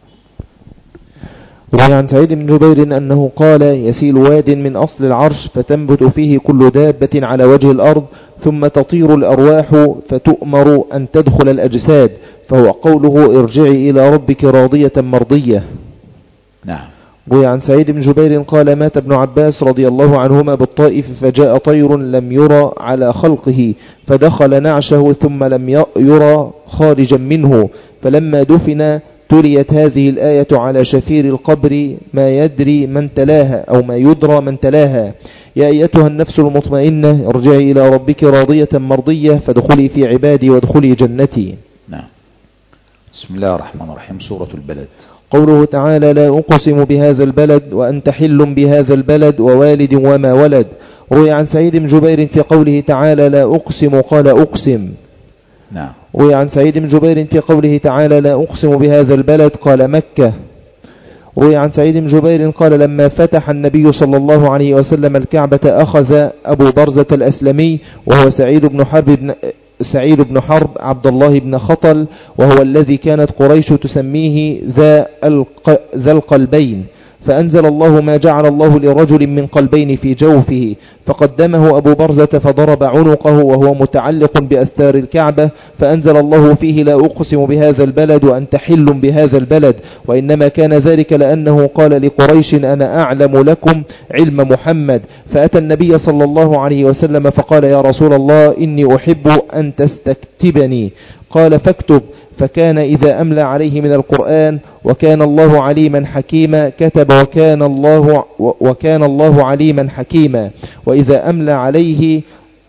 روي عن سعيد بن جبير أنه قال يسيل واد من أصل العرش فتنبت فيه كل دابة على وجه الأرض ثم تطير الأرواح فتؤمر أن تدخل الأجساد فهو قوله ارجعي إلى ربك راضية مرضية. نعم. روي عن سعيد بن جبير قال مات ابن عباس رضي الله عنهما بالطائف فجاء طير لم يرى على خلقه فدخل نعشه ثم لم يرى خارجا منه فلما دفن تليت هذه الآية على شفير القبر ما يدري من تلاها أو ما يدرى من تلاها يا أيتها النفس المطمئنة ارجعي إلى ربك راضية مرضية فادخلي في عبادي وادخلي جنتي. نعم. بسم الله الرحمن الرحيم. سورة البلد. قوله تعالى: لا أقسم بهذا البلد وأنت حل بهذا البلد ووالد وما ولد. روي عن سعيد بن جبير في قوله تعالى: لا أقسم قال أقسم. نعم. روي عن سعيد بن جبير في قوله تعالى: لا أقسم بهذا البلد قال مكة. روي عن سعيد بن جبير قال: لما فتح النبي صلى الله عليه وسلم الكعبة أخذ أبو برزة الأسلمي وهو سعيد بن حرب عبد الله بن خطل، وهو الذي كانت قريش تسميه ذا القلبين، فأنزل الله: ما جعل الله لرجل من قلبين في جوفه، فقدمه أبو برزة فضرب عنقه وهو متعلق بأستار الكعبة، فأنزل الله فيه: لا أقسم بهذا البلد وأنت حل بهذا البلد. وإنما كان ذلك لأنه قال لقريش: أنا أعلم لكم علم محمد. فأتى النبي صلى الله عليه وسلم فقال: يا رسول الله، إني أحب أن تستكتبني. قال: فاكتب. فكان إذا أملى عليه من القرآن: وكان الله عليما حكيما، كتب: وكان الله عليما حكيما. وإذا أملى عليه: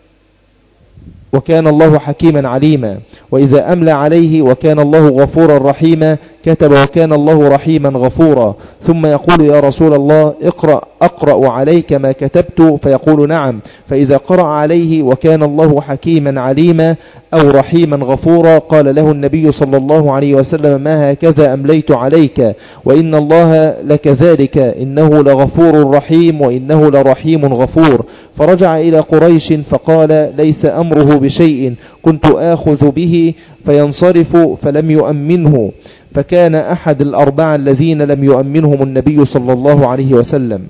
وكان الله حكيما عليما. وإذا أملى عليه: وكان الله غفورا رحيما، كتب: وكان الله رحيما غفورا. ثم يقول: يا رسول الله، أقرأ عليك ما كتبت؟ فيقول: نعم. فإذا قرأ عليه: وكان الله حكيما عليما أو رحيما غفورا، قال له النبي صلى الله عليه وسلم: ما هكذا أمليت عليك، وإن الله لكذلك، إنه لغفور رحيم وإنه لرحيم غفور. فرجع إلى قريش فقال: ليس أمره بشيء، كنت آخذ به فينصرف، فلم يؤمنه. فكان أحد الأربعة الذين لم يؤمنهم النبي صلى الله عليه وسلم.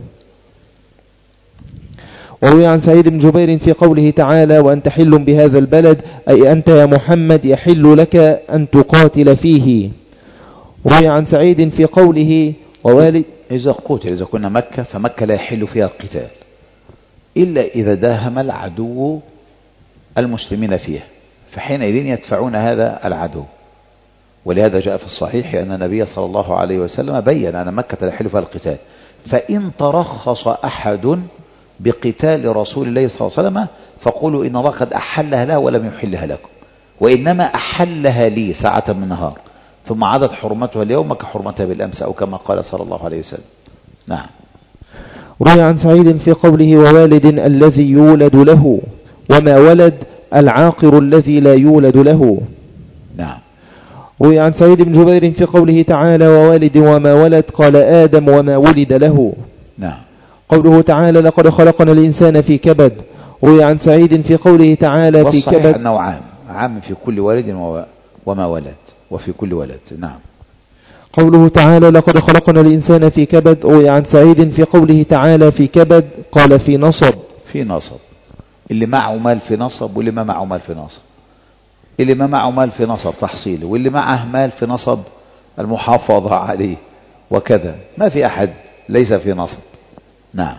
وروي عن سعيد بن جبير في قوله تعالى: وأنت حل بهذا البلد، أي أنت يا محمد يحل لك أن تقاتل فيه. روي عن سعيد في قوله: ووالد. إذا قتل، إذا كنا مكة، فمكة لا يحل فيها القتال إلا إذا داهم العدو المسلمين فيها، فحينئذ يدفعون هذا العدو. ولهذا جاء في الصحيح أن النبي صلى الله عليه وسلم بيّن أن مكة لا يحل فيها القتال، فإن ترخص أحد بقتال رسول الله صلى الله عليه وسلم فقولوا إن الله قد أحلها له ولم يحلها لكم، وإنما أحلها لي ساعة من نهار، ثم عادت حرمتها اليوم كحرمتها بالأمس، أو كما قال صلى الله عليه وسلم. نعم. روي عن سعيد في قوله: ووالد الذي يولد له، وما ولد العاقر الذي لا يولد له. نعم. روي عن سعيد بن جبير في قوله تعالى: ووالد وما ولد، قال: آدم وما ولد له. نعم. قوله تعالى: لقد خلقنا الإنسان في كبد. روي عن سعيد في قوله تعالى: في كبد. أنه عام في كل ولد وما ولد، وفي كل ولد. نعم. قوله تعالى: لقد خلقنا الإنسان في كبد. روي عن سعيد في قوله تعالى: في كبد، قال: في نصب. في نصب، اللي معه مال في نصب واللي ما معه مال في نصب. اللي ما معه مال في نصب تحصيله، واللي معه مال في نصب المحافظة عليه، وكذا. ما في أحد ليس في نصب. نعم.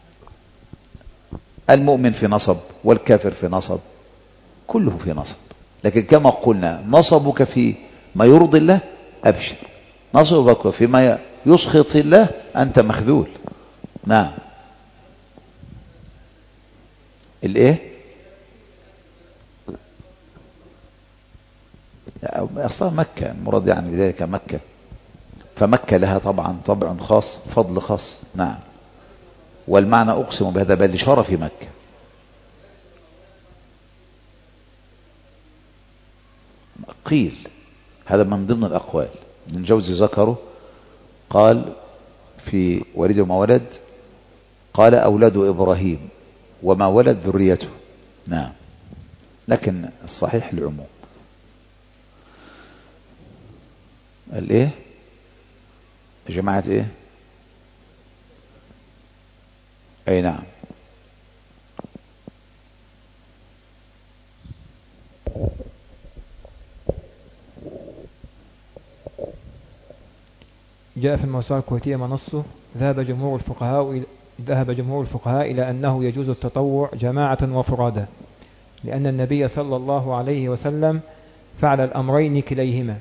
المؤمن في نصب والكافر في نصب، كله في نصب. لكن كما قلنا: نصبك في ما يرضي الله أبشر، نصبك فيما يسخط الله أنت مخذول. نعم. الايه؟ أصلا مكة المراد يعني بذلك مكة، فمكة لها طبعا طبع خاص، فضل خاص. نعم. والمعنى أقسم بهذا بل لشرف مكة. قيل هذا من ضمن الأقوال. ابن الجوزي ذكره، قال في ولد وما ولد، قال: أولاد إبراهيم وما ولد ذريته. نعم. لكن الصحيح العموم. الايه يا جماعة؟ ايه؟ اي نعم. جاء في الموسوعة الكويتية منصه: ذهب جمهور الفقهاء إلى أنه يجوز التطوع جماعة وفرادى، لأن النبي صلى الله عليه وسلم فعل الأمرين كليهما.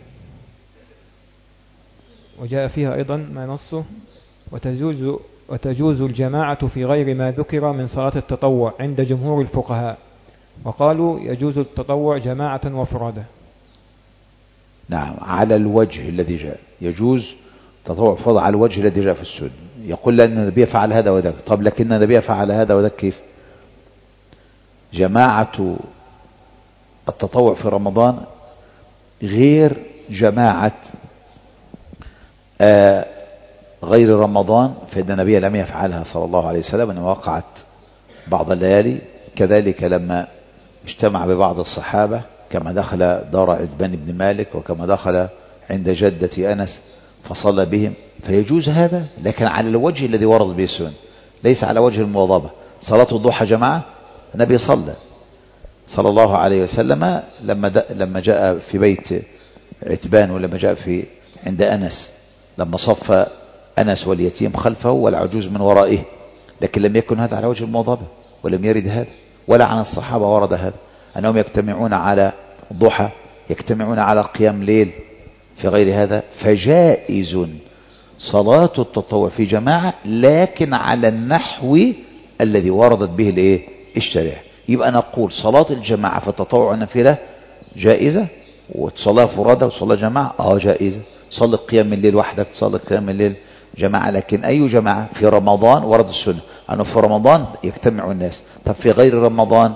وجاء فيها أيضا ما نصه: وتجوز الجماعة في غير ما ذكر من صلاة التطوع عند جمهور الفقهاء، وقالوا يجوز التطوع جماعة وفرادى. نعم على الوجه الذي جاء، يجوز تطوع فرض على الوجه الذي جاء في السنة. يقول لأن النبي فعل هذا وذاك، طب لكن النبي فعل هذا وذاك كيف؟ جماعة التطوع في رمضان غير جماعة غير رمضان، فإن النبي لم يفعلها صلى الله عليه وسلم، أنه وقعت بعض الليالي. كذلك لما اجتمع ببعض الصحابة كما دخل دار عتبان بن مالك وكما دخل عند جدة أنس فصلى بهم، فيجوز هذا، لكن على الوجه الذي ورد به السنة، ليس على وجه المواظبة. صلاة الضحى جماعة النبي صلى الله عليه وسلم لما جاء في بيت عتبان، ولما جاء في عند أنس لما صف أنس واليتيم خلفه والعجوز من ورائه، لكن لم يكن هذا على وجه المواظبة، ولم يرد هذا، ولا عن الصحابة ورد هذا أنهم يجتمعون على ضحى، يجتمعون على قيام ليل في غير هذا. فجائز صلاة التطوع في جماعة، لكن على النحو الذي وردت به الشريعة. يبقى نقول صلاة الجماعة في التطوع والنافلة جائزة، وتصلى فرادى وتصلى جماعة جائزة. صلي قيام الليل وحدك، تصلي قيام الليل جماعة، لكن أي جماعة؟ في رمضان ورد السنة أنه في رمضان يجتمع الناس. طب في غير رمضان،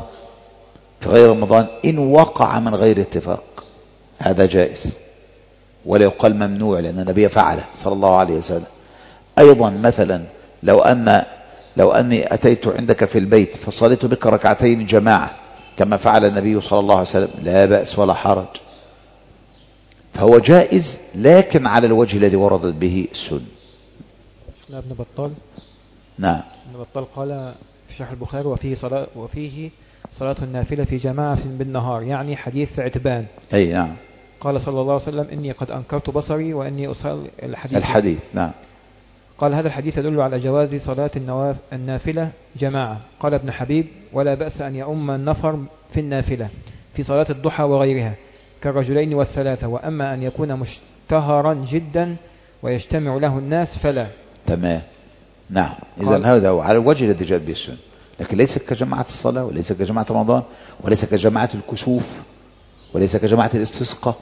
إن وقع من غير اتفاق هذا جائز، ولا يقال ممنوع، لأن النبي فعله صلى الله عليه وسلم. أيضا مثلا لو أني أتيت عندك في البيت فصليت بك ركعتين جماعة كما فعل النبي صلى الله عليه وسلم، لا بأس ولا حرج، فهو جائز، لكن على الوجه الذي وردت به السنة. شيخنا ابن بطال، نعم، ابن بطال قال في شرح البخاري وفيه صلاة النافلة في جماعة بالنهار، يعني حديث عتبان. أي نعم. قال صلى الله عليه وسلم إني قد أنكرت بصري وإني أصلي الحديث نعم. قال هذا الحديث يدل على جواز صلاة النافلة جماعة. قال ابن حبيب ولا بأس أن يؤم النفر في النافلة في صلاة الضحى وغيرها كالرجلين والثلاثة، وأما أن يكون مشتهرا جدا ويجتمع له الناس فلا. تمام، نعم. إذن هذا هو على الوجه الذي جاء به السنة، لكن ليس كجماعة الصلاة، وليس كجماعة رمضان، وليس كجماعة الكسوف، وليس كجماعة الاستسقاء.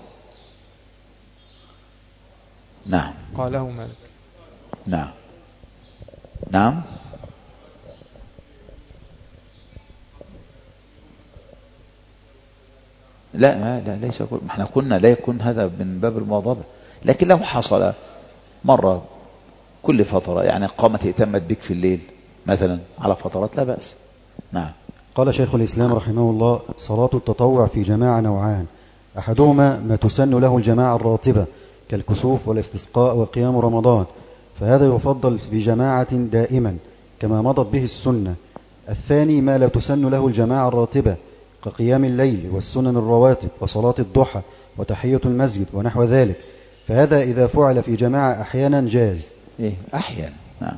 نعم. قاله مالك. نعم نعم. لا ليس ما احنا قلنا لا يكون هذا من باب المواظبة، لكن لو حصل مرة كل فترة، يعني قامت ائتمت بك في الليل مثلا على فترات، لا بأس. نعم. قال شيخ الإسلام رحمه الله: صلاة التطوع في جماعة نوعان، أحدهما ما تسن له الجماعة الراتبة كالكسوف والاستسقاء وقيام رمضان، فهذا يفضل في جماعة دائما كما مضت به السنة. الثاني ما لا تسن له الجماعة الراتبة كقيام الليل والسنن الرواتب وصلاة الضحى وتحية المسجد ونحو ذلك، فهذا إذا فعل في جماعة أحيانا جاز. أحيانا. نعم.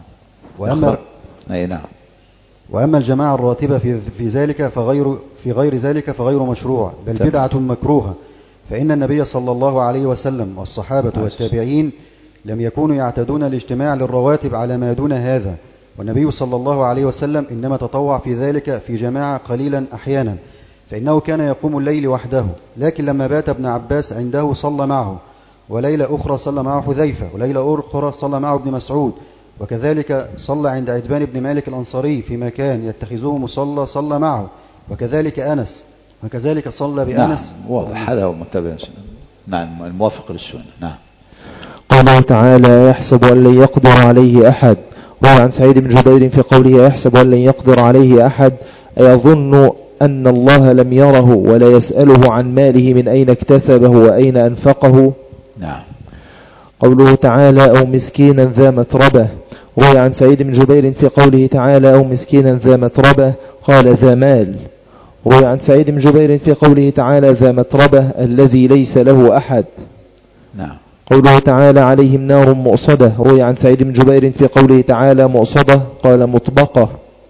نعم. وأما الجماعة الراتبة في غير ذلك فغير مشروع، بل بدعة مكروهة، فإن النبي صلى الله عليه وسلم والصحابة والتابعين لم يكونوا يعتدون الاجتماع للرواتب على ما دون هذا، والنبي صلى الله عليه وسلم إنما تطوع في ذلك في جماعة قليلا أحيانا، فإنه كان يقوم الليل وحده، لكن لما بات ابن عباس عنده صلى معه، وليلة أخرى صلى معه حذيفة، وليلة أخرى صلى معه ابن مسعود، وكذلك صلى عند عتبان بن مالك الأنصاري في مكان يتخذوه مصلى صلى معه، وكذلك أنس، وكذلك صلى بأنس. نعم، واضح، هذا هو متبع. نعم، الموافق للسنة. نعم. قوله تعالى: يحسب أن لن يقدر عليه أحد. روى عن سعيد بن جبير في قوله: يحسب أن لن يقدر عليه أحد، أيظن أن الله لم يره ولا يسأله عن ماله من أين اكتسبه وأين أنفقه. نعم. قوله تعالى: أو مسكينا ذا متربة. روى عن سعيد بن جبير في قوله تعالى: أو مسكينا ذا متربة قال: ذا مال. روى عن سعيد بن جبير في قوله تعالى: ذا متربة الذي ليس له أحد. نعم. قوله تعالى: عليهم نار مؤصدة. روى عن سعيد بن جبير في قوله تعالى: مؤصدة قال: مطبقة.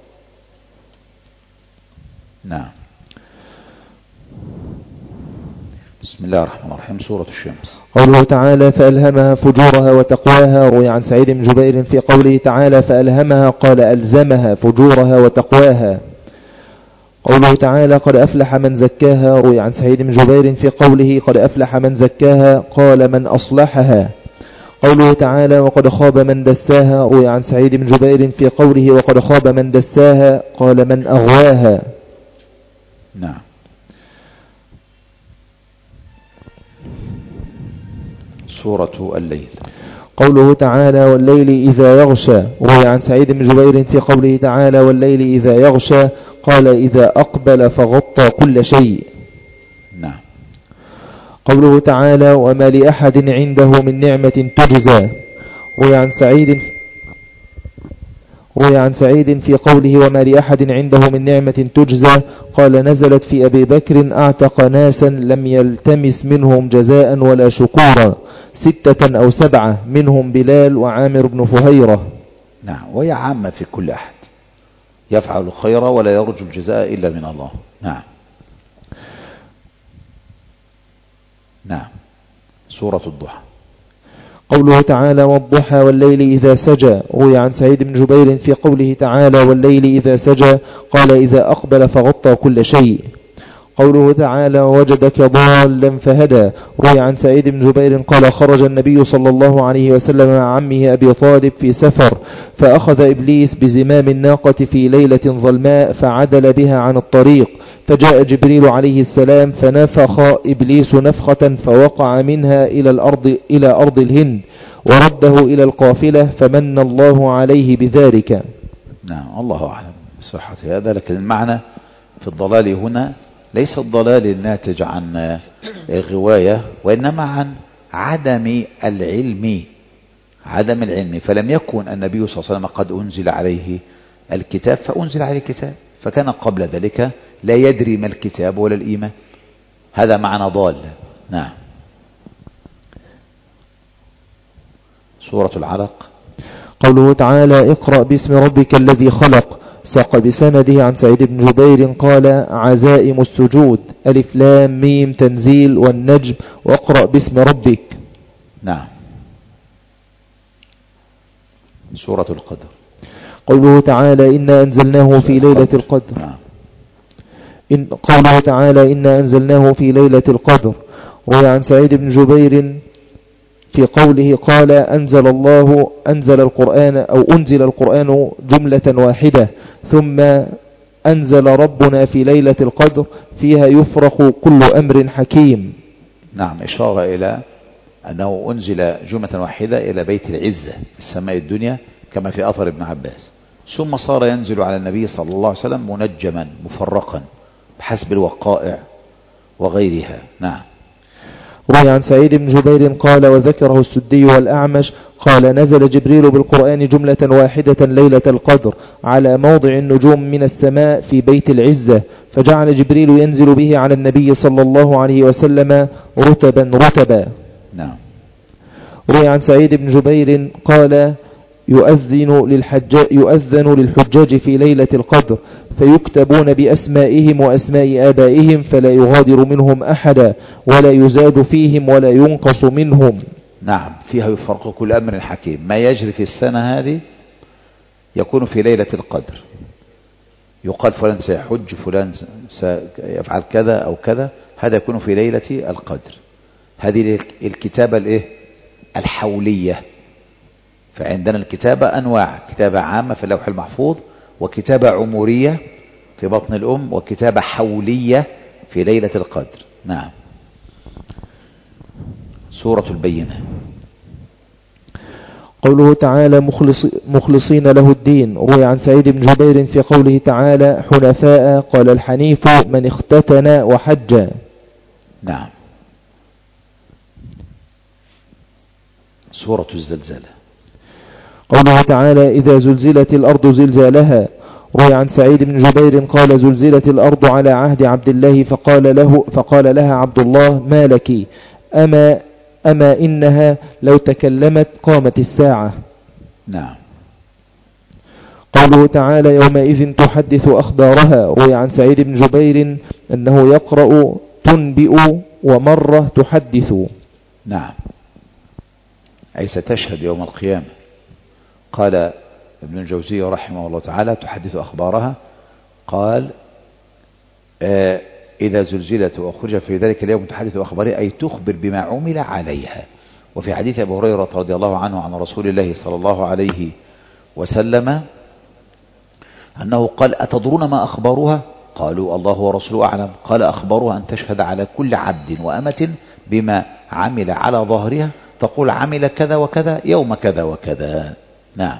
نعم. بسم الله الرحمن الرحيم. سورة الشمس. قوله تعالى: فألهمها فجورها وتقواها. روى عن سعيد بن جبير في قوله تعالى: فألهمها قال: ألزمها فجورها وتقواها. قوله تعالى قد أفلح من زكاها، روي عن سعيد بن جبير في قوله قد أفلح من زكاها قال من أصلحها. قوله تعالى وقد خاب من دساها، روي عن سعيد بن جبير في قوله وقد خاب من دساها قال من أغواها. نعم. سورة الليل. قوله تعالى والليل إذا يغشى، روي عن سعيد بن جبير في قوله تعالى والليل إذا يغشى قال إذا أقبل فغطى كل شيء. نعم. قوله تعالى وما لأحد عنده من نعمة تجزى، روي عن سعيد في قوله وما لأحد عنده من نعمة تجزى قال نزلت في أبي بكر أعتق ناسا لم يلتمس منهم جزاء ولا شكورا 6 أو 7 منهم بلال وعامر بن فهيرة. نعم. وهي عامة في كل أحد يفعل الخير ولا يرجو الجزاء إلا من الله. نعم. نعم. سورة الضحى. قوله تعالى والضحى والليل إذا سجى، روي عن سعيد بن جبير في قوله تعالى والليل إذا سجى قال إذا أقبل فغطى كل شيء. قوله تعالى وجدك ضالا فهدى، روي عن سعيد بن جبير قال خرج النبي صلى الله عليه وسلم مع عمه أبي طالب في سفر، فأخذ إبليس بزمام الناقة في ليلة ظلماء فعدل بها عن الطريق، فجاء جبريل عليه السلام فنفخ إبليس نفخة فوقع منها إلى أرض الهند ورده إلى القافلة فمن الله عليه بذلك. نعم. الله أعلم صحة هذا، لكن المعنى في الضلال هنا ليس الضلال الناتج عن غواية، وإنما عن عدم العلم. فلم يكن النبي صلى الله عليه وسلم قد أنزل عليه الكتاب فأنزل عليه الكتاب، فكان قبل ذلك لا يدري ما الكتاب ولا الإيمان. هذا معنى ضال. نعم. سورة العلق. قوله تعالى اقرأ باسم ربك الذي خلق، ساق بسنده عن سعيد بن جبير قال عزائم السجود ألف لام ميم تنزيل والنجم واقرأ باسم ربك. نعم. سورة القدر. قوله تعالى إنا أنزلناه في ليلة القدر. نعم. قوله تعالى إنا أنزلناه في ليلة القدر، روي عن سعيد بن جبير في قوله قال أنزل القرآن جملة واحدة ثم أنزل ربنا في ليلة القدر فيها يفرق كل أمر حكيم. نعم. إشارة إلى أنه أنزل جملة واحدة إلى بيت العزة السماء الدنيا كما في أثر ابن عباس، ثم صار ينزل على النبي صلى الله عليه وسلم منجما مفرقا بحسب الوقائع وغيرها. نعم. روي عن سعيد بن جبير قال وذكره السدي والأعمش قال نزل جبريل بالقرآن جملة واحدة ليلة القدر على موضع النجوم من السماء في بيت العزة، فجعل جبريل ينزل به على النبي صلى الله عليه وسلم رتبا. نعم. روي عن سعيد بن جبير قال يؤذن للحجاج في ليلة القدر فيكتبون بأسمائهم وأسماء آبائهم فلا يغادر منهم أحدا ولا يزاد فيهم ولا ينقص منهم. نعم. فيها يفرق كل أمر حكيم. ما يجري في السنة هذه يكون في ليلة القدر، يقال فلان سيحج فلان سيفعل كذا أو كذا، هذا يكون في ليلة القدر. هذه الكتابة الحولية. فعندنا الكتابة أنواع، كتابة عامة في اللوح المحفوظ، وكتابة عمورية في بطن الأم، وكتابة حولية في ليلة القدر. نعم. سورة البينة. قوله تعالى مخلصين له الدين، روي عن سعيد بن جبير في قوله تعالى حنفاء قال الحنيف من اختتن وحج. نعم. سورة الزلزلة. قوله تعالى إذا زلزلت الأرض زلزالها، روي عن سعيد بن جبير قال زلزلت الأرض على عهد عبد الله فقال لها عبد الله ما لك أما إنها لو تكلمت قامت الساعة. نعم. قوله تعالى يومئذ تحدث أخبارها، روي عن سعيد بن جبير أنه يقرأ تنبئ ومرة تحدث. نعم. أي ستشهد يوم القيامة. قال ابن الجوزي رحمه الله تعالى تحدث أخبارها، قال إذا زلزلت وأخرج في ذلك اليوم تحدث أخباره، أي تخبر بما عمل عليها. وفي حديث أبي هريرة رضي الله عنه عن رسول الله صلى الله عليه وسلم أنه قال: أتدرون ما أخبارها؟ قالوا: الله ورسوله أعلم. قال: أخبارها أن تشهد على كل عبد وأمة بما عمل على ظهرها، تقول عمل كذا وكذا يوم كذا وكذا. نعم.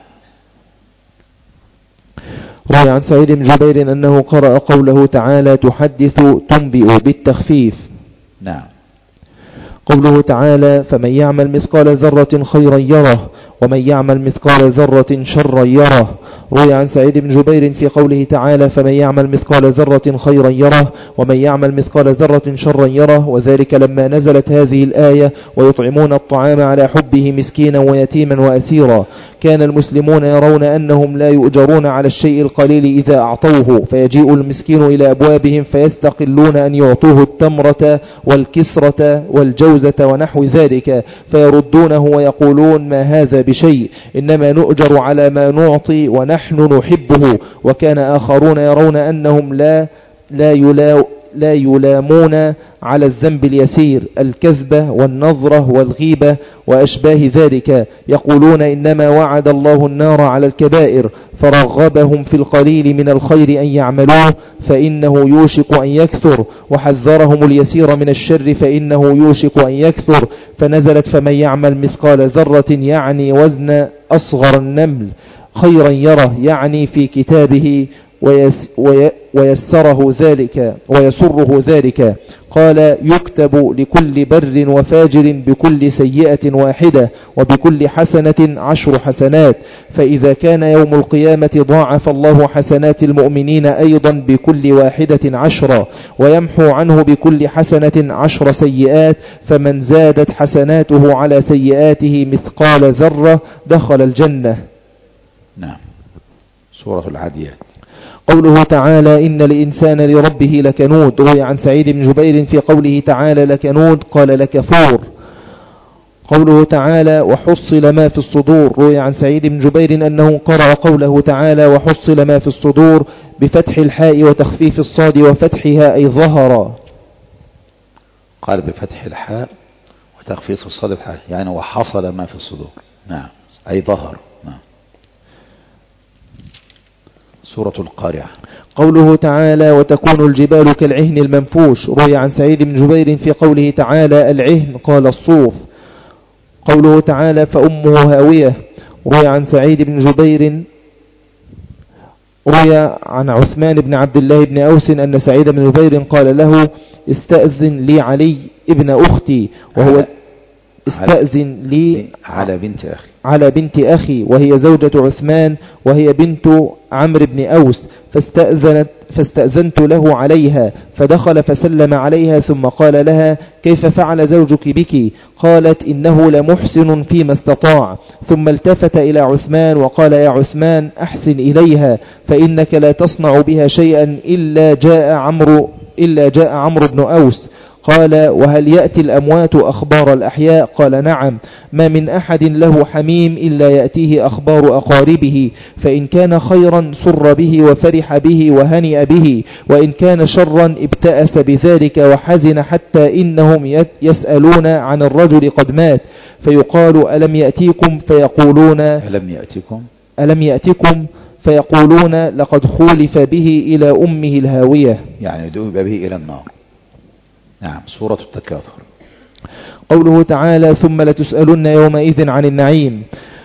روي عن سعيد بن جبير أنه قرأ قوله تعالى: تحدث تنبئ بالتخفيف. نعم. قوله تعالى: فمن يعمل مثقال ذرة خيرا يره ومن يعمل مثقال ذرة شرا يره. روي عن سعيد بن جبير في قوله تعالى: فمن يعمل مثقال ذرة خيرا يره ومن يعمل مثقال ذرة شرا يره، وذلك لما نزلت هذه الآية: ويطعمون الطعام على حبه مسكينا ويتيما وأسيرا. كان المسلمون يرون أنهم لا يؤجرون على الشيء القليل إذا أعطوه، فيجيء المسكين إلى أبوابهم فيستقلون أن يعطوه التمرة والكسرة والجوزة ونحو ذلك، فيردونه ويقولون: ما هذا بشيء، إنما نؤجر على ما نعطي ونحن نحبه. وكان آخرون يرون أنهم لا يلامون على الذنب اليسير، الكذبة والنظرة والغيبة وأشباه ذلك، يقولون: إنما وعد الله النار على الكبائر، فرغبهم في القليل من الخير أن يعملوه فإنه يوشك أن يكثر، وحذرهم اليسير من الشر فإنه يوشك أن يكثر. فنزلت: فمن يعمل مثقال ذرة يعني وزن أصغر النمل خيرا يره، يعني في كتابه ويسره ذلك. قال: يكتب لكل بر وفاجر بكل سيئة واحدة وبكل حسنة 10 حسنات، فإذا كان يوم القيامة ضاعف الله حسنات المؤمنين أيضا بكل واحدة 10، ويمحو عنه بكل حسنة 10 سيئات، فمن زادت حسناته على سيئاته مثقال ذرة دخل الجنة. نعم. سورة العاديات. قوله تعالى: إن الإنسان لربه لكنود. روي عن سعيد بن جبير في قوله تعالى: لكنود قال: لكفور. قوله تعالى: وحصل ما في الصدور. روي عن سعيد بن جبير أنه قرأ قوله تعالى: وحصل ما في الصدور بفتح الحاء وتخفيف الصاد وفتحها، أي ظهر. قال بفتح الحاء وتخفيف الصاد الحاء، يعني وحصل ما في الصدور. نعم، أي ظهر. نعم. سورة القارعة. قوله تعالى: وتكون الجبال كالعهن المنفوش. روي عن سعيد بن جبير في قوله تعالى: العهن قال الصوف. قوله تعالى: فأمه هاوية. روي عن سعيد بن جبير روي عن عثمان بن عبد الله بن أوس أن سعيد بن جبير قال له: استأذن لي علي ابن أختي، وهو استأذن لي على بنت أخي وهي زوجة عثمان وهي بنت عمرو بن أوس، فاستأذنت له عليها، فدخل فسلم عليها ثم قال لها: كيف فعل زوجك بك؟ قالت: إنه لمحسن فيما استطاع. ثم التفت إلى عثمان وقال: يا عثمان، أحسن إليها، فإنك لا تصنع بها شيئا إلا جاء عمرو بن أوس. قال: وهل يأتي الأموات أخبار الأحياء؟ قال: نعم، ما من أحد له حميم إلا يأتيه أخبار أقاربه، فإن كان خيرا سر به وفرح به وهنئ به، وإن كان شرا ابتأس بذلك وحزن، حتى إنهم يسألون عن الرجل قد مات، فيقال: ألم يأتيكم؟ فيقولون: ألم يأتكم؟ فيقولون: لقد خولف به إلى أمه الهاوية، يعني ذهب به إلى النار. نعم. سورة التكاثر. قوله تعالى: ثم لتسألن يومئذ عن النعيم.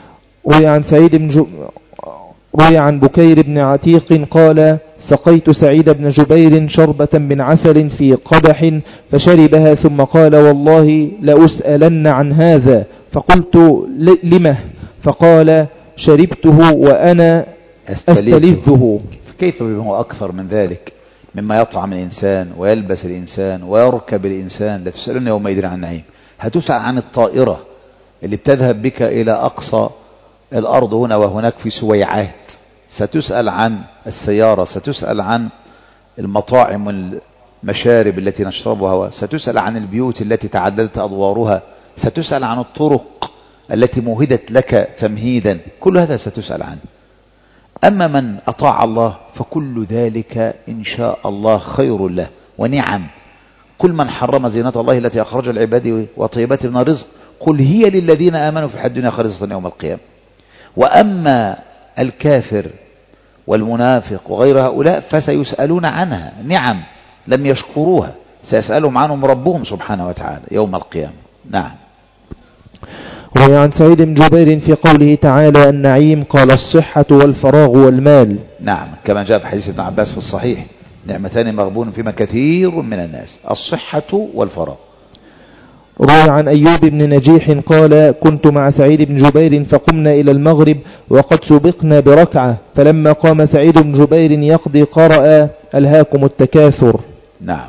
روي عن بكير بن عتيق قال: سقيت سعيد بن جبير شربة من عسل في قدح فشربها، ثم قال: والله لأسألن عن هذا. فقلت: لمه؟ فقال: شربته وأنا أستلذه. كيف بما هو أكثر من ذلك مما يطعم الإنسان ويلبس الإنسان ويركب الإنسان. لا تسألون يومئذ عن النعيم. هتسأل عن الطائرة اللي بتذهب بك إلى أقصى الأرض هنا وهناك في سويعات، ستسأل عن السيارة، ستسأل عن المطاعم والمشارب التي نشربها، ستسأل عن البيوت التي تعددت أدوارها، ستسأل عن الطرق التي مهدت لك تمهيدا، كل هذا ستسأل عنه. أما من أطاع الله فكل ذلك إن شاء الله خير له ونعم. كل من حرم زينة الله التي أخرج العباد وطيبات من الرزق قل هي للذين آمنوا في الحياة الدنيا خالصة يوم القيامة. وأما الكافر والمنافق وغير هؤلاء فسيسألون عنها، نعم لم يشكروها، سيسألهم عنهم ربهم سبحانه وتعالى يوم القيامة. نعم. وعن سعيد بن جبير في قوله تعالى النعيم قال الصحة والفراغ والمال. نعم، كما جاء في حديث ابن عباس في الصحيح نعمتان مغبون فيما كثير من الناس، الصحة والفراغ. روى عن أيوب بن نجيح قال كنت مع سعيد بن جبير فقمنا إلى المغرب وقد سبقنا بركعة، فلما قام سعيد بن جبير يقضي قرأ ألهاكم التكاثر. نعم.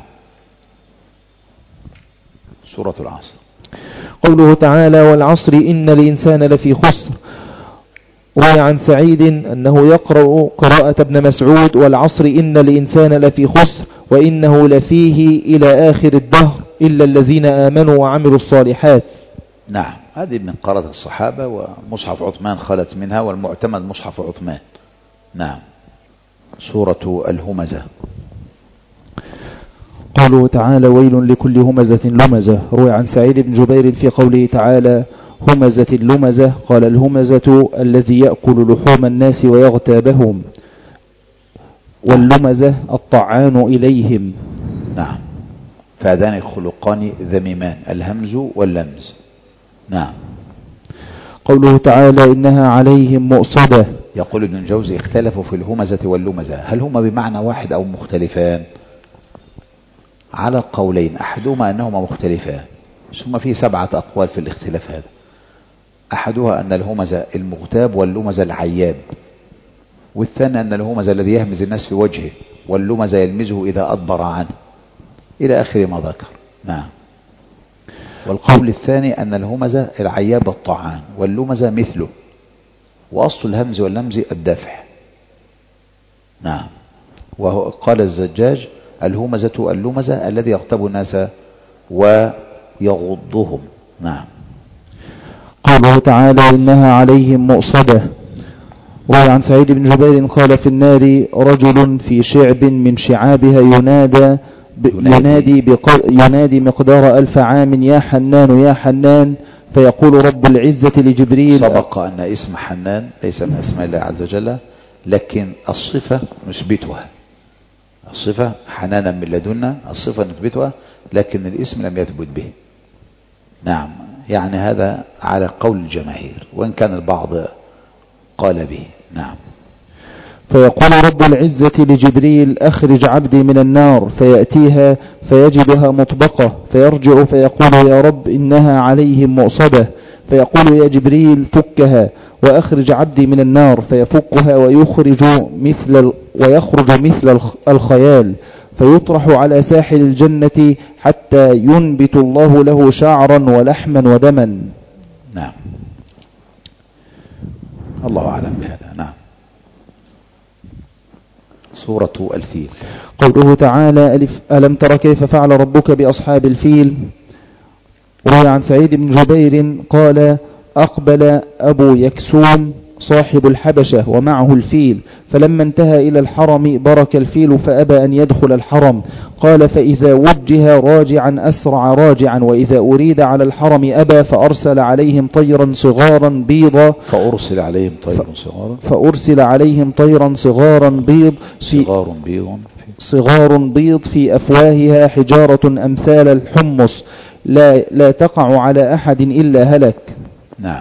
سورة العصر. قوله تعالى والعصر إن الإنسان لفي خسر. روى عن سعيد أنه يقرأ قراءة ابن مسعود والعصر إن الإنسان لفي خسر وإنه لفيه إلى آخر الدهر إلا الذين آمنوا وعملوا الصالحات. نعم، هذه من قراءة الصحابة، ومصحف عثمان خلت منها، والمعتمد مصحف عثمان. نعم. سورة الهمزة. قوله تعالى ويل لكل همزة لمزة. روى عن سعيد بن جبير في قوله تعالى همزة اللمزة قال الهمزة الذي يأكل لحوم الناس ويغتابهم، واللمزة الطعان إليهم. نعم. فهذان خلقان ذميمان، الهمز واللمز. نعم. قوله تعالى إنها عليهم مؤصدة. يقول ابن الجوزي اختلفوا في الهمزة واللمزة، هل هما بمعنى واحد أو مختلفان؟ على قولين، أحدهما أنهما مختلفان، ثم في 7 أقوال في الاختلاف هذا. أحدها أن الهمزة المغتاب واللمزة العياب، والثاني أن الهمزة الذي يهمز الناس في وجهه واللمزة يلمزه إذا أدبر عنه، إلى آخر ما ذكر. نعم. والقول الثاني أن الهمزة العياب الطعان واللمزة مثله، وأصل الهمز واللمز الدفع. نعم. وقال الزجاج الهمزة اللمزة الذي يغتاب الناس ويغضهم. نعم. قوله تعالى إنها عليهم مؤصدة. روى عن سعيد بن جبير قال في النار رجل في شعب من شعابها ينادي مقدار 1000 عام يا حنان يا حنان، فيقول رب العزة لجبريل. سبق أن اسم حنان ليس من أسماء الله عز وجل، لكن الصفة نثبتها، الصفة حنانا من لدنا، الصفة نثبتها لكن الاسم لم يثبت به. نعم. يعني هذا على قول الجماهير، وإن كان البعض قال به. نعم. فيقول رب العزة لجبريل أخرج عبدي من النار، فيأتيها فيجدها مطبقة، فيرجع فيقول يا رب إنها عليهم مؤصدة، فيقول يا جبريل فكها وأخرج عبدي من النار، فيفكها ويخرج مثل الخيال، فيطرح على ساحل الجنة حتى ينبت الله له شعرا ولحما ودما. نعم. الله أعلم بهذا. نعم. سورة الفيل. قوله تعالى ألم تر كيف فعل ربك بأصحاب الفيل. روى عن سعيد بن جبير قال أقبل أبو يكسوم صاحب الحبشة ومعه الفيل، فلما انتهى إلى الحرم برك الفيل فأبى أن يدخل الحرم. قال فإذا وجه راجعا أسرع راجعا، وإذا أريد على الحرم أبى، فأرسل عليهم طيرا صغارا بيضا صغار بيض في أفواهها حجارة أمثال الحمص لا تقع على أحد إلا هلك. نعم.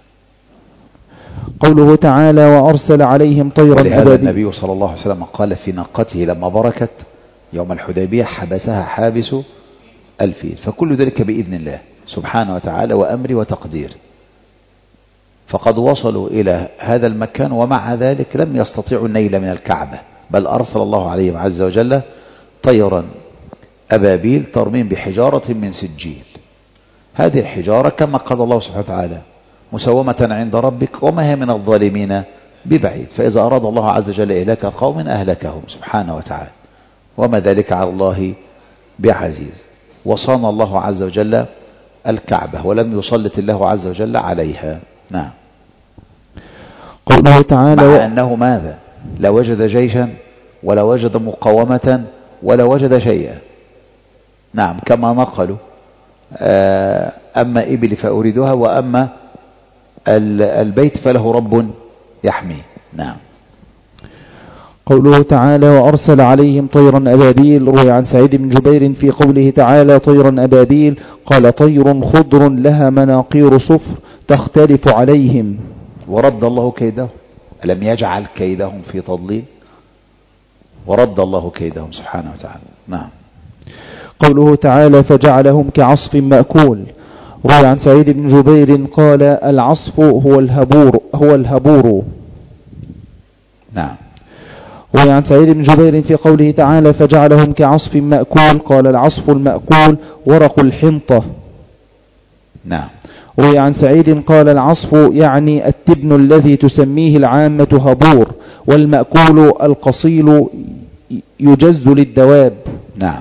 قوله تعالى وأرسل عليهم طيرا أبابيل. ولهذا النبي صلى الله عليه وسلم قال في ناقته لما بركت يوم الحديبية حبسها حابس الفيل، فكل ذلك بإذن الله سبحانه وتعالى وأمر وتقدير. فقد وصلوا إلى هذا المكان ومع ذلك لم يستطيعوا النيل من الكعبة، بل أرسل الله عليهم عز وجل طيرا أبابيل ترميم بحجارة من سجيل. هذه الحجارة كما قال الله سبحانه وتعالى مسومة عند ربك وما هي من الظالمين ببعيد، فإذا أراد الله عز وجل إهلاك قوم أهلكهم سبحانه وتعالى، وما ذلك على الله بعزيز. وصان الله عز وجل الكعبة ولم يسلط الله عز وجل عليها. نعم. قوله قوله تعالى مع أنه ماذا؟ لا وجد جيشا ولا وجد مقاومة ولا وجد شيئا. نعم، كما نقلوا أما إبلي فأريدها وأما البيت فله رب يحميه. نعم. قوله تعالى وأرسل عليهم طيرا أبابيل. روي عن سعيد بن جبير في قوله تعالى طيرا أبابيل قال طير خضر لها مناقير صفر تختلف عليهم. ورد الله كيدهم، ألم يجعل كيدهم في تضليل؟ ورد الله كيدهم سبحانه وتعالى. نعم. قوله تعالى فجعلهم كعصف مأكول. روي عن سعيد بن جبير قال العصف هو الهبور. نعم. روي عن سعيد بن جبير في قوله تعالى فجعلهم كعصف مأكول قال العصف المأكول ورق الحنطة. نعم. روي عن سعيد قال العصف يعني التبن الذي تسميه العامة هبور، والمأكول القصيل يجز للدواب. نعم.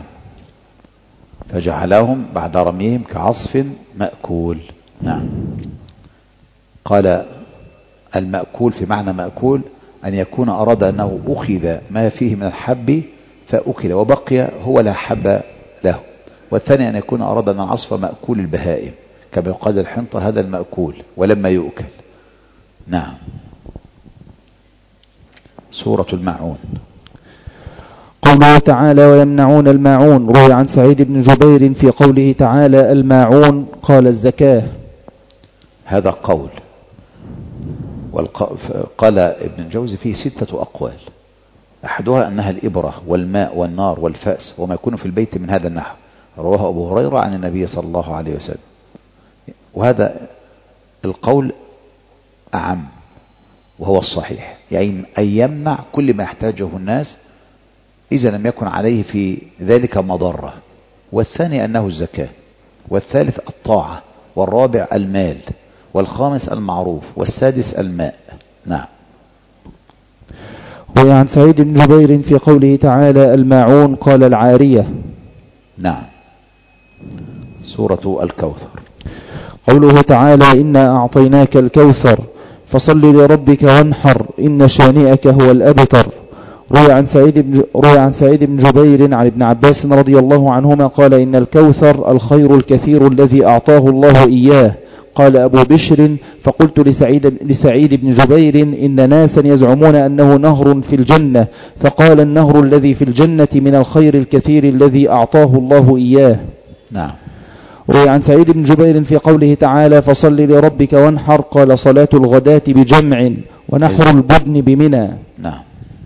فجعلهم بعد رميهم كعصف مأكول. نعم. قال المأكول في معنى مأكول أن يكون أراد أنه أخذ ما فيه من الحب فأكل وبقي هو لا حب له. والثاني أن يكون أراد أن العصف مأكول البهائم كما يقال الحنطة هذا المأكول ولما يؤكل. نعم. سورة الماعون. قوله تعالى ويمنعون الماعون. روي عن سعيد بن جبير في قوله تعالى الماعون قال الزكاة. هذا قول، قال ابن الجوزي فيه 6 أقوال. أحدها أنها الإبرة والماء والنار والفأس وما يكون في البيت من هذا النحو. رواه أبو هريرة عن النبي صلى الله عليه وسلم. وهذا القول أعم وهو الصحيح، يعني أن يمنع كل ما يحتاجه الناس إذا لم يكن عليه في ذلك مضرة. والثاني أنه الزكاة، والثالث الطاعة، والرابع المال، والخامس المعروف، والسادس الماء. نعم. وعن سعيد بن جبير في قوله تعالى الماعون قال العارية. نعم. سورة الكوثر. قوله تعالى إنا أعطيناك الكوثر فصل لربك وانحر إن شانئك هو الأبتر. روي عن سعيد بن جبير عن ابن عباس رضي الله عنهما قال إن الكوثر الخير الكثير الذي أعطاه الله إياه. قال أبو بشر فقلت لسعيد بن جبير إن ناسا يزعمون أنه نهر في الجنة، فقال النهر الذي في الجنة من الخير الكثير الذي أعطاه الله إياه. نعم. روي عن سعيد بن جبير في قوله تعالى فصل لربك وانحر قال صلاة الغداة بجمع ونحر البدن بمنى. نعم.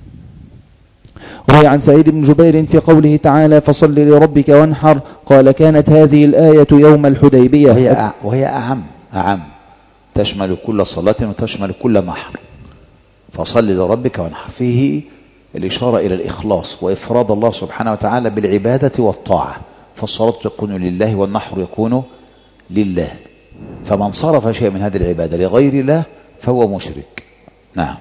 روي عن سعيد بن جبير في قوله تعالى فصل لربك وانحر قال كانت هذه الآية يوم الحديبية. وهي أعم تشمل كل صلاة وتشمل كل نحر. فصل لربك وانحر فيه الإشارة إلى الإخلاص وإفراد الله سبحانه وتعالى بالعبادة والطاعة. فالصلاة تكون لله والنحر يكون لله. فمن صرف شيء من هذه العبادة لغير الله فهو مشرك. نعم.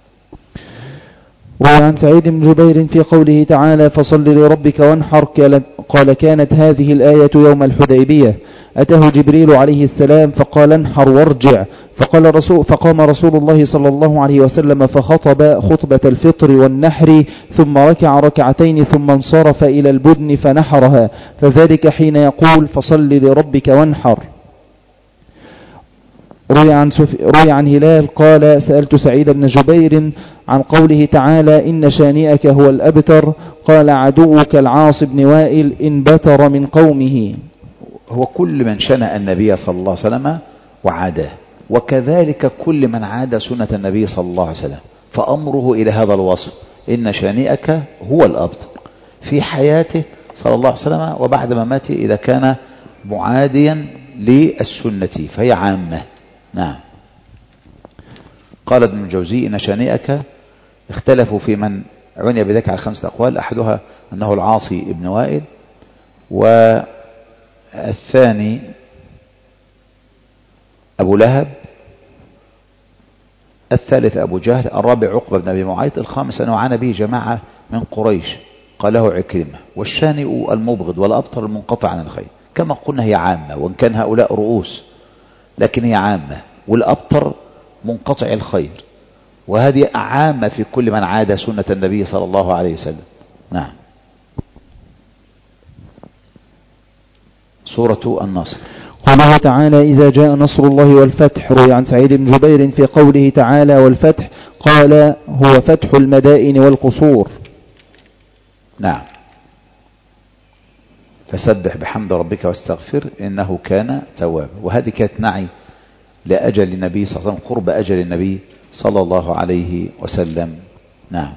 وعن سعيد بن جبير في قوله تعالى فصل لربك وانحر قال كانت هذه الآية يوم الحديبية. أتاه جبريل عليه السلام فقال انحر وارجع، فقام رسول الله صلى الله عليه وسلم فخطب خطبة الفطر والنحر ثم ركع ركعتين ثم انصرف إلى البدن فنحرها، فذلك حين يقول فصل لربك وانحر. روي عن هلال قال سألت سعيد بن جبير عن قوله تعالى إن شانئك هو الأبتر قال عدوك العاص بن وائل إن بتر من قومه. هو كل من شنأ النبي صلى الله عليه وسلم وعاداه، وكذلك كل من عاد سنة النبي صلى الله عليه وسلم، فأمره إلى هذا الوصف إن شانئك هو الأبتر في حياته صلى الله عليه وسلم وبعد مماته إذا كان معاديا للسنة فهي عامة. نعم. قال ابن الجوزي إن شانئك اختلفوا في من عني بذلك على 5 أقوال. أحدها أنه العاصي ابن وائل، والثاني أبو لهب، الثالث أبو جهل، الرابع عقبة بن أبي معيط، الخامس أنه عانى به جماعة من قريش قاله عكرمة. والشانئ المبغض والأبتر المنقطع عن الخير. كما قلنا هي عامة، وإن كان هؤلاء رؤوس لكن هي عامة، والأبتر منقطع الخير وهذه عامة في كل من عاد سنة النبي صلى الله عليه وسلم. نعم. سورة النصر. قوله تعالى إذا جاء نصر الله والفتح. روي عن سعيد بن جبير في قوله تعالى والفتح قال هو فتح المدائن والقصور. نعم. فسبح بحمد ربك واستغفر إنه كان توابا. وهذه كانت نعي لأجل النبي صلى الله عليه وسلم، قرب أجل النبي صلى الله عليه وسلم. نعم.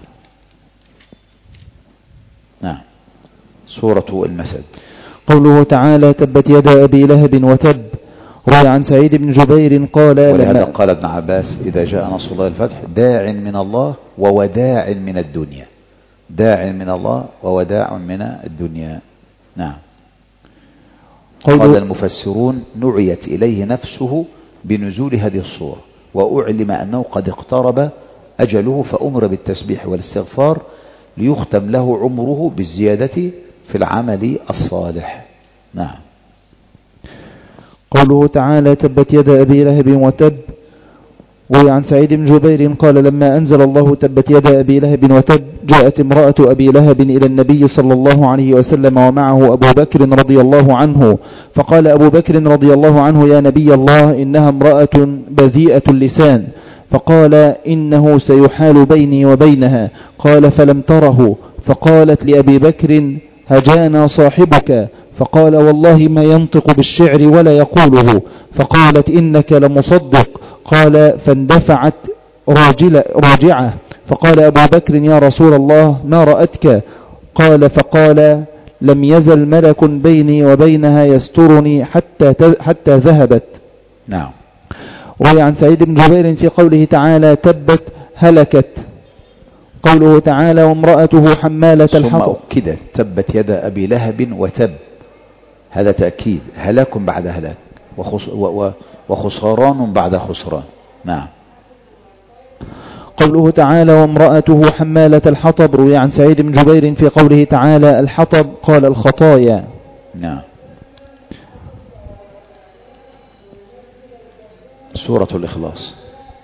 نعم. سورة المسد. قوله تعالى تبت يدا أبي لهب وتب. روي عن سعيد بن جبير قال ولهذا قال ابن عباس إذا جاء نصر الله الفتح داع من الله ووداع من الدنيا. داع من الله ووداع من الدنيا. نعم. قال المفسرون نعيت إليه نفسه بنزول هذه الصورة وأعلم أنه قد اقترب أجله فأمر بالتسبيح والاستغفار ليختم له عمره بالزيادة في العمل الصالح. نعم. قوله تعالى تبت يد أبي لهب وتب. وعن سعيد بن جبير قال لما أنزل الله تبت يد أبي لهب وتب جاءت امرأة أبي لهب إلى النبي صلى الله عليه وسلم ومعه أبو بكر رضي الله عنه، فقال أبو بكر رضي الله عنه يا نبي الله إنها امرأة بذيئة اللسان، فقال إنه سيحال بيني وبينها. قال فلم تره، فقالت لأبي بكر هجانا صاحبك، فقال والله ما ينطق بالشعر ولا يقوله، فقالت إنك لمصدق. قال فاندفعت راجعة، فقال أبو بكر يا رسول الله ما رأتك؟ قال فقال لم يزل ملك بيني وبينها يسترني حتى ذهبت. نعم. وهي عن سعيد بن جبير في قوله تعالى تبت هلكت. قوله تعالى وامرأته حمالة الحطب. ثم أكدت تبت يد أبي لهب وتب، هذا تأكيد، هلاك بعد هلاك وخسران بعد خسران. نعم. قوله تعالى وامرأته حمالة الحطب. روي عن سعيد بن جبير في قوله تعالى الحطب قال الخطايا. نعم. سورة الإخلاص.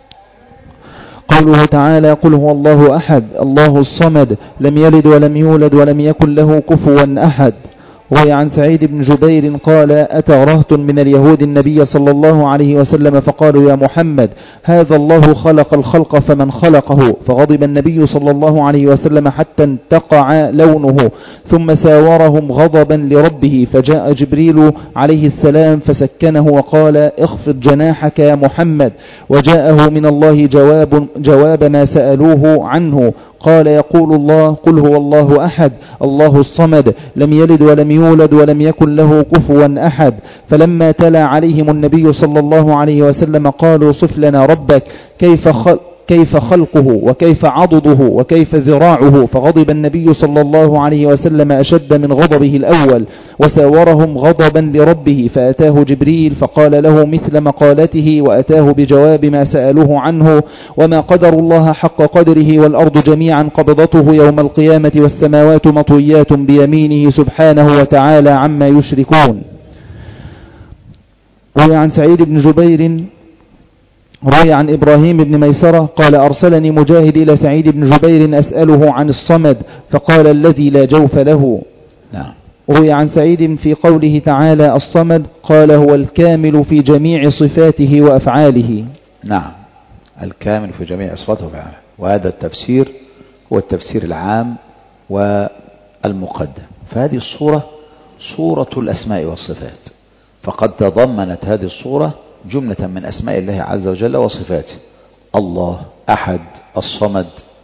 قوله تعالى قل هو الله أحد الله الصمد لم يلد ولم يولد ولم يكن له كفوا أحد. روي عن سعيد بن جبير قال أتى رهط من اليهود النبي صلى الله عليه وسلم فقالوا يا محمد هذا الله خلق الخلق فمن خلقه، فغضب النبي صلى الله عليه وسلم حتى انتقع لونه، ثم ساورهم غضبا لربه، فجاء جبريل عليه السلام فسكنه وقال اخفض جناحك يا محمد، وجاءه من الله جواب ما سألوه عنه. قال يقول الله قل هو الله أحد الله الصمد لم يلد ولم يولد ولم يكن له كفوا أحد. فلما تلا عليهم النبي صلى الله عليه وسلم قالوا صف لنا ربك كيف خلقه وكيف عضده وكيف ذراعه، فغضب النبي صلى الله عليه وسلم أشد من غضبه الأول وساورهم غضبا لربه، فأتاه جبريل فقال له مثل مقالته وأتاه بجواب ما سألوه عنه وما قدر الله حق قدره والأرض جميعا قبضته يوم القيامة والسماوات مطويات بيمينه سبحانه وتعالى عما يشركون. وعن سعيد بن جبير روي عن إبراهيم بن ميسرة قال أرسلني مجاهد إلى سعيد بن جبير أسأله عن الصمد فقال الذي لا جوف له. نعم. روي عن سعيد في قوله تعالى الصمد قال هو الكامل في جميع صفاته وأفعاله. نعم، الكامل في جميع صفاته وأفعاله، وهذا التفسير هو التفسير العام والمقدم. فهذه الصورة صورة الأسماء والصفات، فقد تضمنت هذه الصورة جملة من أسماء الله عز وجل وصفاته، الله أحد الصمد،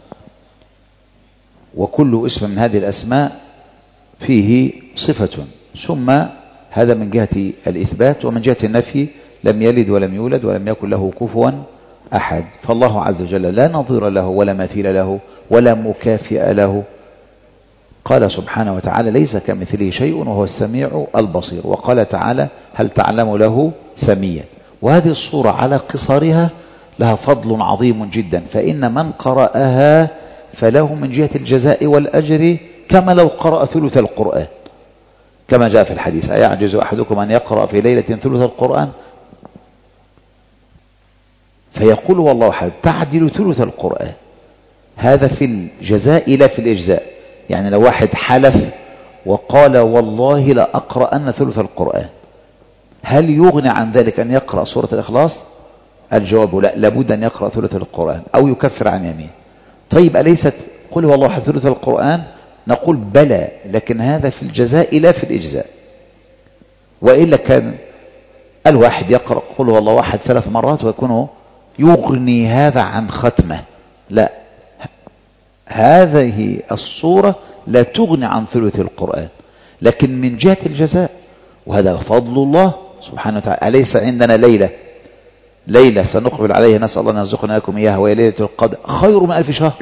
وكل اسم من هذه الأسماء فيه صفة، ثم هذا من جهة الإثبات، ومن جهة النفي لم يلد ولم يولد ولم يكن له كفوا أحد. فالله عز وجل لا نظير له ولا مثيل له ولا مكافئ له. قال سبحانه وتعالى ليس كمثله شيء وهو السميع البصير، وقال تعالى هل تعلم له سميا. وهذه الصورة على قصارها لها فضل عظيم جدا، فإن من قرأها فله من جهة الجزاء والأجر كما لو قرأ ثلث القرآن، كما جاء في الحديث أيعجز أحدكم أن يقرأ في ليلة ثلث القرآن؟ فيقول والله أحد تعدل ثلث القرآن. هذا في الجزاء لا في الإجزاء. يعني لو واحد حلف وقال والله لا أقرأن ثلث القرآن، هل يغني عن ذلك أن يقرأ سورة الإخلاص؟ الجواب لا، لابد أن يقرأ ثلث القرآن أو يكفر عن يمين. طيب أليست قل هو الله أحد ثلث القرآن؟ نقول بلى، لكن هذا في الجزاء لا في الإجزاء. وإلا كان الواحد يقرأ قل هو الله أحد 3 مرات ويكون يغني هذا عن ختمة. لا، هذه الصورة لا تغني عن ثلث القرآن، لكن من جهة الجزاء، وهذا فضل الله سبحانه وتعالى. أليس عندنا ليلة سنقبل عليها نسأل الله أن يرزقنا إياكم إياها وهي ليلة القدر خير من 1000 شهر،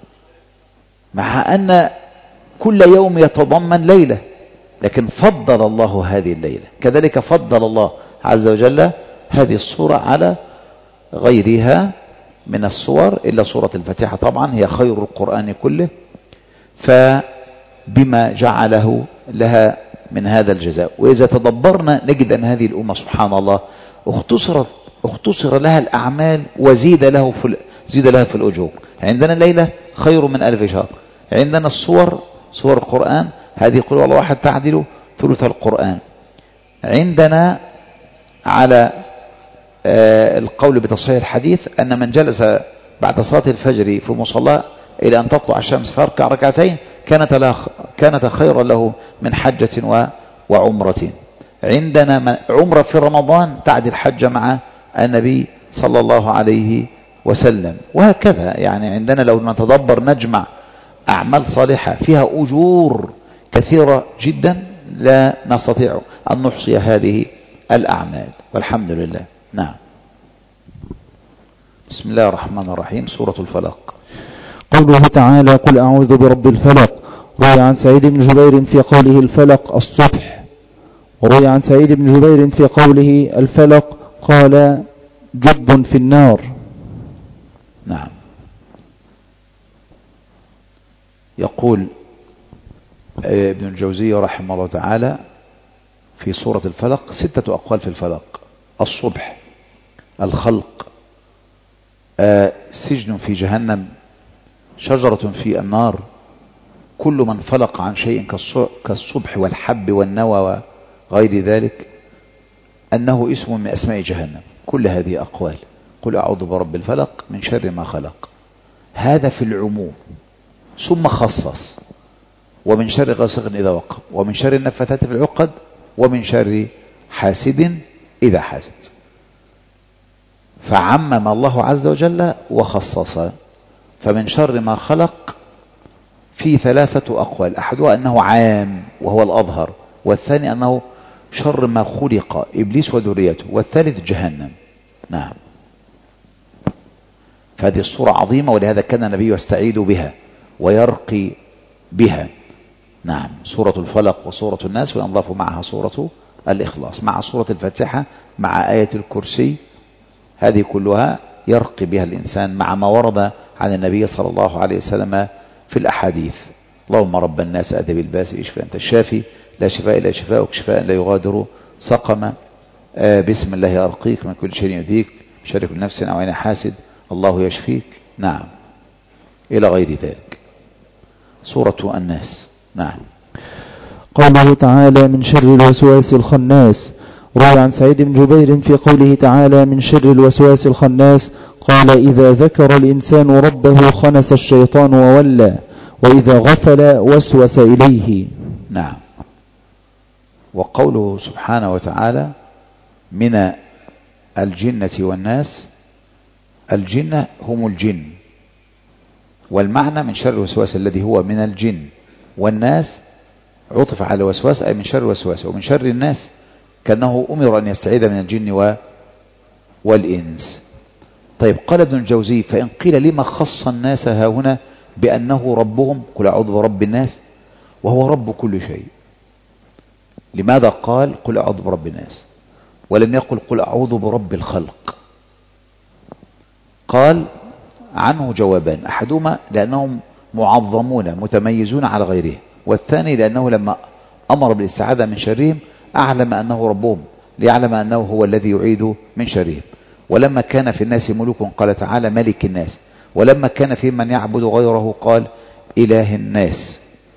مع أن كل يوم يتضمن ليلة، لكن فضل الله هذه الليلة. كذلك فضل الله عز وجل هذه الصورة على غيرها من الصور إلا سورة الفاتحة طبعا هي خير القرآن كله، فبما جعله لها من هذا الجزاء. وإذا تدبرنا نجد أن هذه الأمة سبحان الله اختصر لها الأعمال وزيد لها في الأجور. عندنا الليلة خير من 1000 شهر، عندنا صور القرآن هذه قل والله أحد تعدل ثلث القرآن. عندنا على القول بتصحيح الحديث أن من جلس بعد صلاة الفجر في مصلى إلى أن تطلع الشمس فاركع ركعتين كانت خيرا له من حجة وعمرة. عندنا عمرة في رمضان تعدل حجة مع النبي صلى الله عليه وسلم، وهكذا. يعني عندنا لو نتدبر نجمع أعمال صالحة فيها أجور كثيرة جدا لا نستطيع أن نحصي هذه الأعمال، والحمد لله. نعم. بسم الله الرحمن الرحيم. سورة الفلق. قوله تعالى قل أعوذ برب الفلق. روي عن سعيد بن جبير في قوله الفلق الصبح، وروي عن سعيد بن جبير في قوله الفلق قال جب في النار. نعم. يقول ابن الجوزي رحمه الله تعالى في سورة الفلق 6 أقوال في الفلق: الصبح، الخلق، سجن في جهنم، شجرة في النار، كل من فلق عن شيء كالصبح والحب والنوى وغير ذلك أنه اسم من أسماء جهنم. كل هذه أقوال. قل أعوذ برب الفلق من شر ما خلق، هذا في العموم، ثم خصص: ومن شر غاسق إذا وقب، ومن شر النفاثات في العقد، ومن شر حاسد إذا حسد. فعمم الله عز وجل وخصص. فمن شر ما خلق في 3 أقوال: أحدها أنه عام وهو الأظهر، والثاني أنه شر ما خلق إبليس وذريته، والثالث جهنم. نعم. فهذه الصورة عظيمة، ولهذا كان النبي يستعيذ بها ويرقي بها. نعم. سورة الفلق وسورة الناس، وينضاف معها سورة الإخلاص مع سورة الفاتحة مع آية الكرسي. هذه كلها يرقي بها الإنسان مع ما ورد عن النبي صلى الله عليه وسلم في الأحاديث: اللهم رب الناس أذهب الباس اشف أنت الشافي لا شفاء إلا شفاءك شفاء لا يغادر سقما، بسم الله أرقيك من كل شيء يؤذيك، شر كل نفس أو عين حاسد، الله يشفيك. نعم. إلى غير ذلك. سورة الناس. نعم. قوله تعالى من شر الوسواس الخناس. روى عن سعيد بن جبير في قوله تعالى من شر الوسواس الخناس قال إذا ذكر الإنسان ربه خنس الشيطان وولى، وإذا غفل وسوس إليه. نعم. وقوله سبحانه وتعالى من الجنة والناس، الجنة هم الجن، والمعنى من شر الوسواس الذي هو من الجن، والناس عطف على الوسواس أي من شر الوسواس، ومن شر الناس كأنه أمر أن يستعيذ من الجن والإنس. طيب، قال ابن الجوزي: فإن قيل لما خص الناس هنا بأنه ربهم، قل أعوذ برب الناس وهو رب كل شيء، لماذا قال قل أعوذ برب الناس ولم يقل قل أعوذ برب الخلق؟ قال عنه جوابان: أحدهما لأنهم معظمون متميزون على غيره، والثاني لأنه لما أمر بالاستعاذة من شرهم أعلم أنه ربهم، ليعلم أنه هو الذي يعيد من شرهم. ولما كان في الناس ملوك قال تعالى ملك الناس، ولما كان في من يعبد غيره قال إله الناس.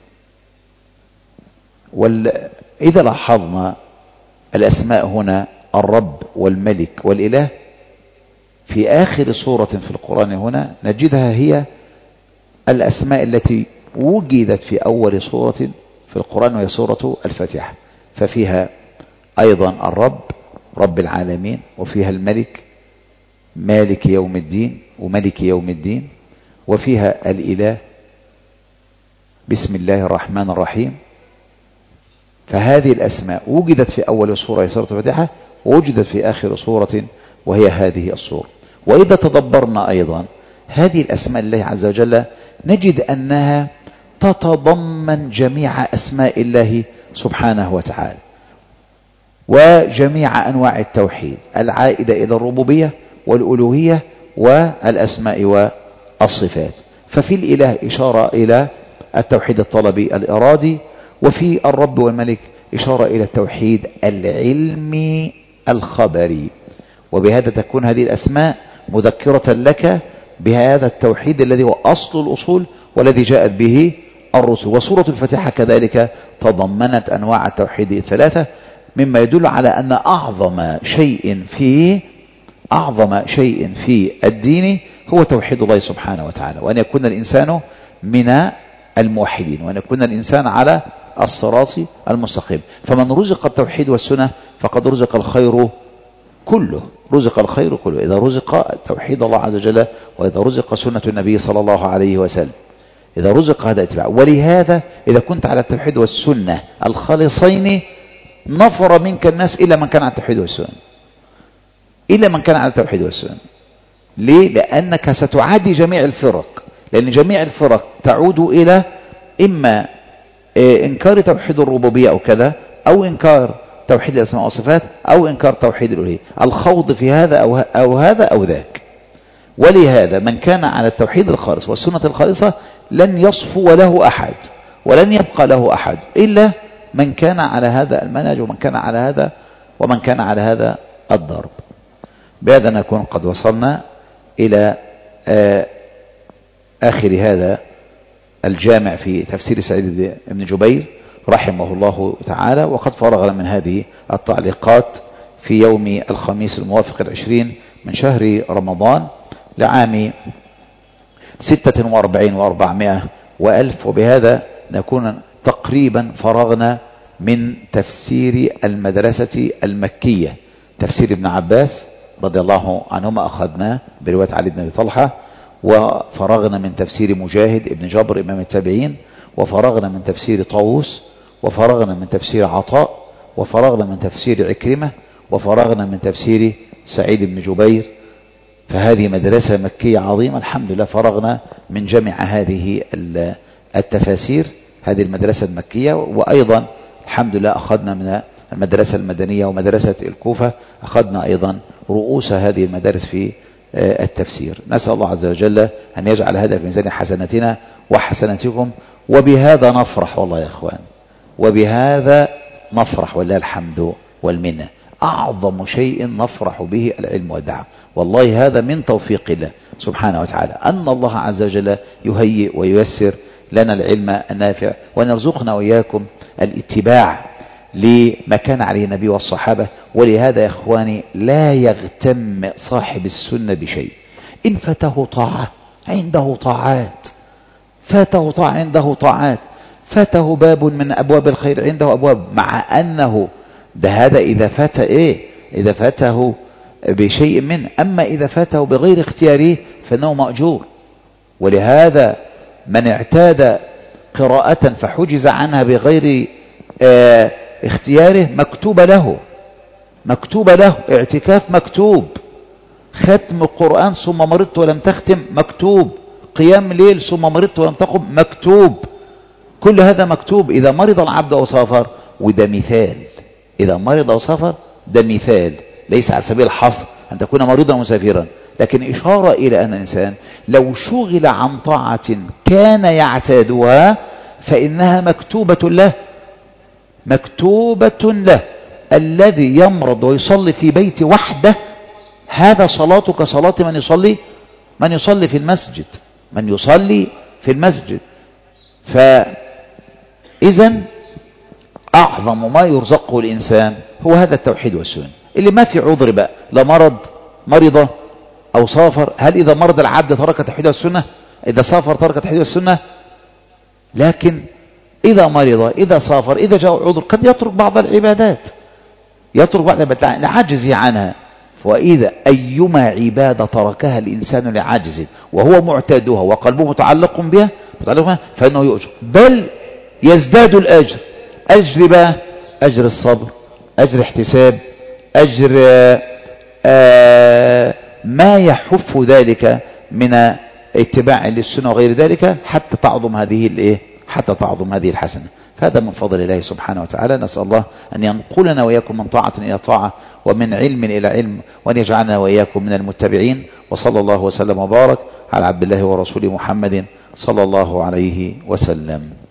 إذا لاحظنا الأسماء هنا الرب والملك والإله في آخر سورة في القرآن هنا نجدها هي الأسماء التي وجدت في أول سورة في القرآن وهي سورة الفاتحة، ففيها أيضا الرب رب العالمين، وفيها الملك مالك يوم الدين وملك يوم الدين، وفيها الإله بسم الله الرحمن الرحيم. فهذه الأسماء وجدت في أول سورة سورة الفاتحة ووجدت في آخر سورة وهي هذه السورة. وإذا تدبرنا أيضا هذه الأسماء الله عز وجل نجد أنها تتضمن جميع أسماء الله سبحانه وتعالى وجميع أنواع التوحيد العائدة إلى الربوبية والألوهية والأسماء والصفات. ففي الإله إشارة إلى التوحيد الطلبي الإرادي، وفي الرب والملك إشارة إلى التوحيد العلمي الخبري. وبهذا تكون هذه الأسماء مذكرة لك بهذا التوحيد الذي هو أصل الأصول والذي جاءت به الرسل. وسورة الفاتحة كذلك تضمنت أنواع التوحيد الثلاثة، مما يدل على أن أعظم شيء في الدين هو توحيد الله سبحانه وتعالى، وأن يكون الإنسان من الموحدين، وأن يكون الإنسان على الصراط المستقيم. فمن رزق التوحيد والسنة فقد رزق الخير كله، إذا رزق توحيد الله عز وجل، وإذا رزق سنة النبي صلى الله عليه وسلم، إذا رزق هذا اتباع. ولهذا إذا كنت على التوحيد والسنة الخالصين نفر منك الناس إلا من كان على التوحيد والسنة، ليه؟ لأنك ستعادي جميع الفرق، لأن جميع الفرق تعود إلى إما إنكار توحيد الربوبية أو كذا، أو إنكار توحيد الأسماء والصفات، أو إنكار توحيد الألوهية، الخوض في هذا أو هذا أو ذاك. ولهذا من كان على التوحيد الخالص والسنة الخالصة لن يصفو له أحد ولن يبقى له أحد إلا من كان على هذا المنهج ومن كان على هذا الضرب. بهذا نكون قد وصلنا إلى آخر هذا الجامع في تفسير سعيد بن جبير رحمه الله تعالى. وقد فرغنا من هذه التعليقات في يوم الخميس الموافق 20 من شهر رمضان لعام 46 و400 وألف. وبهذا نكون تقريبا فرغنا من تفسير المدرسة المكية، تفسير ابن عباس رضي الله عنهما أخذناه برواية علي بن أبي طلحة، وفرغنا من تفسير مجاهد ابن جبر إمام التابعين، وفرغنا من تفسير طاووس، وفرغنا من تفسير عطاء، وفرغنا من تفسير عكرمة، وفرغنا من تفسير سعيد بن جبير. فهذه مدرسة مكية عظيمة الحمد لله، فرغنا من جميع هذه التفاسير، هذه المدرسة المكية. وأيضا الحمد لله أخذنا من المدرسة المدنية ومدرسة الكوفة، أخذنا أيضا رؤوس هذه المدارس في التفسير. نسأل الله عز وجل أن يجعل هذا في ميزان حسناتنا وحسناتكم. وبهذا نفرح والله يا إخوان، وبهذا نفرح ولله الحمد والمنة. أعظم شيء نفرح به العلم والدعوة، والله هذا من توفيق الله سبحانه وتعالى، أن الله عز وجل يهيئ وييسر لنا العلم النافع، وأن يرزقنا وإياكم الاتباع لما كان عليه النبي والصحابة. ولهذا يا إخواني لا يغتم صاحب السنة بشيء، إن فاته طاعة عنده طاعات، فاته باب من أبواب الخير عنده أبواب، مع أنه ده هذا إذا فات إذا فاته بشيء منه، أما إذا فاته بغير اختياره فإنه مأجور. ولهذا من اعتاد قراءة فحجز عنها بغير اختياره مكتوب له اعتكاف مكتوب، ختم قرآن ثم مرضت ولم تختم مكتوب، قيام ليل ثم مرضت ولم تقم مكتوب، كل هذا مكتوب. إذا مرض العبد أو سافر، وده مثال، إذا مرض أو سافر ده مثال، ليس على سبيل الحصر أن تكون مريضا مسافرا، لكن إشارة إلى أن الإنسان لو شغل عن طاعة كان يعتادها فإنها مكتوبة له. الذي يمرض ويصلي في بيت وحده هذا صلاته كصلاة من يصلي في المسجد، من يصلي في المسجد. فإذا أعظم ما يرزقه الإنسان هو هذا التوحيد والسنة، اللي ما في عذر بقى، لا مرض أو سافر. هل إذا مرض العبد ترك التوحيد والسنة؟ إذا سافر ترك التوحيد والسنة؟ لكن إذا مرض، إذا سافر، إذا جاء عذر قد يترك بعض العبادات، يترك بعض العبادات لعجز عنها. وإذا أيما عبادة تركها الإنسان لعجز وهو معتادها وقلبه متعلق بها فإنه يؤجر، بل يزداد الأجر. أجر بقى أجر الصبر، أجر احتساب، أجر ما يحف ذلك من اتباع للسنة وغير ذلك، حتى تعظم هذه الحسنة. فهذا من فضل الله سبحانه وتعالى. نسأل الله أن ينقلنا وإياكم من طاعة إلى طاعة ومن علم إلى علم، وأن يجعلنا وإياكم من المتبعين. وصلى الله وسلم وبارك على عبد الله ورسوله محمد صلى الله عليه وسلم.